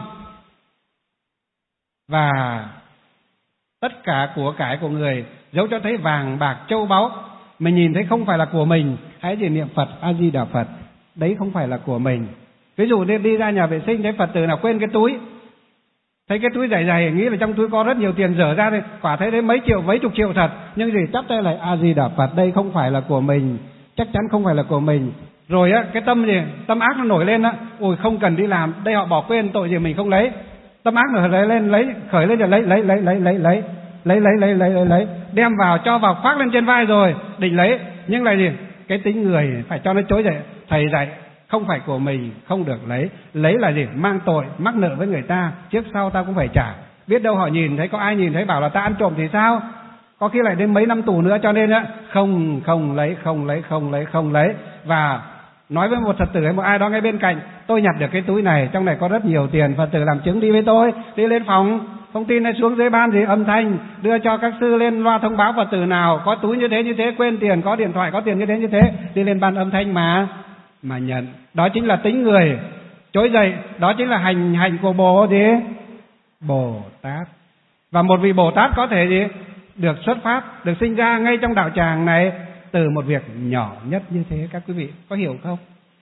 Và tất cả của cải của người dẫu cho thấy vàng bạc châu báu, mình nhìn thấy không phải là của mình, hãy chỉ niệm Phật A Di Đà Phật, đấy không phải là của mình. Ví dụ đi, đi ra nhà vệ sinh thấy Phật tử nào quên cái túi, thấy cái túi dày dày nghĩ là trong túi có rất nhiều tiền, dở ra thì quả thấy đấy mấy triệu mấy chục triệu thật, nhưng gì chắp tay lại A Di Đà Phật, đây không phải là của mình, chắc chắn không phải là của mình. Rồi á, cái tâm gì tâm ác nó nổi lên á, ôi không cần đi làm, đây họ bỏ quên, tội gì mình không lấy. Tâm ác nổi lấy lên, lấy khởi lên rồi lấy lấy lấy lấy lấy lấy lấy lấy lấy lấy lấy lấy đem vào, cho vào, khoác lên trên vai rồi định lấy, nhưng là gì? Cái tính người phải cho nó trỗi dậy. Thầy dạy không phải của mình, không được lấy. Lấy là gì? Mang tội, mắc nợ với người ta, trước sau ta cũng phải trả. Biết đâu họ nhìn thấy, có ai nhìn thấy bảo là ta ăn trộm thì sao? Có khi lại đến mấy năm tù nữa. Cho nên á, không không lấy, không lấy, không lấy, không lấy. Và nói với một Phật tử hay một ai đó ngay bên cạnh, tôi nhặt được cái túi này, trong này có rất nhiều tiền, Phật tử làm chứng đi với tôi, đi lên phòng thông tin này, xuống dưới ban gì âm thanh đưa cho các sư lên loa thông báo Phật tử nào có túi như thế như thế, quên tiền, có điện thoại có tiền như thế như thế, đi lên ban âm thanh mà mà nhận. Đó chính là tính người trỗi dậy, đó chính là hành hành của Bồ gì? Bồ Tát. Và một vị Bồ Tát có thể gì? Được xuất phát, được sinh ra ngay trong đạo tràng này từ một việc nhỏ nhất như thế. Các quý vị có hiểu không?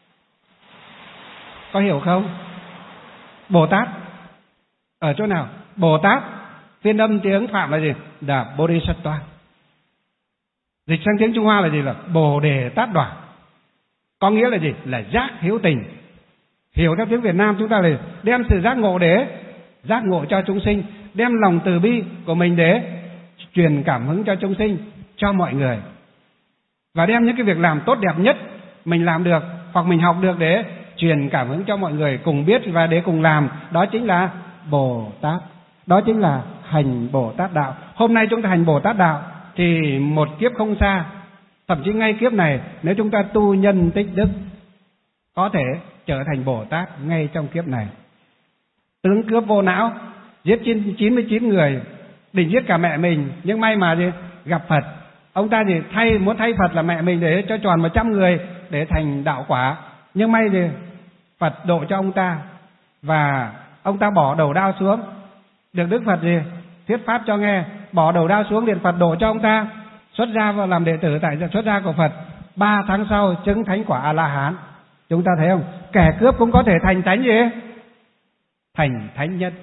Có hiểu không? Bồ Tát ở chỗ nào? Bồ Tát phiên âm tiếng Phạm là gì? Là Bodhisattva. Dịch sang tiếng Trung Hoa là gì? Là Bồ Đề Tát Đỏa. Có nghĩa là gì? Là giác hiếu tình. Hiểu theo tiếng Việt Nam chúng ta là đem sự giác ngộ để giác ngộ cho chúng sinh, đem lòng từ bi của mình để truyền cảm hứng cho chúng sinh, cho mọi người, và đem những cái việc làm tốt đẹp nhất mình làm được hoặc mình học được để truyền cảm hứng cho mọi người cùng biết và để cùng làm. Đó chính là Bồ Tát, đó chính là hành Bồ Tát đạo. Hôm nay chúng ta hành Bồ Tát đạo thì một kiếp không xa, thậm chí ngay kiếp này nếu chúng ta tu nhân tích đức có thể trở thành Bồ Tát ngay trong kiếp này. Tướng cướp vô não giết chín mươi chín người, định giết cả mẹ mình, nhưng may mà gì? Gặp Phật. Ông ta thì thay muốn thay Phật là mẹ mình để cho tròn một trăm người để thành đạo quả, nhưng may gì? Phật độ cho ông ta và ông ta bỏ đầu đao xuống, được Đức Phật gì thuyết pháp cho nghe, bỏ đầu đao xuống điện Phật độ cho ông ta, xuất gia và làm đệ tử tại xuất gia của Phật. Ba tháng sau chứng thánh quả A La Hán. Chúng ta thấy không? Kẻ cướp cũng có thể thành thánh gì? Thành thánh nhân.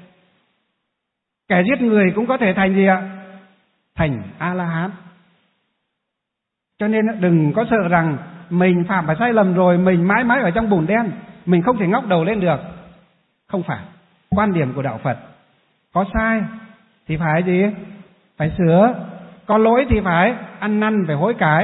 Kẻ giết người cũng có thể thành gì ạ? Thành A La Hán. Cho nên đừng có sợ rằng mình phạm phải sai lầm rồi mình mãi mãi ở trong bùn đen, mình không thể ngóc đầu lên được. Không phải. Quan điểm của đạo Phật, có sai thì phải gì? Phải sửa. Có lỗi thì phải ăn năn, phải hối cải.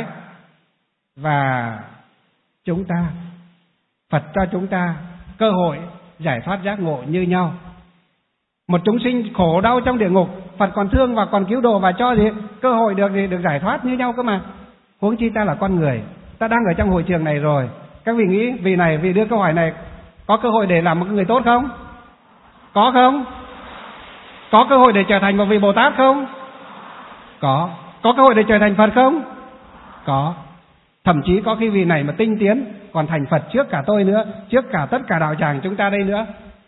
Và chúng ta, Phật cho chúng ta cơ hội giải thoát giác ngộ như nhau. Một chúng sinh khổ đau trong địa ngục, Phật còn thương và còn cứu độ và cho gì? Cơ hội được gì? Được giải thoát như nhau cơ mà. Huống chi ta là con người, ta đang ở trong hội trường này rồi. Các vị nghĩ vì này, vì đưa câu hỏi này có cơ hội để làm một người tốt không? Có không? Có cơ hội để trở thành một vị Bồ Tát không? Có. Có cơ hội để trở thành Phật không? Có. Thậm chí có khi vị này mà tinh tiến còn thành Phật trước cả tôi nữa, trước cả tất cả đạo tràng chúng ta đây nữa.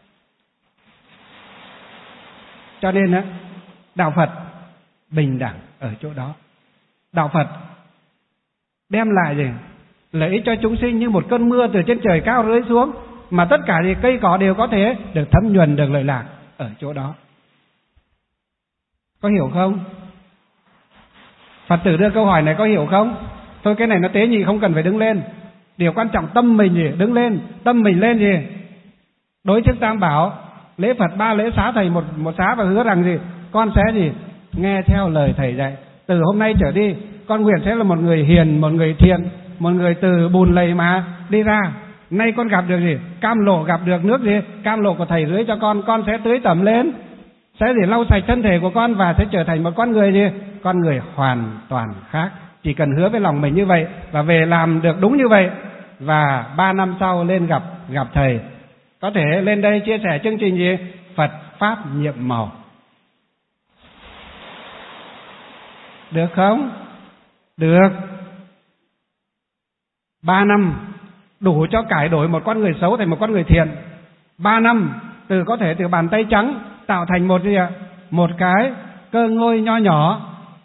Cho nên á, đạo Phật bình đẳng ở chỗ đó. Đạo Phật đem lại gì? Lợi ích cho chúng sinh như một cơn mưa từ trên trời cao rơi xuống, mà tất cả gì cây cỏ đều có thể được thấm nhuần, được lợi lạc ở chỗ đó. Có hiểu không? Phật tử đưa câu hỏi này có hiểu không? Thôi cái này nó tế nhị không cần phải đứng lên. Điều quan trọng tâm mình gì? Đứng lên. Tâm mình lên gì? Đối trước Tam Bảo, lễ Phật ba lễ xá thầy một một xá và hứa rằng gì? Con sẽ gì? Nghe theo lời thầy dạy. Từ hôm nay trở đi, con nguyện sẽ là một người hiền, một người thiện, một người từ bùn lầy mà đi ra. Nay con gặp được gì? Cam lộ, gặp được nước gì? Cam lộ của thầy rưới cho con, con sẽ tưới tẩm lên, sẽ để lau sạch thân thể của con và sẽ trở thành một con người gì? Con người hoàn toàn khác. Chỉ cần hứa với lòng mình như vậy và về làm được đúng như vậy, và ba năm sau lên gặp gặp thầy, có thể lên đây chia sẻ chương trình gì? Phật Pháp nhiệm màu. Được không? Được. Ba năm đủ cho cải đổi một con người xấu thành một con người thiện. Ba năm từ có thể từ bàn tay trắng tạo thành một gì ạ? Một cái cơ ngôi nho nhỏ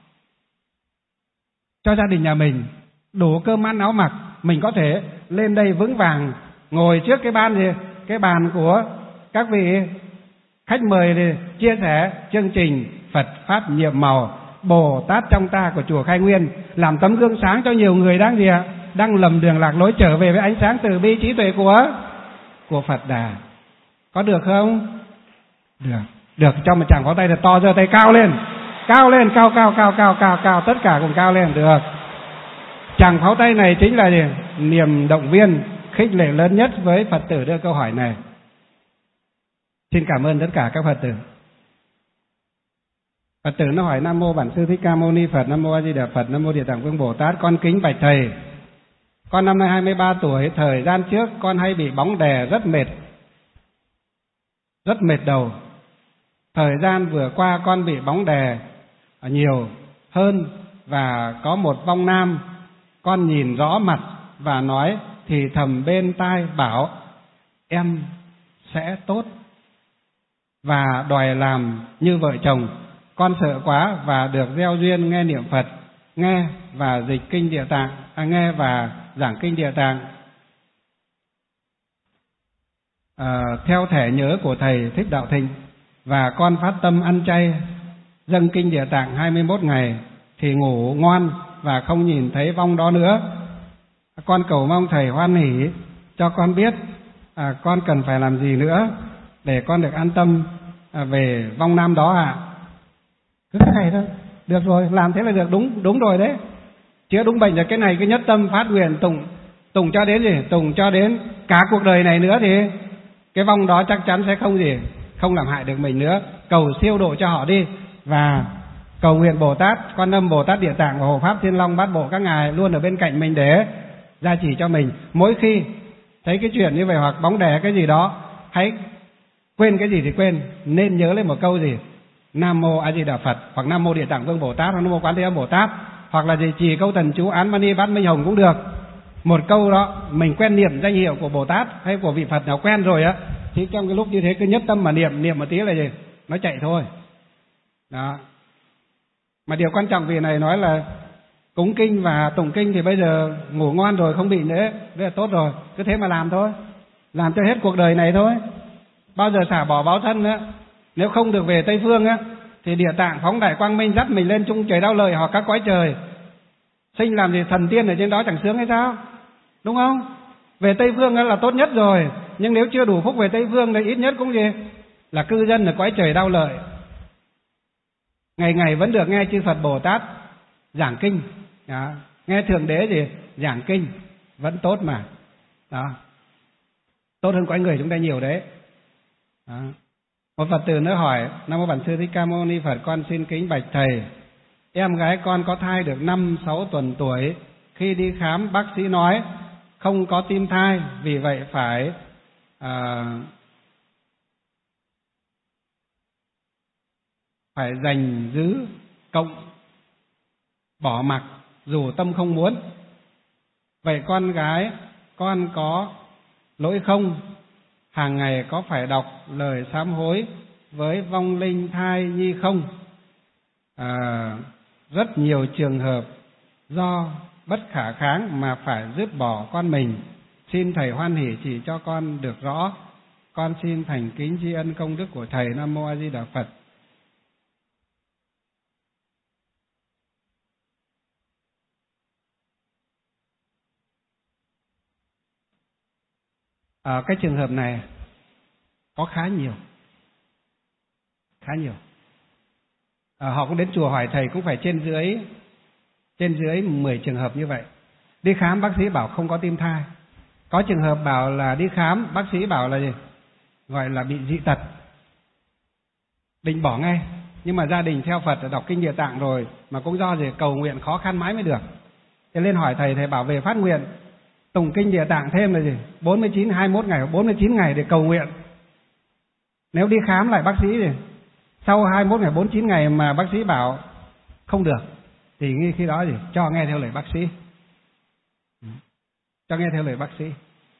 cho gia đình nhà mình, đủ cơm ăn áo mặc, mình có thể lên đây vững vàng ngồi trước cái ban gì? Cái bàn của các vị khách mời để chia sẻ chương trình Phật Pháp nhiệm màu, Bồ Tát trong ta của chùa Khai Nguyên, làm tấm gương sáng cho nhiều người đang gì ạ? Đang lầm đường lạc lối trở về với ánh sáng từ bi trí tuệ của của Phật Đà. Có được không? Được. Được, cho một tràng pháo tay thật to, giơ tay cao lên. Cao lên, cao cao cao cao cao cao, tất cả cùng cao lên. Được. Tràng pháo tay này chính là gì? Niềm động viên, khích lệ lớn nhất với Phật tử đưa câu hỏi này. Xin cảm ơn tất cả các Phật tử. Phật tử nó hỏi: Nam mô Bản Sư Thích Ca Mâu Ni Phật, Nam mô A Di Đà Phật, Nam mô Địa Tạng Vương Bồ Tát. Con kính bạch thầy, con năm nay hai mươi ba tuổi. Thời gian trước con hay bị bóng đè rất mệt, rất mệt đầu. Thời gian vừa qua con bị bóng đè nhiều hơn và có một vong nam, con nhìn rõ mặt và nói thì thầm bên tai bảo em sẽ tốt và đòi làm như vợ chồng. Con sợ quá và được gieo duyên nghe niệm Phật, nghe và dịch kinh Địa Tạng, à, nghe và giảng kinh Địa Tạng à, theo thẻ nhớ của thầy Thích Đạo Thịnh, và con phát tâm ăn chay dâng kinh Địa Tạng hai mươi mốt ngày thì ngủ ngoan và không nhìn thấy vong đó nữa. Con cầu mong Thầy hoan hỷ cho con biết à, con cần phải làm gì nữa để con được an tâm à, về vong nam đó ạ. À. Cứ thế này thôi, được rồi, làm thế là được, đúng đúng rồi đấy. Chữa đúng bệnh là cái này, cái nhất tâm phát nguyện tụng tụng cho đến gì? Tụng cho đến cả cuộc đời này nữa thì cái vong đó chắc chắn sẽ không gì, không làm hại được mình nữa. Cầu siêu độ cho họ đi, và cầu nguyện Bồ Tát Quan Âm, Bồ Tát Địa Tạng và Hộ Pháp Thiên Long Bát Bộ các ngài luôn ở bên cạnh mình để gia trì cho mình. Mỗi khi thấy cái chuyện như vậy hoặc bóng đè cái gì đó, hãy quên cái gì thì quên, nên nhớ lên một câu gì: Nam Mô A Di Đà Phật, hoặc Nam Mô Địa Tạng Vương Bồ Tát, hoặc Nam Mô Quán Thế Âm Bồ Tát, hoặc là gì trì câu thần chú Án Mani Bát Minh Hồng cũng được. Một câu đó mình quen niệm danh hiệu của Bồ Tát hay của vị Phật nào quen rồi á, thì trong cái lúc như thế cứ nhất tâm mà niệm, niệm một tí là gì, nó chạy thôi. Đó. Mà điều quan trọng vì này nói là cúng kinh và tụng kinh thì bây giờ ngủ ngon rồi, không bị nữa, thế là tốt rồi. Cứ thế mà làm thôi, làm cho hết cuộc đời này thôi, bao giờ xả bỏ báo thân nữa. Nếu không được về Tây Phương á, thì Địa Tạng phóng đại quang minh dắt mình lên chung trời đau lợi hoặc các cõi trời, sinh làm gì thần tiên ở trên đó chẳng sướng hay sao, đúng không? Về Tây Phương là tốt nhất rồi, nhưng nếu chưa đủ phúc về Tây Phương thì ít nhất cũng gì là cư dân ở cõi trời đau lợi, ngày ngày vẫn được nghe chư Phật Bồ Tát giảng kinh. Đó. Nghe Thượng Đế gì giảng kinh vẫn tốt mà. Đó. Tốt hơn cõi người chúng ta nhiều đấy. Đó. Một Phật tử nữa hỏi: Nam Mô Bản Sư Thích Ca Mâu Ni Phật, con xin kính bạch Thầy, em gái con có thai được năm sáu tuần tuổi, khi đi khám bác sĩ nói không có tim thai, vì vậy phải à, phải dành giữ cộng bỏ mặc dù tâm không muốn. Vậy con gái con có lỗi không? Hàng ngày có phải đọc lời sám hối với vong linh thai nhi không? À, rất nhiều trường hợp do bất khả kháng mà phải dứt bỏ con mình. Xin Thầy hoan hỷ chỉ cho con được rõ. Con xin thành kính tri ân công đức của Thầy. Nam Mô A Di Đà Phật. Ở cái trường hợp này có khá nhiều, khá nhiều. À, họ cũng đến chùa hỏi Thầy cũng phải trên dưới trên dưới mười trường hợp như vậy. Đi khám bác sĩ bảo không có tim thai. Có trường hợp bảo là đi khám bác sĩ bảo là gì? Gọi là bị dị tật, định bỏ ngay. Nhưng mà gia đình theo Phật đọc kinh Địa Tạng rồi, mà cũng do gì cầu nguyện khó khăn mãi mới được. Thế lên hỏi Thầy, Thầy bảo về phát nguyện tụng kinh Địa Tạng thêm là gì? bốn mươi chín, hai mươi mốt ngày, bốn mươi chín ngày để cầu nguyện. Nếu đi khám lại bác sĩ thì sau hai mươi mốt ngày, bốn mươi chín ngày mà bác sĩ bảo không được, thì ngay khi đó gì cho nghe theo lời bác sĩ, cho nghe theo lời bác sĩ.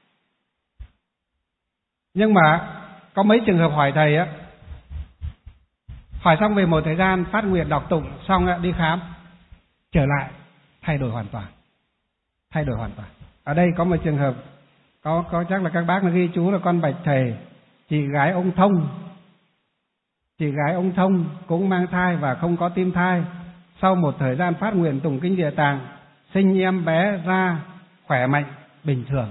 Nhưng mà có mấy trường hợp hỏi Thầy á, hỏi xong về một thời gian phát nguyện đọc tụng xong á, đi khám trở lại thay đổi hoàn toàn, thay đổi hoàn toàn. Ở đây có một trường hợp, có có chắc là các bác nó ghi chú là con bạch Thầy, chị gái ông Thông, chị gái ông Thông cũng mang thai và không có tim thai. Sau một thời gian phát nguyện tụng kinh Địa Tạng, sinh em bé ra khỏe mạnh bình thường.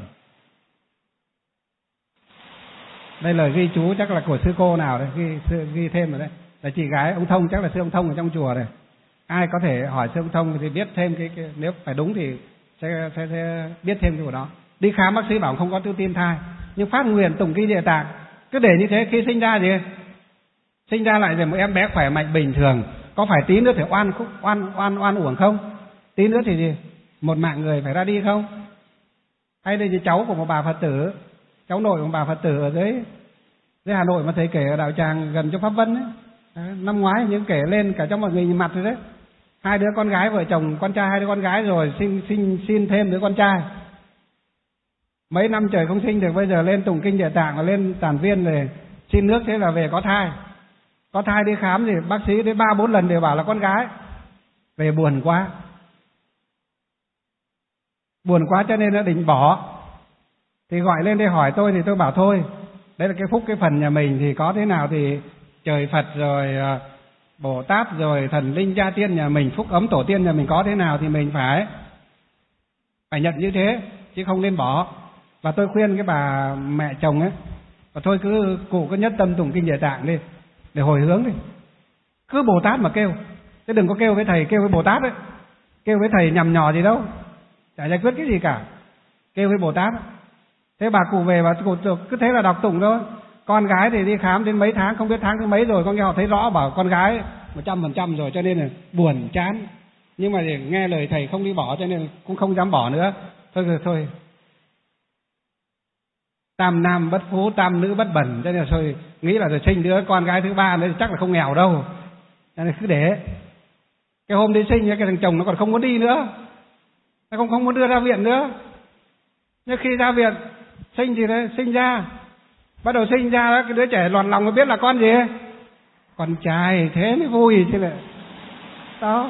Đây là ghi chú chắc là của sư cô nào đấy, ghi, ghi thêm rồi đấy. Là chị gái ông Thông, chắc là sư ông Thông ở trong chùa này. Ai có thể hỏi sư ông Thông thì biết thêm cái, cái nếu phải đúng thì sẽ, sẽ, sẽ biết thêm cái của đó. Đi khám bác sĩ bảo không có tiêu tim thai, nhưng phát nguyện tụng kinh Địa Tạng cứ để như thế, khi sinh ra gì sinh ra lại rồi một em bé khỏe mạnh bình thường. Có phải tí nữa thì oan oan oan oan uổng không? Tí nữa thì gì một mạng người phải ra đi không? Hay đây thì cháu của một bà Phật tử, cháu nội của một bà Phật tử ở dưới dưới Hà Nội mà thầy kể ở đạo tràng gần chỗ Pháp Vân ấy. Đấy, năm ngoái những kể lên cả cho mọi người nhìn mặt rồi đấy. Hai đứa con gái, vợ chồng con trai hai đứa con gái rồi sinh sinh xin thêm đứa con trai. Mấy năm trời không sinh được, bây giờ lên tụng kinh Địa Tạng và lên tản viên rồi xin nước, thế là về có thai. Có thai đi khám thì bác sĩ đến ba bốn lần đều bảo là con gái. Về buồn quá, buồn quá cho nên nó định bỏ. Thì gọi lên đây hỏi tôi thì tôi bảo thôi, đấy là cái phúc cái phần nhà mình, thì có thế nào thì trời Phật rồi Bồ Tát rồi thần linh gia tiên nhà mình, phúc ấm tổ tiên nhà mình có thế nào thì mình phải phải nhận như thế chứ không nên bỏ. Và tôi khuyên cái bà mẹ chồng ấy, và thôi cứ cụ cứ nhất tâm tụng kinh Địa Tạng đi để hồi hướng đi, cứ Bồ Tát mà kêu, chứ đừng có kêu với thầy, kêu với Bồ Tát ấy, kêu với thầy nhằm nhò gì đâu, chả giải quyết cái gì cả, kêu với Bồ Tát. Thế bà cụ về và cụ cứ thế là đọc tụng thôi. Con gái thì đi khám đến mấy tháng, không biết tháng thứ mấy rồi, con nghe họ thấy rõ bảo con gái một trăm phần trăm rồi, cho nên là buồn chán. Nhưng mà để nghe lời thầy không đi bỏ cho nên cũng không dám bỏ nữa. Thôi rồi thôi. Tam nam bất phú, tam nữ bất bẩn, cho nên là thôi nghĩ là rồi sinh đứa con gái thứ ba nữa chắc là không nghèo đâu. Cho nên cứ để. Cái hôm đi sinh cái thằng chồng nó còn không muốn đi nữa, nó không không muốn đưa ra viện nữa. Nhưng khi ra viện sinh thì đấy, sinh ra, bắt đầu sinh ra đó, cái đứa trẻ loạn lòng mới biết là con gì, con trai, thế mới vui chứ lại. Đó,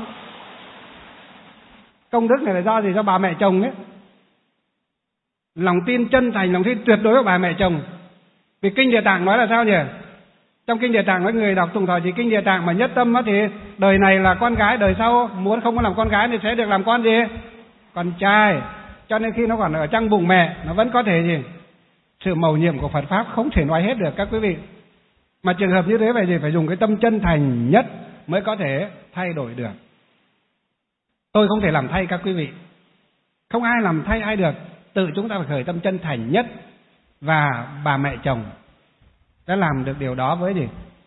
công đức này là do gì? Do bà mẹ chồng ấy. Lòng tin chân thành, lòng tin tuyệt đối của bà mẹ chồng. Vì kinh Địa Tạng nói là sao nhỉ? Trong kinh Địa Tạng nói người đọc tụng thọ trì kinh Địa Tạng mà nhất tâm thì đời này là con gái, đời sau muốn không có làm con gái thì sẽ được làm con gì? Con trai. Cho nên khi nó còn ở trong bụng mẹ, nó vẫn có thể gì? Sự mầu nhiệm của Phật Pháp không thể nói hết được các quý vị. Mà trường hợp như thế vậy thì phải dùng cái tâm chân thành nhất mới có thể thay đổi được. Tôi không thể làm thay các quý vị, không ai làm thay ai được. Tự chúng ta phải khởi tâm chân thành nhất. Và bà mẹ chồng đã làm được điều đó với gì?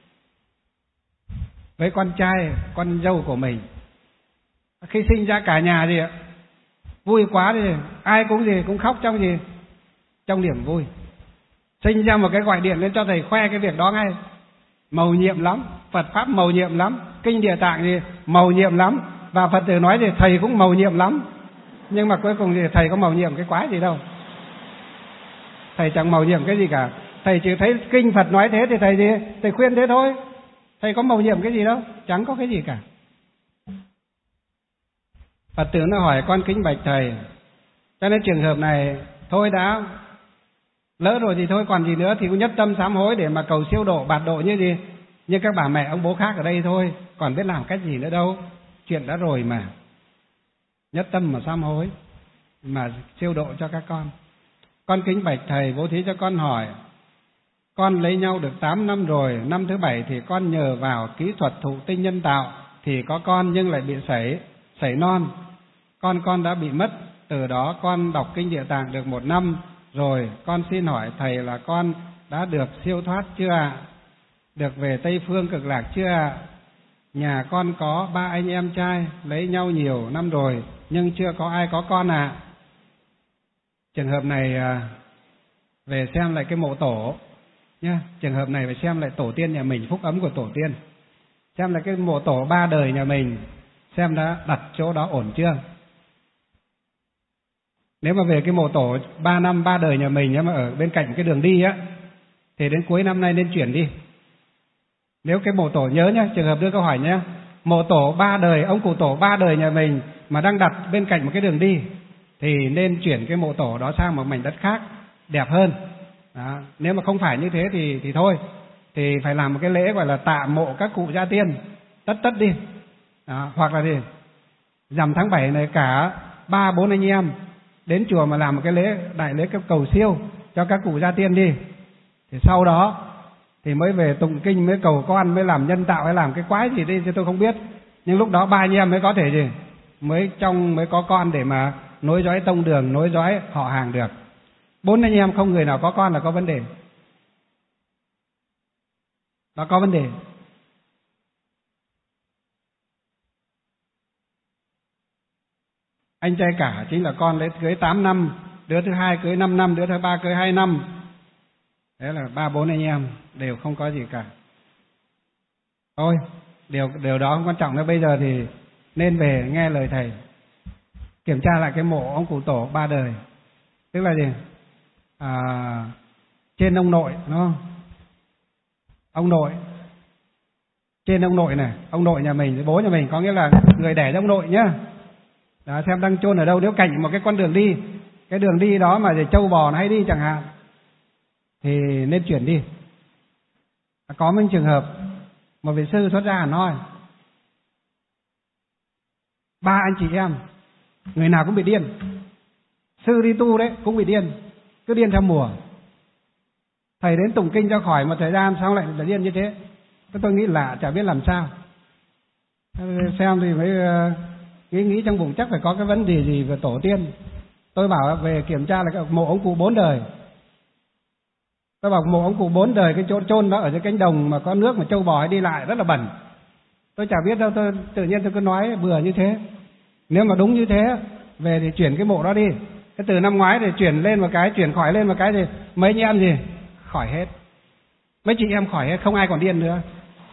Với con trai, con dâu của mình. Khi sinh ra cả nhà gì ạ? Vui quá thì ai cũng gì cũng khóc trong gì? Trong niềm vui. Sinh ra một cái gọi điện lên cho thầy khoe cái việc đó ngay. Mầu nhiệm lắm, Phật Pháp mầu nhiệm lắm, kinh Địa Tạng gì mầu nhiệm lắm. Và Phật tử nói thì thầy cũng mầu nhiệm lắm. Nhưng mà cuối cùng thì thầy có mầu nhiệm cái quái gì đâu. Thầy chẳng mầu nhiệm cái gì cả. Thầy chỉ thấy kinh Phật nói thế thì thầy gì? Thầy khuyên thế thôi. Thầy có mầu nhiệm cái gì đâu, chẳng có cái gì cả. Phật tử nó hỏi con kính bạch thầy. Cho nên trường hợp này thôi đã lỡ rồi thì thôi, còn gì nữa thì cũng nhất tâm sám hối để mà cầu siêu độ, bạt độ như gì như các bà mẹ ông bố khác ở đây thôi, còn biết làm cách gì nữa đâu. Chuyện đã rồi mà. Nhất tâm mà sám hối mà siêu độ cho các con. Con kính bạch thầy, bố thí cho con hỏi. Con lấy nhau được tám năm rồi, năm thứ bảy thì con nhờ vào kỹ thuật thụ tinh nhân tạo thì có con nhưng lại bị sảy, sảy non. Con con đã bị mất. Từ đó con đọc kinh Địa Tạng được một năm rồi. Con xin hỏi thầy là con đã được siêu thoát chưa ạ? Được về Tây Phương Cực Lạc chưa ạ? Nhà con có ba anh em trai, lấy nhau nhiều năm rồi nhưng chưa có ai có con ạ. À. Trường hợp này về xem lại cái mộ tổ nhá. Trường hợp này phải xem lại tổ tiên nhà mình, phúc ấm của tổ tiên. Xem lại cái mộ tổ ba đời nhà mình, xem đã đặt chỗ đó ổn chưa. Nếu mà về cái mộ tổ ba năm ba đời nhà mình mà ở bên cạnh cái đường đi á, thì đến cuối năm nay nên chuyển đi. Nếu cái mộ tổ nhớ nhá, trường hợp đưa câu hỏi nhá, mộ tổ ba đời, ông cụ tổ ba đời nhà mình mà đang đặt bên cạnh một cái đường đi thì nên chuyển cái mộ tổ đó sang một mảnh đất khác đẹp hơn. Đó. Nếu mà không phải như thế thì thì thôi, thì phải làm một cái lễ gọi là tạ mộ các cụ gia tiên tất tất đi. Đó. Hoặc là gì rằm tháng bảy này cả ba bốn anh em đến chùa mà làm một cái lễ đại lễ cấp cầu siêu cho các cụ gia tiên đi. Thì sau đó thì mới về tụng kinh, mới cầu con, mới làm nhân tạo hay làm cái quái gì đi thì tôi không biết. Nhưng lúc đó ba anh em mới có thể gì mới trong mới có con để mà nối dõi tông đường, nối dõi họ hàng được. Bốn anh em không người nào có con là có vấn đề. Đó có vấn đề. Anh trai cả chính là con lấy cưới tám năm, đứa thứ hai cưới năm năm, đứa thứ ba cưới hai năm. Thế là ba bốn anh em đều không có gì cả. Thôi, điều điều đó không quan trọng nữa. Bây giờ thì nên về nghe lời thầy, kiểm tra lại cái mộ ông cụ tổ ba đời. Tức là gì? À, trên ông nội, đúng không? Ông nội, trên ông nội này, ông nội nhà mình, bố nhà mình, có nghĩa là người đẻ cho ông nội nhá. Đó, xem đang chôn ở đâu. Nếu cạnh một cái con đường đi, cái đường đi đó mà để trâu bò nó hay đi chẳng hạn, thì nên chuyển đi. Có một trường hợp một vị sư xuất gia Hà Nội, ba anh chị em người nào cũng bị điên, Sư đi tu đấy cũng bị điên, cứ điên theo mùa. Thầy đến tụng kinh cho khỏi một thời gian sao lại là điên như thế? Tôi nghĩ lạ, chả biết làm sao. Xem thì mới nghĩ nghĩ trong bụng chắc phải có cái vấn đề gì về tổ tiên. Tôi bảo về kiểm tra là cái mộ ông cụ bốn đời. Tôi bảo mộ ông cụ bốn đời, cái chỗ chôn đó ở dưới cánh đồng mà có nước mà trâu bò đi lại rất là bẩn. Tôi chả biết đâu, tôi tự nhiên tôi cứ nói bừa như thế. Nếu mà đúng như thế, về thì chuyển cái mộ đó đi. Cái từ năm ngoái thì chuyển lên một cái, chuyển khỏi lên một cái thì mấy anh em gì khỏi hết. Mấy chị em khỏi hết, không ai còn điên nữa.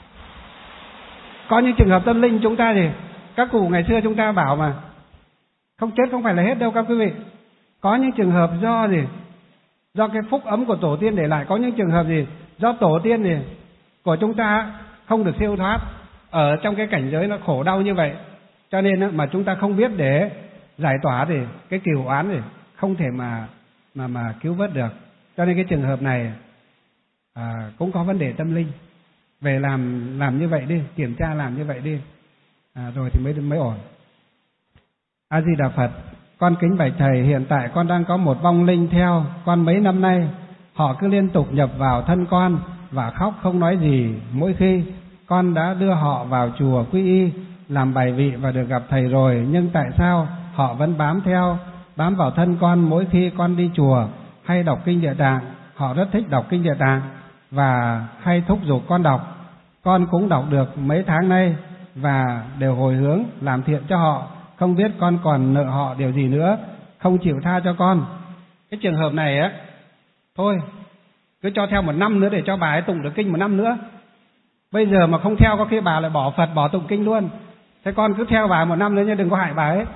Có những trường hợp tâm linh chúng ta thì các cụ ngày xưa chúng ta bảo mà không chết không phải là hết đâu các quý vị. Có những trường hợp do gì? Do cái phúc ấm của tổ tiên để lại. Có những trường hợp gì? Do tổ tiên thì của chúng ta không được siêu thoát ở trong cái cảnh giới nó khổ đau như vậy, cho nên mà chúng ta không biết để giải tỏa thì cái cừu oán thì không thể mà mà mà cứu vớt được. Cho nên cái trường hợp này à, cũng có vấn đề tâm linh. Về làm làm như vậy đi, kiểm tra làm như vậy đi, à, rồi thì mới mới ổn. A Di Đà Phật. Con kính bạch thầy, hiện tại con đang có một vong linh theo con mấy năm nay. Họ cứ liên tục nhập vào thân con và khóc không nói gì. Mỗi khi con đã đưa họ vào chùa quy y làm bài vị và được gặp thầy rồi, nhưng tại sao họ vẫn bám theo, bám vào thân con mỗi khi con đi chùa hay đọc kinh Địa Tạng? Họ rất thích đọc kinh Địa Tạng và hay thúc giục con đọc. Con cũng đọc được mấy tháng nay và đều hồi hướng làm thiện cho họ. Không biết con còn nợ họ điều gì nữa, không chịu tha cho con. Cái trường hợp này á, thôi cứ cho theo một năm nữa để cho bà ấy tụng được kinh một năm nữa. Bây giờ mà không theo có khi bà lại bỏ Phật, bỏ tụng kinh luôn. Thế con cứ theo bà một năm nữa nhưng đừng có hại bà ấy.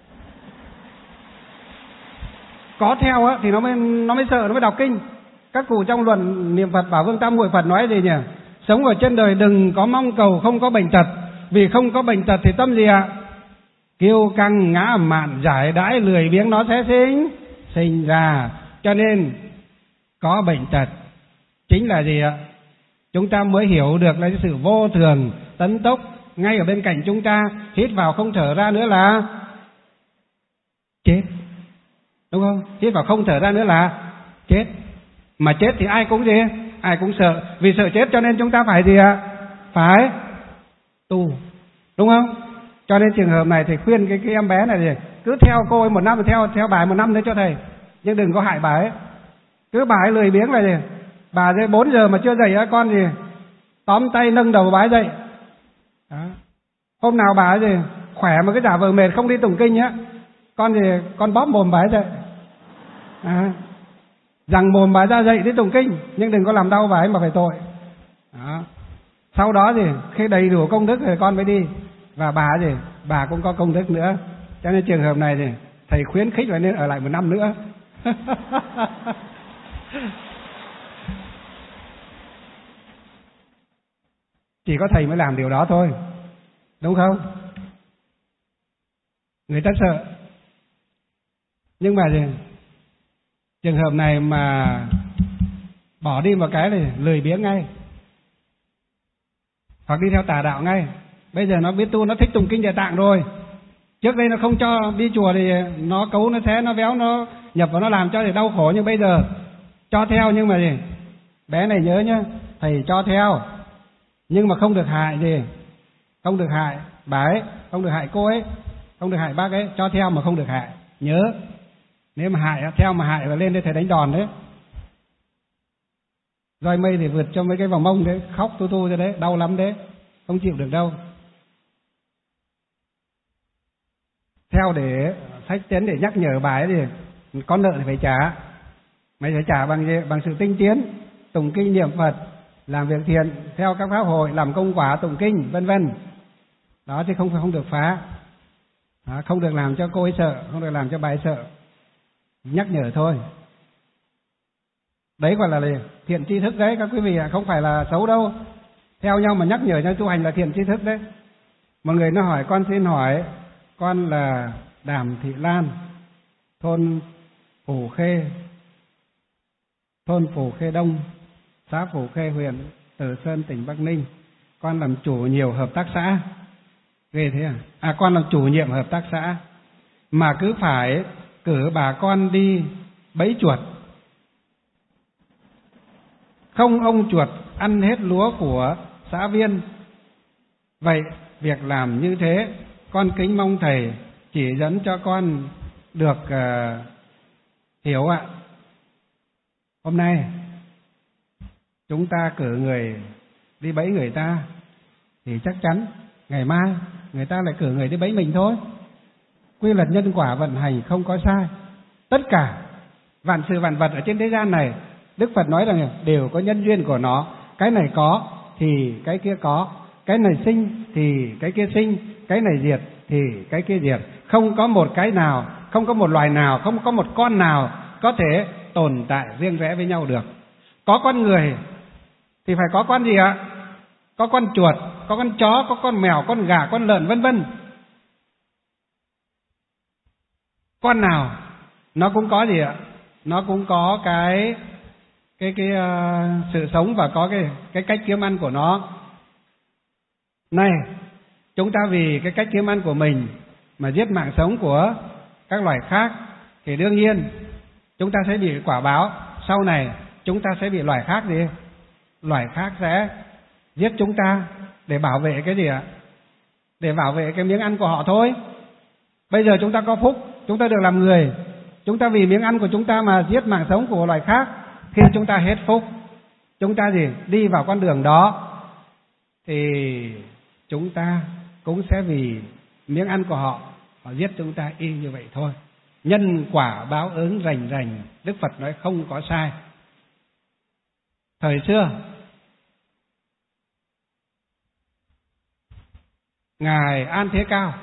Có theo á thì nó mới nó mới sợ, nó mới đọc kinh. Các cụ trong luận niệm Phật Bảo Vương Tam Muội Phật nói gì nhỉ? Sống ở trên đời đừng có mong cầu không có bệnh tật, vì không có bệnh tật thì tâm gì ạ? Kiêu căng ngã mạn giải đãi lười biếng nó sẽ sinh sinh ra. Cho nên có bệnh tật chính là gì ạ? Chúng ta mới hiểu được là sự vô thường tấn tốc ngay ở bên cạnh chúng ta. Hít vào không thở ra nữa là chết, đúng không? Hít vào không thở ra nữa là chết. Mà chết thì ai cũng gì? Ai cũng sợ. Vì sợ chết cho nên chúng ta phải gì ạ? Phải tu, đúng không? Cho nên trường hợp này thì khuyên cái, cái em bé này thì cứ theo cô ấy một năm, theo theo bà ấy một năm nữa cho thầy, nhưng đừng có hại bà ấy. Cứ bà ấy lười biếng là gì? Bà ấy bốn giờ mà chưa dậy á, con gì tóm tay nâng đầu bà ấy dậy. Đó. Hôm nào bà ấy gì khỏe mà cái giả vờ mệt không đi tụng kinh á, con gì con bóp mồm bà ấy dậy. À, rằng mồm bà ấy ra dậy đi tụng kinh, nhưng đừng có làm đau bà ấy mà phải tội. Đó. Sau đó thì khi đầy đủ công đức thì con mới đi. Và bà gì bà cũng có công đức nữa. Cho nên trường hợp này thì thầy khuyến khích là nên ở lại một năm nữa. Chỉ có thầy mới làm điều đó thôi, đúng không? Người ta sợ. Nhưng mà gì? Trường hợp này mà bỏ đi một cái thì lười biếng ngay, hoặc đi theo tà đạo ngay. Bây giờ nó biết tu, nó thích tụng kinh Địa Tạng rồi. Trước đây nó không cho đi chùa thì nó cấu, nó xé, nó véo, nó nhập vào nó làm cho thì đau khổ. Nhưng bây giờ cho theo, nhưng mà gì? Bé này nhớ nhá, thầy cho theo nhưng mà không được hại gì, không được hại bà ấy, không được hại cô ấy, không được hại bác ấy. Cho theo mà không được hại, nhớ. Nếu mà hại, theo mà hại là lên đây thầy đánh đòn đấy. Roi mây thì vượt cho mấy cái vòng mông đấy, khóc tu tu cho đấy, đau lắm đấy, không chịu được đâu. Theo để sách tiến để nhắc nhở bà ấy thì con nợ thì phải trả. Mày phải trả bằng bằng sự tinh tiến, tụng kinh niệm Phật, làm việc thiện, theo các pháp hội, làm công quả, tụng kinh, vân vân. Đó, chứ không không được phá. Đó, không được làm cho cô ấy sợ, không được làm cho bà ấy sợ. Nhắc nhở thôi. Đấy gọi là thiện tri thức đấy các quý vị ạ, không phải là xấu đâu. Theo nhau mà nhắc nhở nhau tu hành là thiện tri thức đấy. Một người nó hỏi, con xin hỏi, con là Đàm Thị Lan, thôn Phù Khê, thôn Phù Khê Đông, xã Phù Khê, huyện Từ Sơn, tỉnh Bắc Ninh. Con làm chủ nhiều hợp tác xã. Ghê thế à? À, con làm chủ nhiệm hợp tác xã mà cứ phải cử bà con đi bẫy chuột. Không ông chuột ăn hết lúa của xã viên. Vậy việc làm như thế, con kính mong thầy chỉ dẫn cho con được uh, hiểu ạ. Hôm nay chúng ta cử người đi bẫy người ta thì chắc chắn ngày mai người ta lại cử người đi bẫy mình thôi. Quy luật nhân quả vận hành không có sai. Tất cả vạn sự vạn vật ở trên thế gian này, Đức Phật nói rằng đều có nhân duyên của nó. Cái này có thì cái kia có, cái này sinh thì cái kia sinh, cái này diệt thì cái kia diệt. Không có một cái nào, không có một loài nào, không có một con nào có thể tồn tại riêng rẽ với nhau được. Có con người thì phải có con gì ạ? Có con chuột, có con chó, có con mèo, con gà, con lợn vân vân. Con nào nó cũng có gì ạ? Nó cũng có cái cái cái uh, sự sống và có cái cái cách kiếm ăn của nó. Này, chúng ta vì cái cách kiếm ăn của mình mà giết mạng sống của các loài khác thì đương nhiên chúng ta sẽ bị quả báo. Sau này chúng ta sẽ bị loài khác gì? Loài khác sẽ giết chúng ta để bảo vệ cái gì ạ? Để bảo vệ cái miếng ăn của họ thôi. Bây giờ chúng ta có phúc, chúng ta được làm người, chúng ta vì miếng ăn của chúng ta mà giết mạng sống của loài khác. Khi chúng ta hết phúc, chúng ta gì? Đi vào con đường đó thì chúng ta cũng sẽ vì miếng ăn của họ, họ giết chúng ta y như vậy thôi. Nhân quả báo ứng rành rành, Đức Phật nói không có sai. Thời xưa Ngài An Thế Cao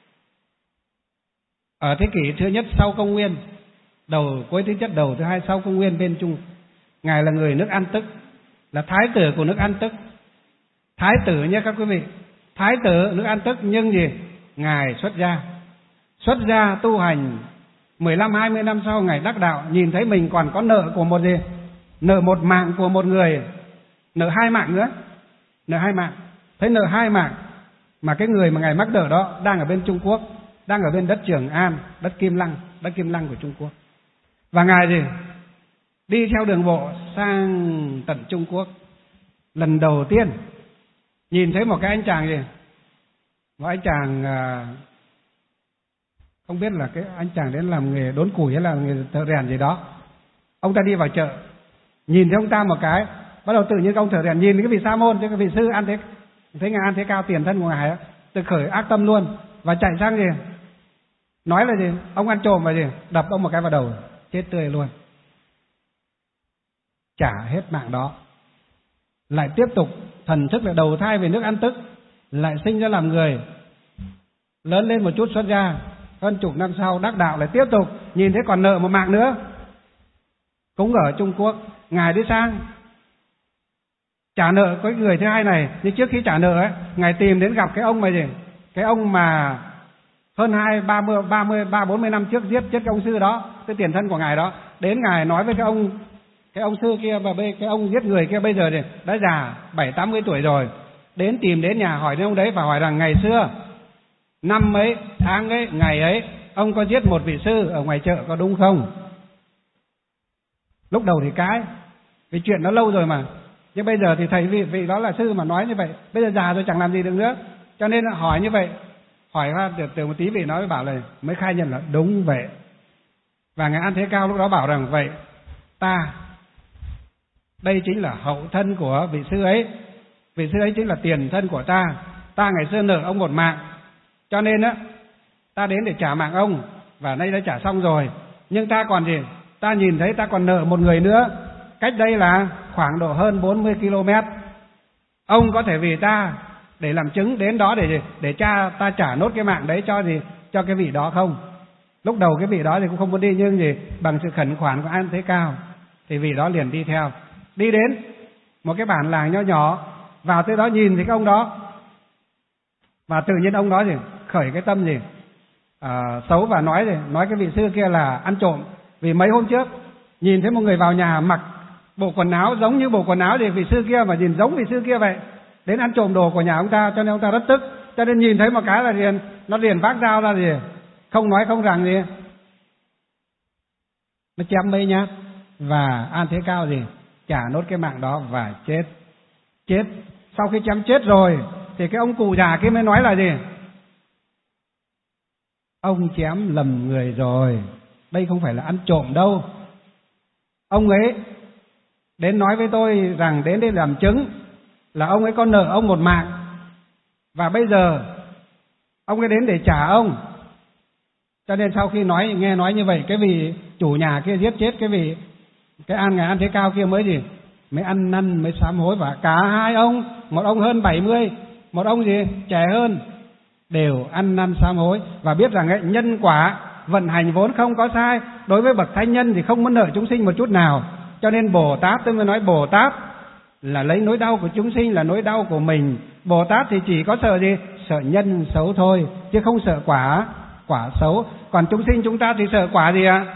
ở thế kỷ thứ nhất sau công nguyên, đầu cuối thứ nhất đầu thứ hai sau công nguyên bên Trung, Ngài là người nước An Tức, là thái tử của nước An Tức. Thái tử nhé các quý vị, thái tử nước An Tức, nhưng gì? Ngài xuất gia. Xuất gia tu hành mười lăm hai mươi năm sau Ngài đắc đạo, nhìn thấy mình còn có nợ của một gì? Nợ một mạng của một người, nợ hai mạng nữa, nợ hai mạng. Thấy nợ hai mạng mà cái người mà Ngài mắc nợ đó đang ở bên Trung Quốc, đang ở bên đất Trường An, đất Kim Lăng, đất Kim Lăng của Trung Quốc. Và Ngài gì? Đi theo đường bộ sang tận Trung Quốc. Lần đầu tiên nhìn thấy một cái anh chàng gì? Một anh chàng không biết là cái anh chàng đến làm nghề đốn củi hay là nghề thợ rèn gì đó. Ông ta đi vào chợ, nhìn thấy ông ta một cái, bắt đầu tự nhiên ông thợ rèn nhìn cái vị sa môn, cái vị sư An Thế, thấy Ngài An Thế Cao tiền thân của Ngài đó, tự khởi ác tâm luôn và chạy sang gì? Nói là gì? Ông ăn trộm và gì? Đập ông một cái vào đầu, chết tươi luôn. Trả hết mạng đó, lại tiếp tục thần thức là đầu thai về nước An Tức, lại sinh ra làm người, lớn lên một chút xuất gia, hơn chục năm sau đắc đạo, lại tiếp tục nhìn thấy còn nợ một mạng nữa, cũng ở Trung Quốc. Ngài đi sang trả nợ với người thứ hai này, nhưng trước khi trả nợ ấy, Ngài tìm đến gặp cái ông mà gì? Cái ông mà hơn hai ba mươi ba mươi ba bốn mươi năm trước giết chết cái ông sư đó, cái tiền thân của Ngài đó. Đến Ngài nói với cái ông cái ông sư kia và cái ông giết người kia bây giờ thì đã già bảy tám mươi tuổi rồi. Đến tìm đến nhà hỏi đến ông đấy và hỏi rằng ngày xưa năm ấy, tháng ấy, ngày ấy ông có giết một vị sư ở ngoài chợ có đúng không? Lúc đầu thì cãi, vì chuyện nó lâu rồi mà. Nhưng bây giờ thì thầy vị, vị đó là sư mà nói như vậy, bây giờ già rồi chẳng làm gì được nữa. Cho nên hỏi như vậy, hỏi ra được từ một tí vị nói mới bảo là mới khai nhận là đúng vậy. Và Ngài An Thế Cao lúc đó bảo rằng vậy ta, đây chính là hậu thân của vị sư ấy, vị sư ấy chính là tiền thân của ta. Ta ngày xưa nợ ông một mạng, cho nên á ta đến để trả mạng ông, và nay đã trả xong rồi. Nhưng ta còn gì? Ta nhìn thấy ta còn nợ một người nữa, cách đây là khoảng độ hơn bốn mươi ki lô mét. Ông có thể vì ta để làm chứng đến đó để gì? Để cha ta trả nốt cái mạng đấy cho gì? Cho cái vị đó không? Lúc đầu cái vị đó thì cũng không muốn đi, nhưng gì? Bằng sự khẩn khoản của An Thế Cao thì vị đó liền đi theo. Đi đến một cái bản làng nho nhỏ, vào tới đó nhìn thấy cái ông đó, và tự nhiên ông đó gì? Khởi cái tâm gì? À, xấu và nói gì? Nói cái vị sư kia là ăn trộm. Vì mấy hôm trước nhìn thấy một người vào nhà mặc bộ quần áo giống như bộ quần áo thì vị sư kia, mà nhìn giống vị sư kia vậy, đến ăn trộm đồ của nhà ông ta, cho nên ông ta rất tức. Cho nên nhìn thấy một cái là liền nó liền vác dao ra gì, không nói không rằng gì, nó chém mấy nhát, và An Thế Cao gì trả nốt cái mạng đó và chết. Chết sau khi chém chết rồi thì cái ông cụ già kia mới nói là gì? Ông chém lầm người rồi, đây không phải là ăn trộm đâu. Ông ấy đến nói với tôi rằng đến đây làm chứng là ông ấy có nợ ông một mạng, và bây giờ ông ấy đến để trả ông. Cho nên sau khi nói nghe nói như vậy, cái vị chủ nhà kia giết chết cái vị cái An ngài An Thế Cao kia mới gì mới ăn năn, mới sám hối. Và cả hai ông, một ông hơn bảy mươi, một ông gì trẻ hơn, đều ăn năn sám hối và biết rằng ấy, nhân quả vận hành vốn không có sai. Đối với bậc thánh nhân thì không muốn nợ chúng sinh một chút nào. Cho nên Bồ Tát, tôi mới nói Bồ Tát là lấy nỗi đau của chúng sinh là nỗi đau của mình. Bồ Tát thì chỉ có sợ gì? Sợ nhân xấu thôi, chứ không sợ quả quả xấu. Còn chúng sinh chúng ta thì sợ quả gì ạ?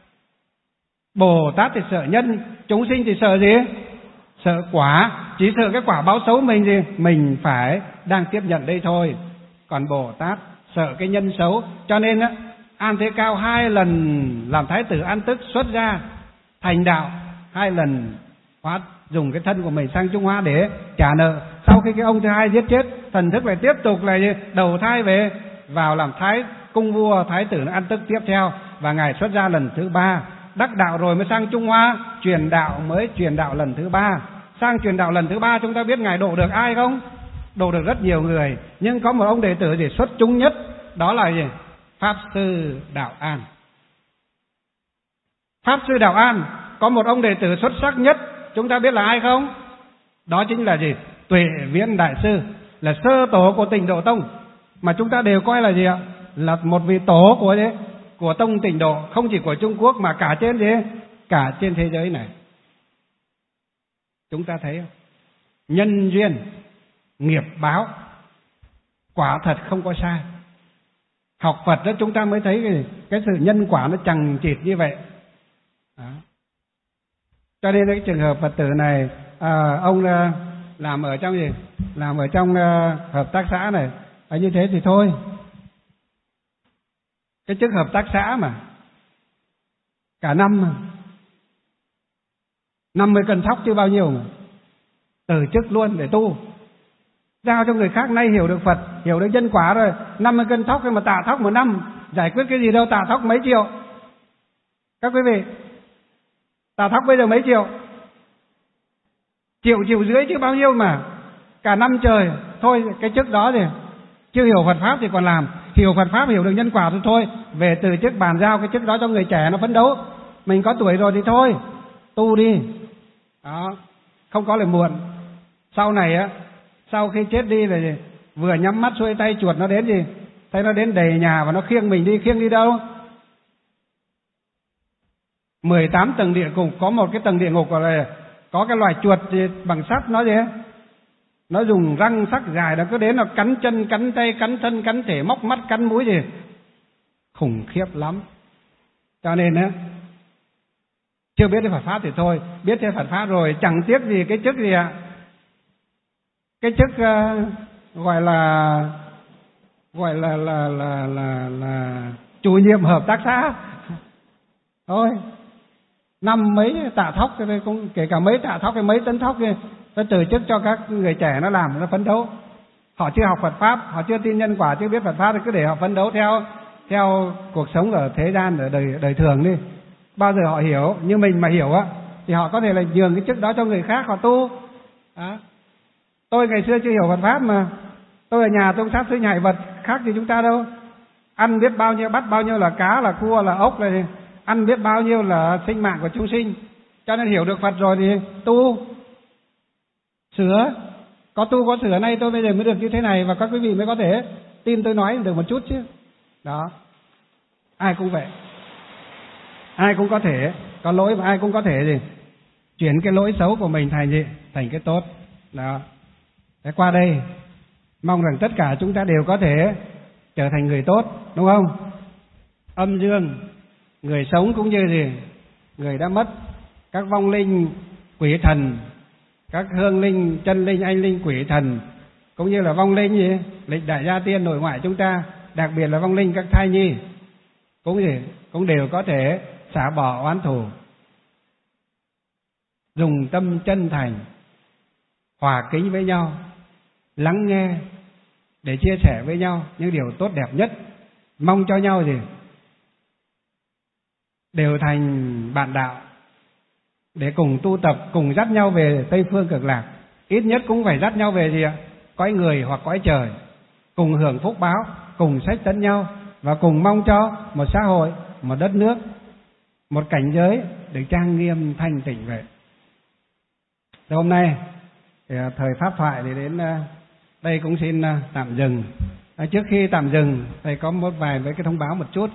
Bồ Tát thì sợ nhân, chúng sinh thì sợ gì? Sợ quả. Chỉ sợ cái quả báo xấu mình gì mình phải đang tiếp nhận đây thôi. Còn Bồ Tát sợ cái nhân xấu. Cho nên á, An Thế Cao hai lần làm thái tử An Tức xuất ra thành đạo, hai lần hóa dùng cái thân của mình sang Trung Hoa để trả nợ. Sau khi cái ông thứ hai giết chết, thần thức lại tiếp tục là đầu thai về vào làm thái cung vua thái tử An Tức tiếp theo, và ngài xuất ra lần thứ ba. Đắc đạo rồi mới sang Trung Hoa truyền đạo, mới truyền đạo lần thứ ba. Sang truyền đạo lần thứ ba chúng ta biết ngài độ được ai không? Độ được rất nhiều người, nhưng có một ông đệ tử gì xuất chúng nhất, đó là gì? Pháp sư Đạo An. Pháp sư Đạo An có một ông đệ tử xuất sắc nhất, chúng ta biết là ai không? Đó chính là gì? Tuệ Viễn Đại Sư, là sơ tổ của Tịnh Độ Tông, mà chúng ta đều coi là gì ạ? Là một vị tổ của gì? Của tông Tịnh Độ, không chỉ của Trung Quốc mà cả trên gì? Cả trên thế giới này. Chúng ta thấy không? Nhân duyên, nghiệp báo, quả thật không có sai. Học Phật đó chúng ta mới thấy cái, cái sự nhân quả nó chằng chịt như vậy. Đó. Cho nên cái trường hợp Phật tử này, à, ông à, làm ở trong gì? Làm ở trong à, hợp tác xã này, à, như thế thì thôi. Cái chức hợp tác xã mà cả năm mà năm mươi cân thóc chứ bao nhiêu mà từ chức luôn để tu, giao cho người khác. Nay hiểu được Phật, hiểu được nhân quả rồi, năm mươi cân thóc mà tạ thóc một năm giải quyết cái gì đâu? Tạ thóc mấy triệu các quý vị? Tạ thóc bây giờ mấy triệu? Triệu triệu rưỡi chứ bao nhiêu mà cả năm trời. Thôi cái chức đó thì chưa hiểu Phật pháp thì còn làm, hiểu Phật pháp hiểu được nhân quả thì thôi, về từ chức bàn giao cái chức đó cho người trẻ nó phấn đấu. Mình có tuổi rồi thì thôi tu đi đó, không có lại muộn. Sau này á, sau khi chết đi là gì? Vừa nhắm mắt xuôi tay chuột nó đến gì? Thấy nó đến đầy nhà và nó khiêng mình đi. Khiêng đi đâu? mười tám tầng địa ngục, có một cái tầng địa ngục gọi là có cái loài chuột gì bằng sắt, nó gì? Nó dùng răng sắc dài, nó cứ đến nó cắn chân, cắn tay, cắn thân, cắn thể, móc mắt, cắn mũi gì. Khủng khiếp lắm. Cho nên á, chưa biết đến Phật pháp thì thôi, biết đến Phật pháp rồi chẳng tiếc gì cái chức gì ạ? Cái chức uh, gọi là gọi là là là là, là chủ nhiệm hợp tác xã thôi. Năm mấy tạ thóc, cũng kể cả mấy tạ thóc hay mấy tấn thóc kia, nó từ chức cho các người trẻ nó làm, nó phấn đấu. Họ chưa học Phật pháp, họ chưa tin nhân quả, chưa biết Phật pháp thì cứ để họ phấn đấu theo theo cuộc sống ở thế gian, ở đời đời thường đi. Bao giờ họ hiểu như mình mà hiểu á, thì họ có thể là nhường cái chức đó cho người khác họ tu. Đó. Tôi ngày xưa chưa hiểu Phật pháp mà tôi ở nhà tôi sát sinh hại vật, khác gì chúng ta đâu. Ăn biết bao nhiêu, bắt bao nhiêu là cá, là cua, là ốc, là ăn biết bao nhiêu là sinh mạng của chúng sinh. Cho nên hiểu được Phật rồi thì tu sửa, có tu có sửa. Nay tôi bây giờ mới được như thế này, và các quý vị mới có thể tin tôi nói được một chút chứ. Đó, ai cũng vậy, ai cũng có thể có lỗi, và ai cũng có thể gì chuyển cái lỗi xấu của mình thành gì thành cái tốt. Đó. Thế qua đây mong rằng tất cả chúng ta đều có thể trở thành người tốt, đúng không? Âm dương, người sống cũng như gì người đã mất, các vong linh, quỷ thần, các hương linh, chân linh, anh linh, quỷ thần, cũng như là vong linh gì lịch đại gia tiên nội ngoại chúng ta, đặc biệt là vong linh các thai nhi, cũng gì cũng đều có thể xả bỏ oán thù, dùng tâm chân thành, hòa kính với nhau, lắng nghe để chia sẻ với nhau những điều tốt đẹp nhất, mong cho nhau gì đều thành bạn đạo, để cùng tu tập, cùng dắt nhau về Tây Phương Cực Lạc. Ít nhất cũng phải dắt nhau về gì ạ? Cõi người hoặc cõi trời, cùng hưởng phúc báo, cùng sách tấn nhau, và cùng mong cho một xã hội, một đất nước, một cảnh giới được trang nghiêm thanh tịnh vậy. Thì hôm nay thì thời pháp thoại thì đến đây cũng xin tạm dừng. Trước khi tạm dừng, thầy có một vài với cái thông báo một chút.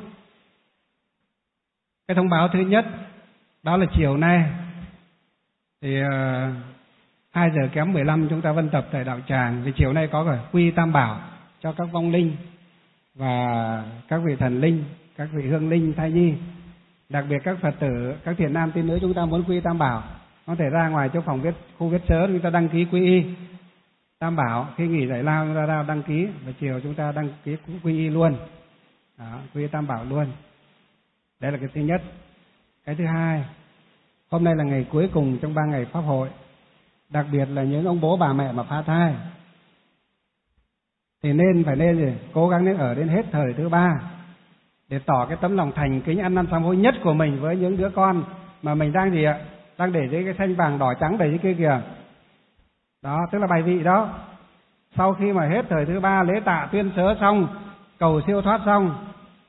Cái thông báo thứ nhất đó là chiều nay thì uh, hai giờ kém mười lăm chúng ta vân tập tại đạo tràng. Vì chiều nay có cả quy tam bảo cho các vong linh và các vị thần linh, các vị hương linh thai nhi. Đặc biệt các Phật tử, các thiện nam tín nữ chúng ta muốn quy tam bảo, có thể ra ngoài chỗ phòng viết khu viết sớ chúng ta đăng ký quy y tam bảo. Khi nghỉ giải lao chúng ta ra đăng ký, và chiều chúng ta đăng ký quy y luôn. Đó, quy y tam bảo luôn. Đấy là cái thứ nhất. Cái thứ hai, hôm nay là ngày cuối cùng trong ba ngày pháp hội. Đặc biệt là những ông bố bà mẹ mà phá thai thì nên phải nên gì cố gắng nên ở đến hết thời thứ ba để tỏ cái tấm lòng thành kính ăn năn sám hối nhất của mình với những đứa con mà mình đang gì ạ đang để dưới cái xanh vàng đỏ trắng đầy dưới kia kìa. Đó, tức là bài vị đó. Sau khi mà hết thời thứ ba, lễ tạ tuyên sớ xong, cầu siêu thoát xong,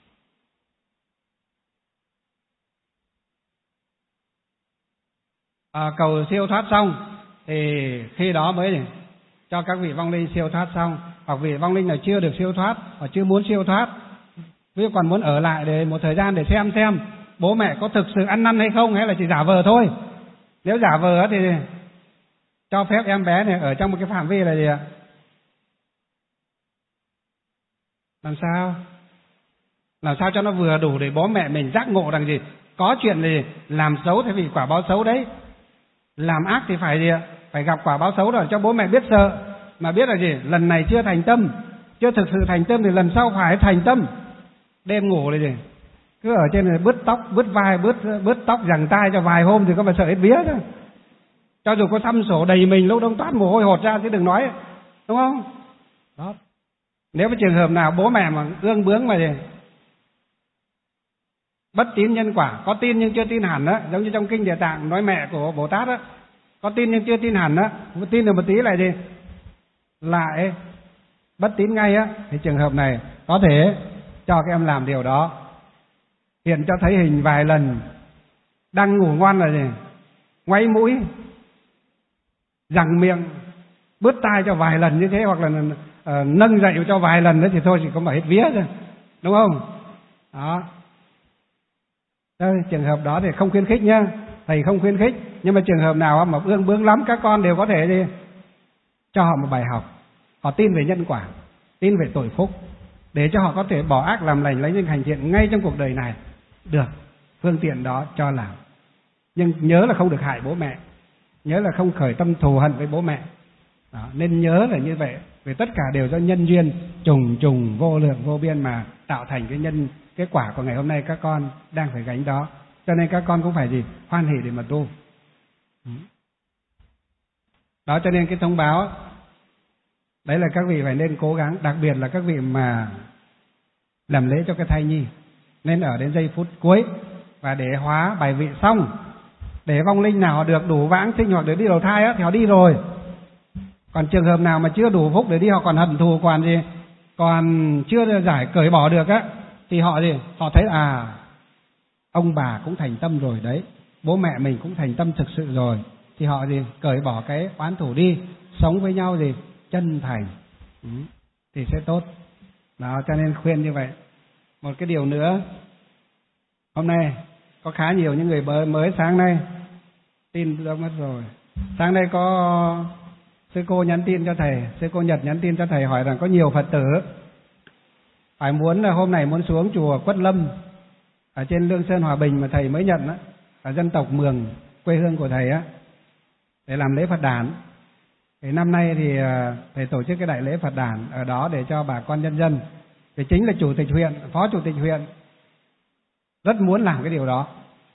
à, cầu siêu thoát xong thì khi đó mới cho các vị vong linh siêu thoát xong. Hoặc vị vong linh nào chưa được siêu thoát hoặc chưa muốn siêu thoát, ví dụ còn muốn ở lại để một thời gian để xem xem bố mẹ có thực sự ăn năn hay không, hay là chỉ giả vờ thôi. Nếu giả vờ thì cho phép em bé này ở trong một cái phạm vi là gì ạ? Làm sao? Làm sao cho nó vừa đủ để bố mẹ mình giác ngộ rằng gì? Có chuyện gì làm xấu thì vì quả báo xấu đấy. Làm ác thì phải gì ạ? Phải gặp quả báo xấu rồi, cho bố mẹ biết sợ. Mà biết là gì? Lần này chưa thành tâm, chưa thực sự thành tâm thì lần sau phải thành tâm. Đêm ngủ là gì? Cứ ở trên này bứt tóc, bứt vai, bứt, bứt tóc giằng tai cho vài hôm thì có phải sợ hết vía thôi. Cho dù có xăm sổ đầy mình lúc đông toát mồ hôi hột ra thì đừng nói, đúng không? Đó. Nếu có trường hợp nào bố mẹ mà ương bướng mà gì bất tín nhân quả, có tin nhưng chưa tin hẳn á, giống như trong kinh Địa Tạng nói mẹ của Bồ Tát á, có tin nhưng chưa tin hẳn á, tin được một tí lại gì lại bất tín ngay á, thì trường hợp này có thể cho các em làm điều đó. Hiện cho thấy hình vài lần đang ngủ ngoan là gì ngoáy mũi, giằng miệng, bứt tai cho vài lần như thế, hoặc là uh, nâng dậy cho vài lần nữa thì thôi, chỉ có mà hết vía thôi, đúng không? Đó. Đây, trường hợp đó thì không khuyến khích nhá, thầy không khuyến khích. Nhưng mà trường hợp nào mà ương bướng lắm, các con đều có thể đi cho họ một bài học. Họ tin về nhân quả, tin về tội phúc, để cho họ có thể bỏ ác làm lành, lấy những hành thiện ngay trong cuộc đời này. Được, phương tiện đó cho làm. Nhưng nhớ là không được hại bố mẹ, nhớ là không khởi tâm thù hận với bố mẹ. Đó, nên nhớ là như vậy. Vì tất cả đều do nhân duyên trùng trùng vô lượng vô biên mà tạo thành cái nhân cái quả của ngày hôm nay các con đang phải gánh đó. Cho nên các con cũng phải gì hoan hỷ để mà tu. Đó, cho nên cái thông báo đấy là các vị phải nên cố gắng, đặc biệt là các vị mà làm lễ cho cái thai nhi, nên ở đến giây phút cuối và để hóa bài vị xong, để vong linh nào được đủ vãng sinh hoặc để đi đầu thai á, thì họ đi rồi. Còn trường hợp nào mà chưa đủ phúc để đi, họ còn hận thù, còn gì còn chưa giải cởi bỏ được á, thì họ gì họ thấy à ông bà cũng thành tâm rồi đấy, bố mẹ mình cũng thành tâm thực sự rồi, thì họ gì cởi bỏ cái oán thù đi, sống với nhau gì chân thành, ừ, thì sẽ tốt. Đó, cho nên khuyên như vậy. Một cái điều nữa, hôm nay có khá nhiều những người mới, mới sáng nay tin đã mất rồi. Sáng nay có sư cô nhắn tin cho thầy, sư cô Nhật nhắn tin cho thầy hỏi rằng có nhiều Phật tử phải muốn là hôm nay muốn xuống chùa Quất Lâm ở trên Lương Sơn Hòa Bình mà thầy mới nhận á, ở dân tộc Mường, quê hương của thầy á, để làm lễ Phật đản. Thì năm nay thì thầy tổ chức cái đại lễ Phật đản ở đó để cho bà con nhân dân. Thì chính là chủ tịch huyện, phó chủ tịch huyện rất muốn làm cái điều đó.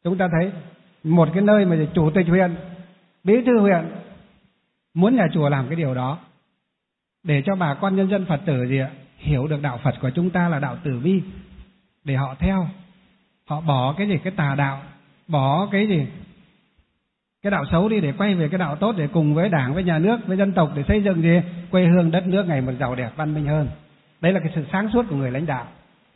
chúng ta thấy một cái nơi mà chủ tịch huyện, bí thư huyện muốn nhà chùa làm cái điều đó để cho bà con nhân dân Phật tử gì ạ, hiểu được đạo Phật của chúng ta là đạo từ bi, để họ theo, họ bỏ cái gì cái tà đạo, bỏ cái gì cái đạo xấu đi để quay về cái đạo tốt, để cùng với Đảng, với nhà nước, với dân tộc để xây dựng gì quê hương đất nước ngày một giàu đẹp văn minh hơn. Đấy là cái sự sáng suốt của người lãnh đạo.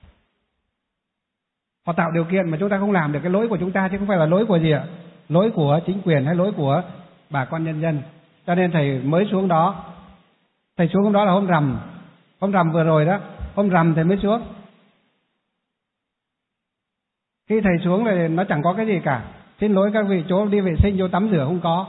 Họ tạo điều kiện mà chúng ta không làm được cái lỗi của chúng ta, chứ không phải là lỗi của gì ạ, lỗi của chính quyền hay lỗi của bà con nhân dân. Cho nên thầy mới xuống đó, thầy xuống hôm đó là hôm rằm, hôm rằm vừa rồi đó, hôm rằm thầy mới xuống. Khi thầy xuống thì nó chẳng có cái gì cả. Xin lỗi các vị, chỗ đi vệ sinh, chỗ tắm rửa không có.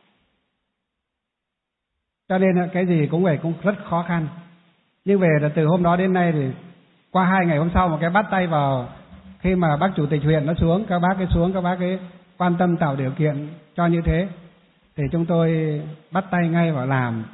Cho nên cái gì cũng vậy, cũng rất khó khăn. Nhưng về là từ hôm đó đến nay thì qua hai ngày hôm sau một cái bắt tay vào, khi mà bác chủ tịch huyện nó xuống, các bác cái xuống, các bác cái quan tâm tạo điều kiện cho như thế, thì chúng tôi bắt tay ngay vào làm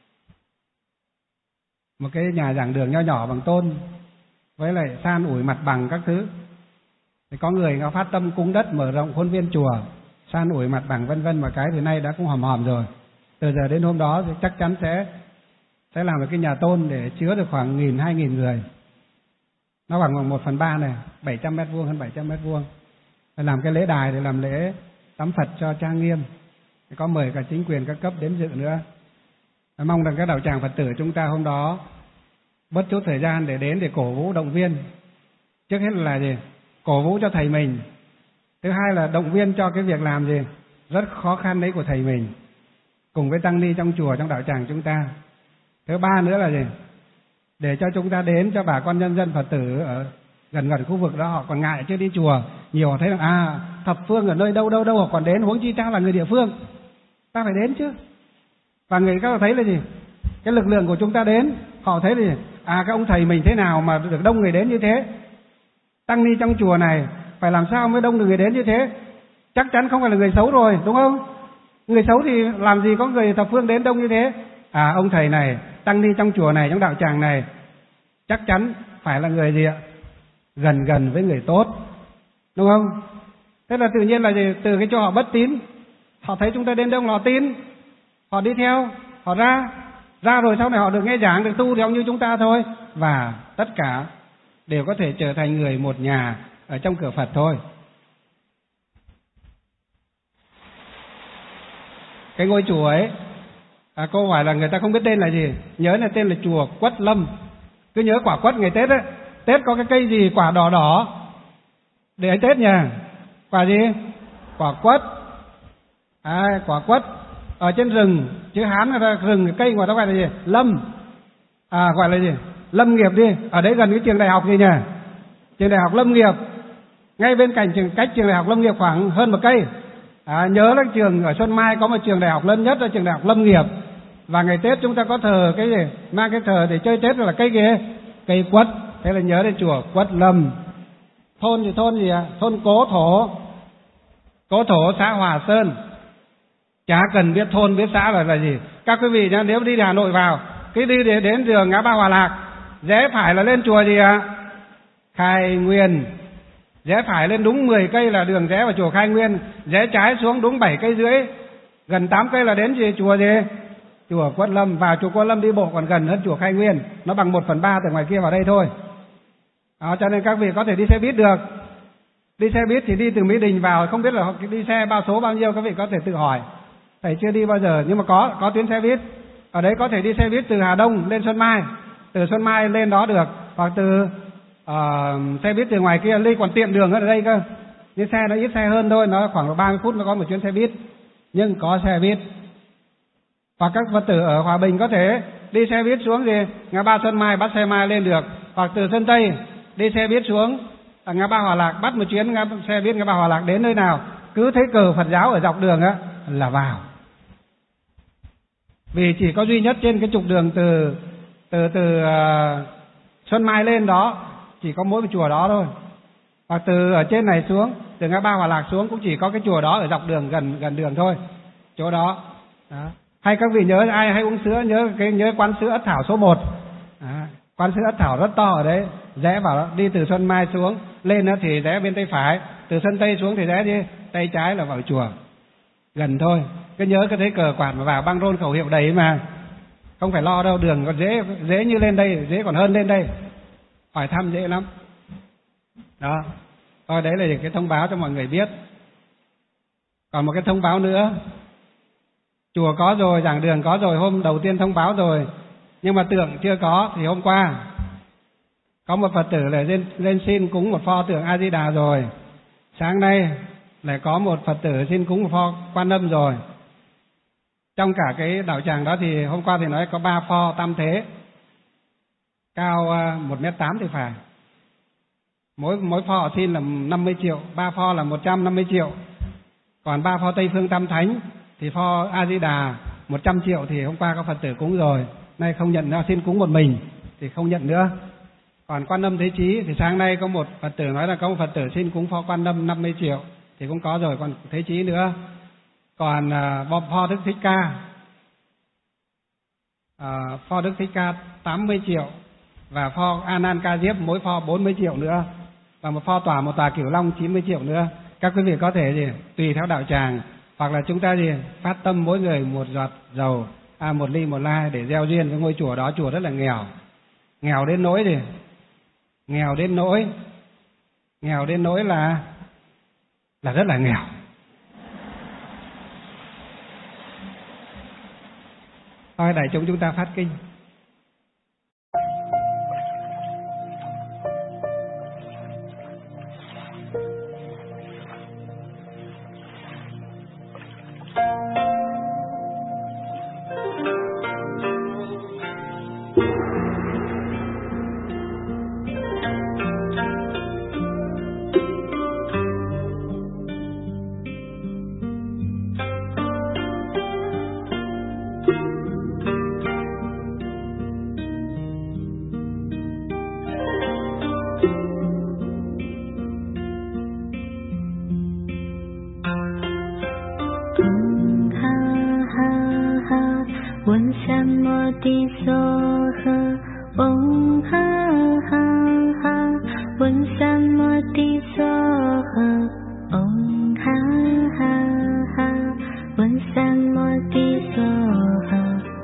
một cái nhà giảng đường nho nhỏ bằng tôn, với lại san ủi mặt bằng các thứ. Thì có người nó phát tâm cúng đất, mở rộng khuôn viên chùa, san ủi mặt bằng vân vân, mà cái thì nay đã cũng hòm hòm rồi. Từ giờ đến hôm đó thì chắc chắn sẽ sẽ làm được cái nhà tôn để chứa được khoảng nghìn hai nghìn người. Nó bằng một phần ba này, bảy trăm mét vuông, hơn bảy trăm mét vuông. Phải làm cái lễ đài để làm lễ tắm Phật cho trang nghiêm. Có mời cả chính quyền các cấp đến dự nữa. Mong rằng các đạo tràng Phật tử chúng ta hôm đó bớt chút thời gian để đến để cổ vũ động viên. Trước hết là gì? Cổ vũ cho thầy mình. Thứ hai là động viên cho cái việc làm gì rất khó khăn đấy của thầy mình, cùng với tăng ni trong chùa, trong đạo tràng chúng ta. Thứ ba nữa là gì? Để cho chúng ta đến cho bà con nhân dân Phật tử ở gần gần khu vực đó, họ còn ngại chưa đi chùa, nhiều họ thấy rằng à thập phương ở nơi đâu đâu đâu họ còn đến, huống chi ta là người địa phương, ta phải đến chứ. Và người các bạn thấy là gì? Cái lực lượng của chúng ta đến, họ thấy là gì? À các ông thầy mình thế nào mà được đông người đến như thế? Tăng ni trong chùa này phải làm sao mới đông được người đến như thế? Chắc chắn không phải là người xấu rồi, đúng không? Người xấu thì làm gì có người thập phương đến đông như thế? À ông thầy này, tăng ni trong chùa này, trong đạo tràng này chắc chắn phải là người gì ạ? Gần gần với người tốt, đúng không? Thế là tự nhiên là gì? Từ cái chỗ họ bất tín, họ thấy chúng ta đến đông là họ tin, họ đi theo, họ ra, ra rồi sau này họ được nghe giảng, được tu theo như chúng ta thôi, và tất cả đều có thể trở thành người một nhà ở trong cửa Phật thôi. Cái ngôi chùa ấy, à, câu hỏi là người ta không biết tên là gì, nhớ là tên là chùa Quất Lâm. Cứ nhớ quả quất ngày Tết ấy, Tết có cái cây gì quả đỏ đỏ để ăn Tết nha. Quả gì? Quả quất. À, quả quất ở trên rừng, chữ Hán là rừng, cây ngoài đó gọi là gì? Lâm. À, gọi là gì? Lâm nghiệp đi. Ở đấy gần cái trường đại học gì nhỉ? Trường đại học Lâm nghiệp. Ngay bên cạnh trường, cách trường đại học Lâm nghiệp khoảng hơn một cây. À, nhớ là trường ở Xuân Mai có một trường đại học lớn nhất là trường đại học Lâm nghiệp. Và ngày Tết chúng ta có thờ cái gì? Mang cái thờ để chơi Tết là cây gì? Cây quất. Thế là nhớ đến chùa Quất Lâm. Thôn thì thôn gì ạ? À? Thôn Cố Thổ. Cố Thổ, xã Hòa Sơn. Chả cần biết thôn biết xã là là gì. Các quý vị nhá, nếu đi Hà Nội vào, cái đi để đến đường ngã ba Hòa Lạc, rẽ phải là lên chùa gì ạ? À? Khai Nguyên. Rẽ phải lên đúng mười cây là đường rẽ vào chùa Khai Nguyên, rẽ trái xuống đúng bảy cây rưỡi, gần tám cây là đến gì? Chùa gì? Chùa Quất Lâm. Vào chùa Quất Lâm đi bộ còn gần hơn chùa Khai Nguyên, nó bằng một phần ba từ ngoài kia vào đây thôi. Đó, cho nên các vị có thể đi xe buýt được. Đi xe buýt thì đi từ Mỹ Đình vào, không biết là đi xe bao số bao nhiêu, các vị có thể tự hỏi. Thầy chưa đi bao giờ, nhưng mà có có tuyến xe buýt. Ở đấy có thể đi xe buýt từ Hà Đông lên Xuân Mai, từ Xuân Mai lên đó được, hoặc từ uh, xe buýt từ ngoài kia đi còn tiện đường ở đây cơ. Nhưng xe nó ít xe hơn thôi, nó khoảng ba mươi phút nó có một chuyến xe buýt, nhưng có xe buýt. Hoặc các Phật tử ở Hòa Bình có thể đi xe buýt xuống gì ngã ba Xuân Mai bắt xe Mai lên được, hoặc từ Sơn Tây đi xe buýt xuống ở ngã ba Hòa Lạc, bắt một chuyến ngã, xe buýt ngã ba Hòa Lạc đến nơi nào cứ thấy cờ Phật giáo ở dọc đường á là vào. Vì chỉ có duy nhất trên cái trục đường từ từ từ uh, Xuân Mai lên đó chỉ có mỗi một chùa đó thôi. Hoặc từ ở trên này xuống, từ ngã ba Hòa Lạc xuống cũng chỉ có cái chùa đó ở dọc đường gần gần đường thôi, chỗ đó. Đó. Hay các vị nhớ, ai hay uống sữa nhớ cái nhớ quán sữa Ất Thảo số một. À, quán sữa Ất Thảo rất to ở đấy, rẽ vào đó, đi từ Xuân Mai xuống lên đó thì rẽ bên tay phải, từ sân Tây xuống thì rẽ đi tay trái là vào chùa, gần thôi. Cứ nhớ cái thấy cờ quạt mà vào, băng rôn khẩu hiệu đầy mà, không phải lo đâu. Đường còn dễ, dễ như lên đây, dễ còn hơn lên đây, hỏi thăm dễ lắm. Đó, thôi đấy là cái thông báo cho mọi người biết. Còn một cái thông báo nữa, chùa có rồi, giảng đường có rồi, hôm đầu tiên thông báo rồi, nhưng mà tượng chưa có. Thì hôm qua có một Phật tử là lên, lên xin cúng một pho tượng A Di Đà rồi. Sáng nay lại có một Phật tử xin cúng một pho Quan Âm rồi. Trong cả cái đạo tràng đó thì hôm qua thì nói có ba pho tam thế, cao một mét tám thì phải. Mỗi mỗi pho xin là năm mươi triệu, ba pho là một trăm năm mươi triệu. Còn ba pho Tây Phương Tam Thánh thì pho A Di Đà một trăm triệu thì hôm qua có Phật tử cúng rồi, nay không nhận nữa, xin cúng một mình thì không nhận nữa. Còn Quan Âm Thế Chí thì sáng nay có một Phật tử nói là có một Phật tử xin cúng pho Quan Âm năm mươi triệu thì cũng có rồi, còn Thế Chí nữa. Còn uh, pho Đức Thích Ca, uh, pho Đức Thích Ca tám mươi triệu, và pho A Nan Ca Diếp mỗi pho bốn mươi triệu nữa, và một pho tỏa một tòa Cửu Long chín mươi triệu nữa. Các quý vị có thể gì tùy theo đạo tràng, hoặc là chúng ta gì phát tâm mỗi người một giọt dầu, à, một ly một lai để gieo duyên với ngôi chùa đó. Chùa rất là nghèo, nghèo đến nỗi gì, nghèo đến nỗi, nghèo đến nỗi là là rất là nghèo. Thôi đại chúng chúng ta phát kinh.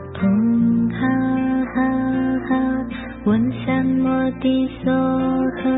One Sam Modi Soha